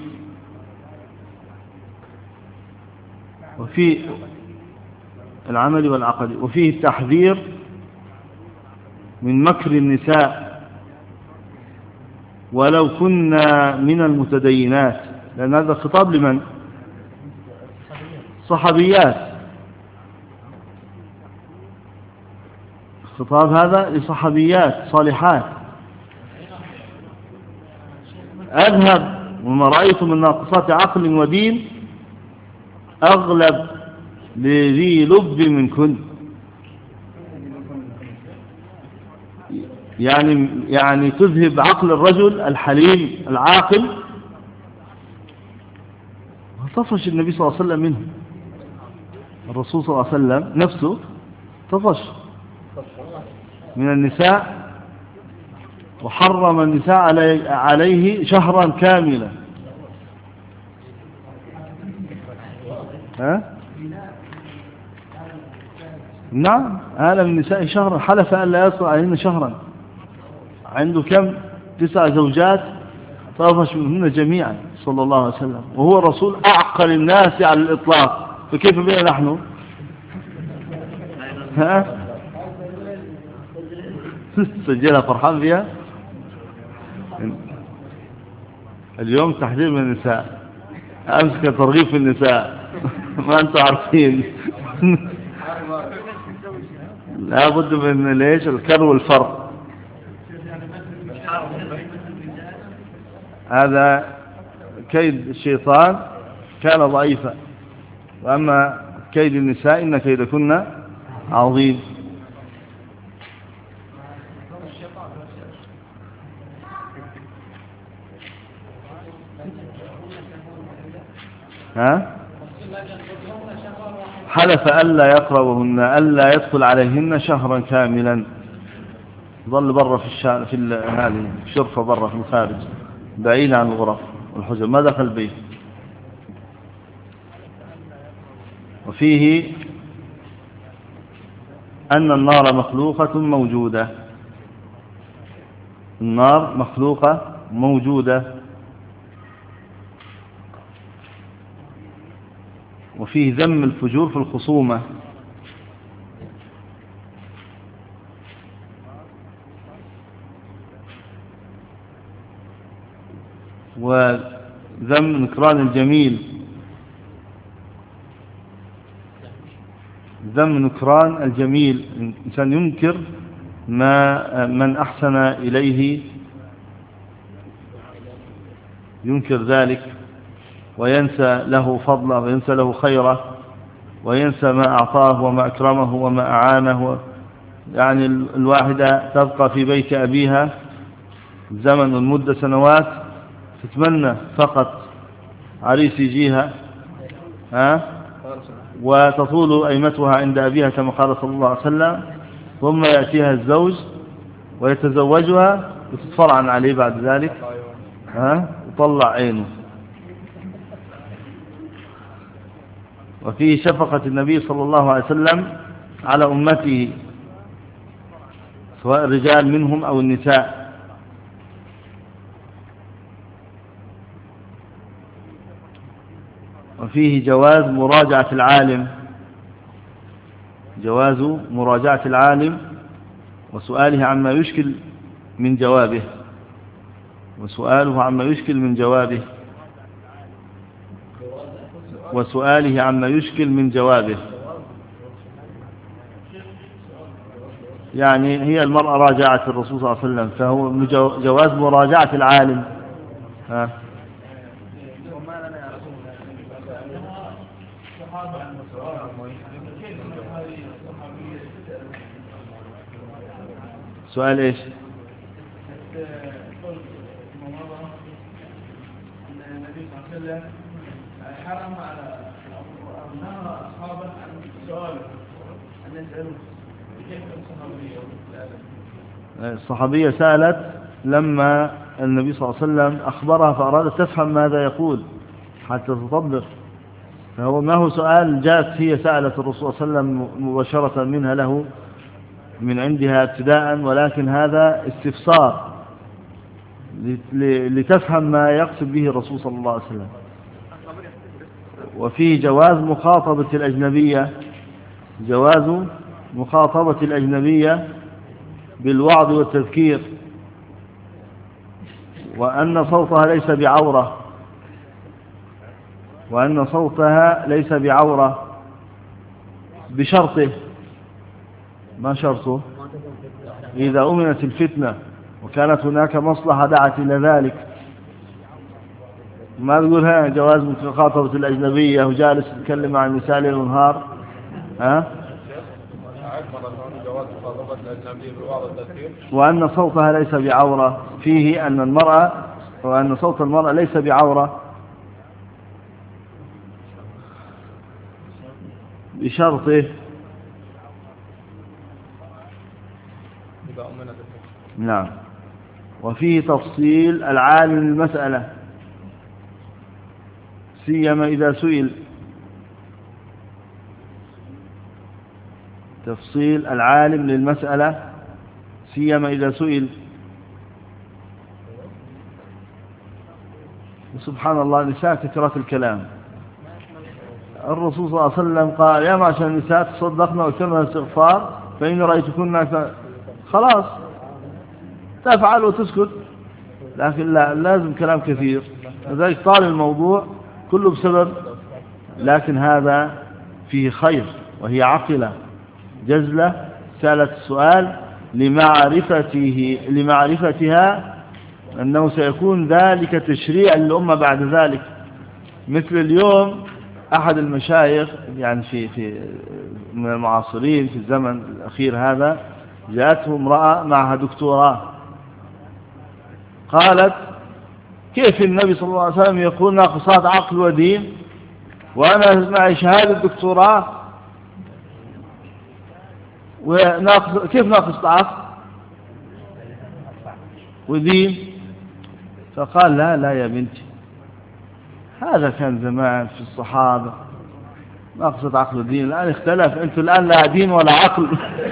وفي العمل والعقدي، وفيه التحذير من مكر النساء ولو كنا من المتدينات، لأن هذا خطاب لمن؟ صحابيات، خطاب هذا لصحابيات صالحات. أذهب وما رأيت من ناقصات عقل ودين أغلب لذي لب منكن. يعني يعني تذهب عقل الرجل الحليم العاقل. طفش النبي صلى الله عليه وسلم منه، الرسول صلى الله عليه وسلم نفسه طفش من النساء، وحرم النساء عليه شهرا كاملا. ها؟ نعم، آل من النساء شهرا، حلف أن لا يصل عليهن شهرا. عنده كم؟ تسع زوجات، طافش منهن جميعا صلى الله عليه وسلم، وهو الرسول أعقل الناس على الإطلاق، فكيف بنا نحن؟ ها؟ سجلها فرحان بها. اليوم تحذير من النساء، أمس كان ترغيب في النساء. ما أنتم عارفين. لا بد من ليش الكر والفر. هذا كيد الشيطان كان ضعيفا، وأما كيد النساء إن كيدكن عظيم. ها؟ حلف ألا يقربهن، ألا يدخل عليهن شهرا كاملا. ظل برا في الشارع، في هذه الشرفة برا في الخارج بعيد عن الغرف والحجر، ما دخل البيت. وفيه أن النار مخلوقة موجودة، النار مخلوقة موجودة. وفيه ذم الفجور في الخصومة، وذم نكران الجميل، ذم نكران الجميل. الإنسان ينكر ما من أحسن إليه، ينكر ذلك وينسى له فضله وينسى له خيره وينسى ما أعطاه وما أكرمه وما أعانه. يعني الواحدة تبقى في بيت أبيها زمن المدة سنوات، تتمنى فقط عريس يجيها، ها، وتطول أيمتها عند أبيها كما قال صلى الله عليه وسلم، ثم يأتيها الزوج ويتزوجها وتتفرعن عليه بعد ذلك، ها، وطلع عينه. وفيه شفقة النبي صلى الله عليه وسلم على أمته، سواء الرجال منهم أو النساء. وفيه جواز مراجعة العالم، جواز مراجعة العالم وسؤاله عما يشكل من جوابه، وسؤاله عما يشكل من جوابه وسؤاله عما يشكل من جوابه. يعني هي المرأة راجعت الرسول صلى الله عليه وسلم، فهو جواز مراجعة العالم. ها. سؤال ايش؟ النبي صلى الله عليه وسلم حرم على نهى أصحابه عن سؤاله أن يسألوا كيف الصحابية. الصحابية سألت لما النبي صلى الله عليه وسلم أخبرها فأرادت تفهم ماذا يقول حتى تطبق، فهو ما هو سؤال جاءت هي سألت الرسول صلى الله عليه وسلم مباشرة منها له من عندها ابتداء، ولكن هذا استفسار لتفهم ما يقصد به الرسول صلى الله عليه وسلم. وفيه جواز مخاطبة الأجنبية، جواز مخاطبة الأجنبية بالوعظ والتذكير، وأن صوتها ليس بعورة، وأن صوتها ليس بعورة بشرطه. ما شرطه؟ إذا أمنت الفتنة وكانت هناك مصلحة دعت إلى ذلك. ما تقول ها جواز مخاطبة الأجنبية وجالس يتكلم مع النساء ليل ونهار؟ ها؟ وأن صوتها ليس بعورة، فيه أن المرأة وأن صوت المرأة ليس بعورة بشرطه. نعم. وفيه تفصيل العالم المسألة سيما إذا سئل. تفصيل العالم للمسألة سيما إذا سئل. سبحان الله، نساء كثرة الكلام. الرسول صلى الله عليه وسلم قال يا معشر النساء تصدقن وكثرن الاستغفار فإن رأيتكن خلاص تفعل وتسكت، لكن لا، لازم كلام كثير. لذلك طال الموضوع كله بسبب، لكن هذا فيه خير. وهي عقلة جزلة سألت السؤال لمعرفته لمعرفتها أنه سيكون ذلك تشريع للأمة بعد ذلك. مثل اليوم أحد المشايخ يعني في في من المعاصرين في الزمن الأخير هذا، جاءته امرأة معها دكتوراه، قالت كيف النبي صلى الله عليه وسلم يقول ناقصات عقل ودين وأنا معي شهادة دكتوراه، وناقص كيف ناقص عقل ودين؟ فقال لا لا يا بنتي، هذا كان زمان في الصحابة ناقصة عقل ودين، الآن اختلف، أنتم الآن لا دين ولا عقل.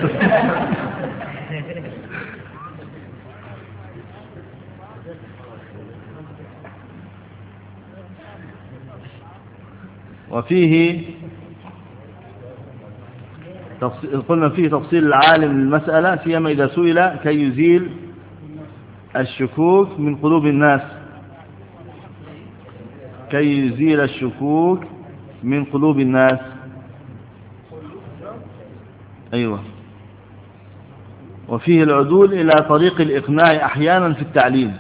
وفيه قلنا فيه تفصيل العالم للمسألة سيما إذا سئل كي يزيل الشكوك من قلوب الناس، كي يزيل الشكوك من قلوب الناس. أيوة. وفيه العدول إلى طريق الإقناع أحيانا في التعليم،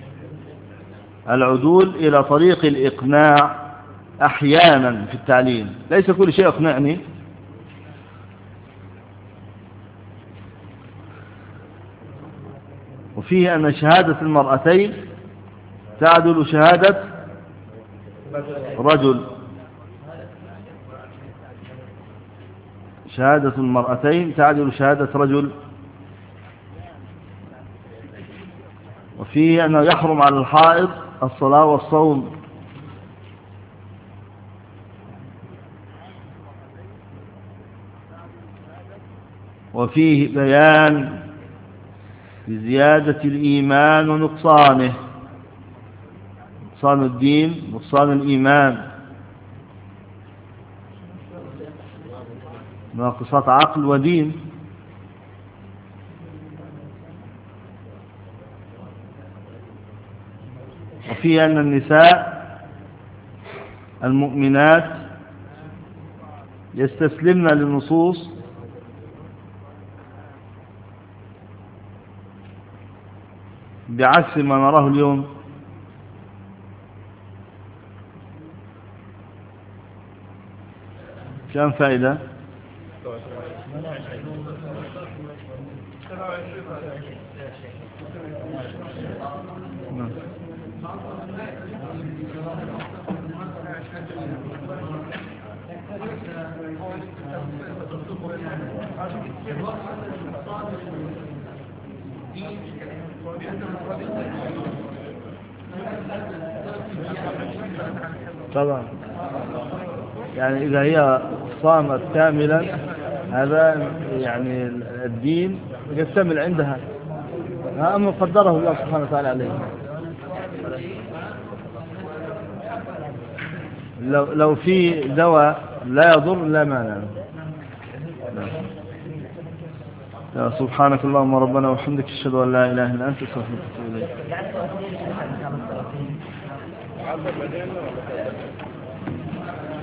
العدول إلى طريق الإقناع أحيانا في التعليم، ليس كل شيء يقنعني. وفيه أن شهادة المرأتين تعدل شهادة رجل، شهادة المرأتين تعدل شهادة رجل. وفيه أنه يحرم على الحائض الصلاة والصوم. وفيه بيان بزيادة الإيمان ونقصانه، نقصان الدين نقصان الإيمان، ناقصات عقل ودين. وفيه أن النساء المؤمنات يستسلمن للنصوص بعكس ما نراه اليوم. كم فائدة؟ طبعا يعني إذا هي صامت كاملا هذا يعني الدين يكتمل عندها، أما قدره الله سبحانه وتعالى عليه. لو لو في دواء لا يضر لا مانع. يا سبحانك اللهم ربنا وبحمدك أشهد أن لا إله إلا أنت أستغفرك وأتوب إليك. يعني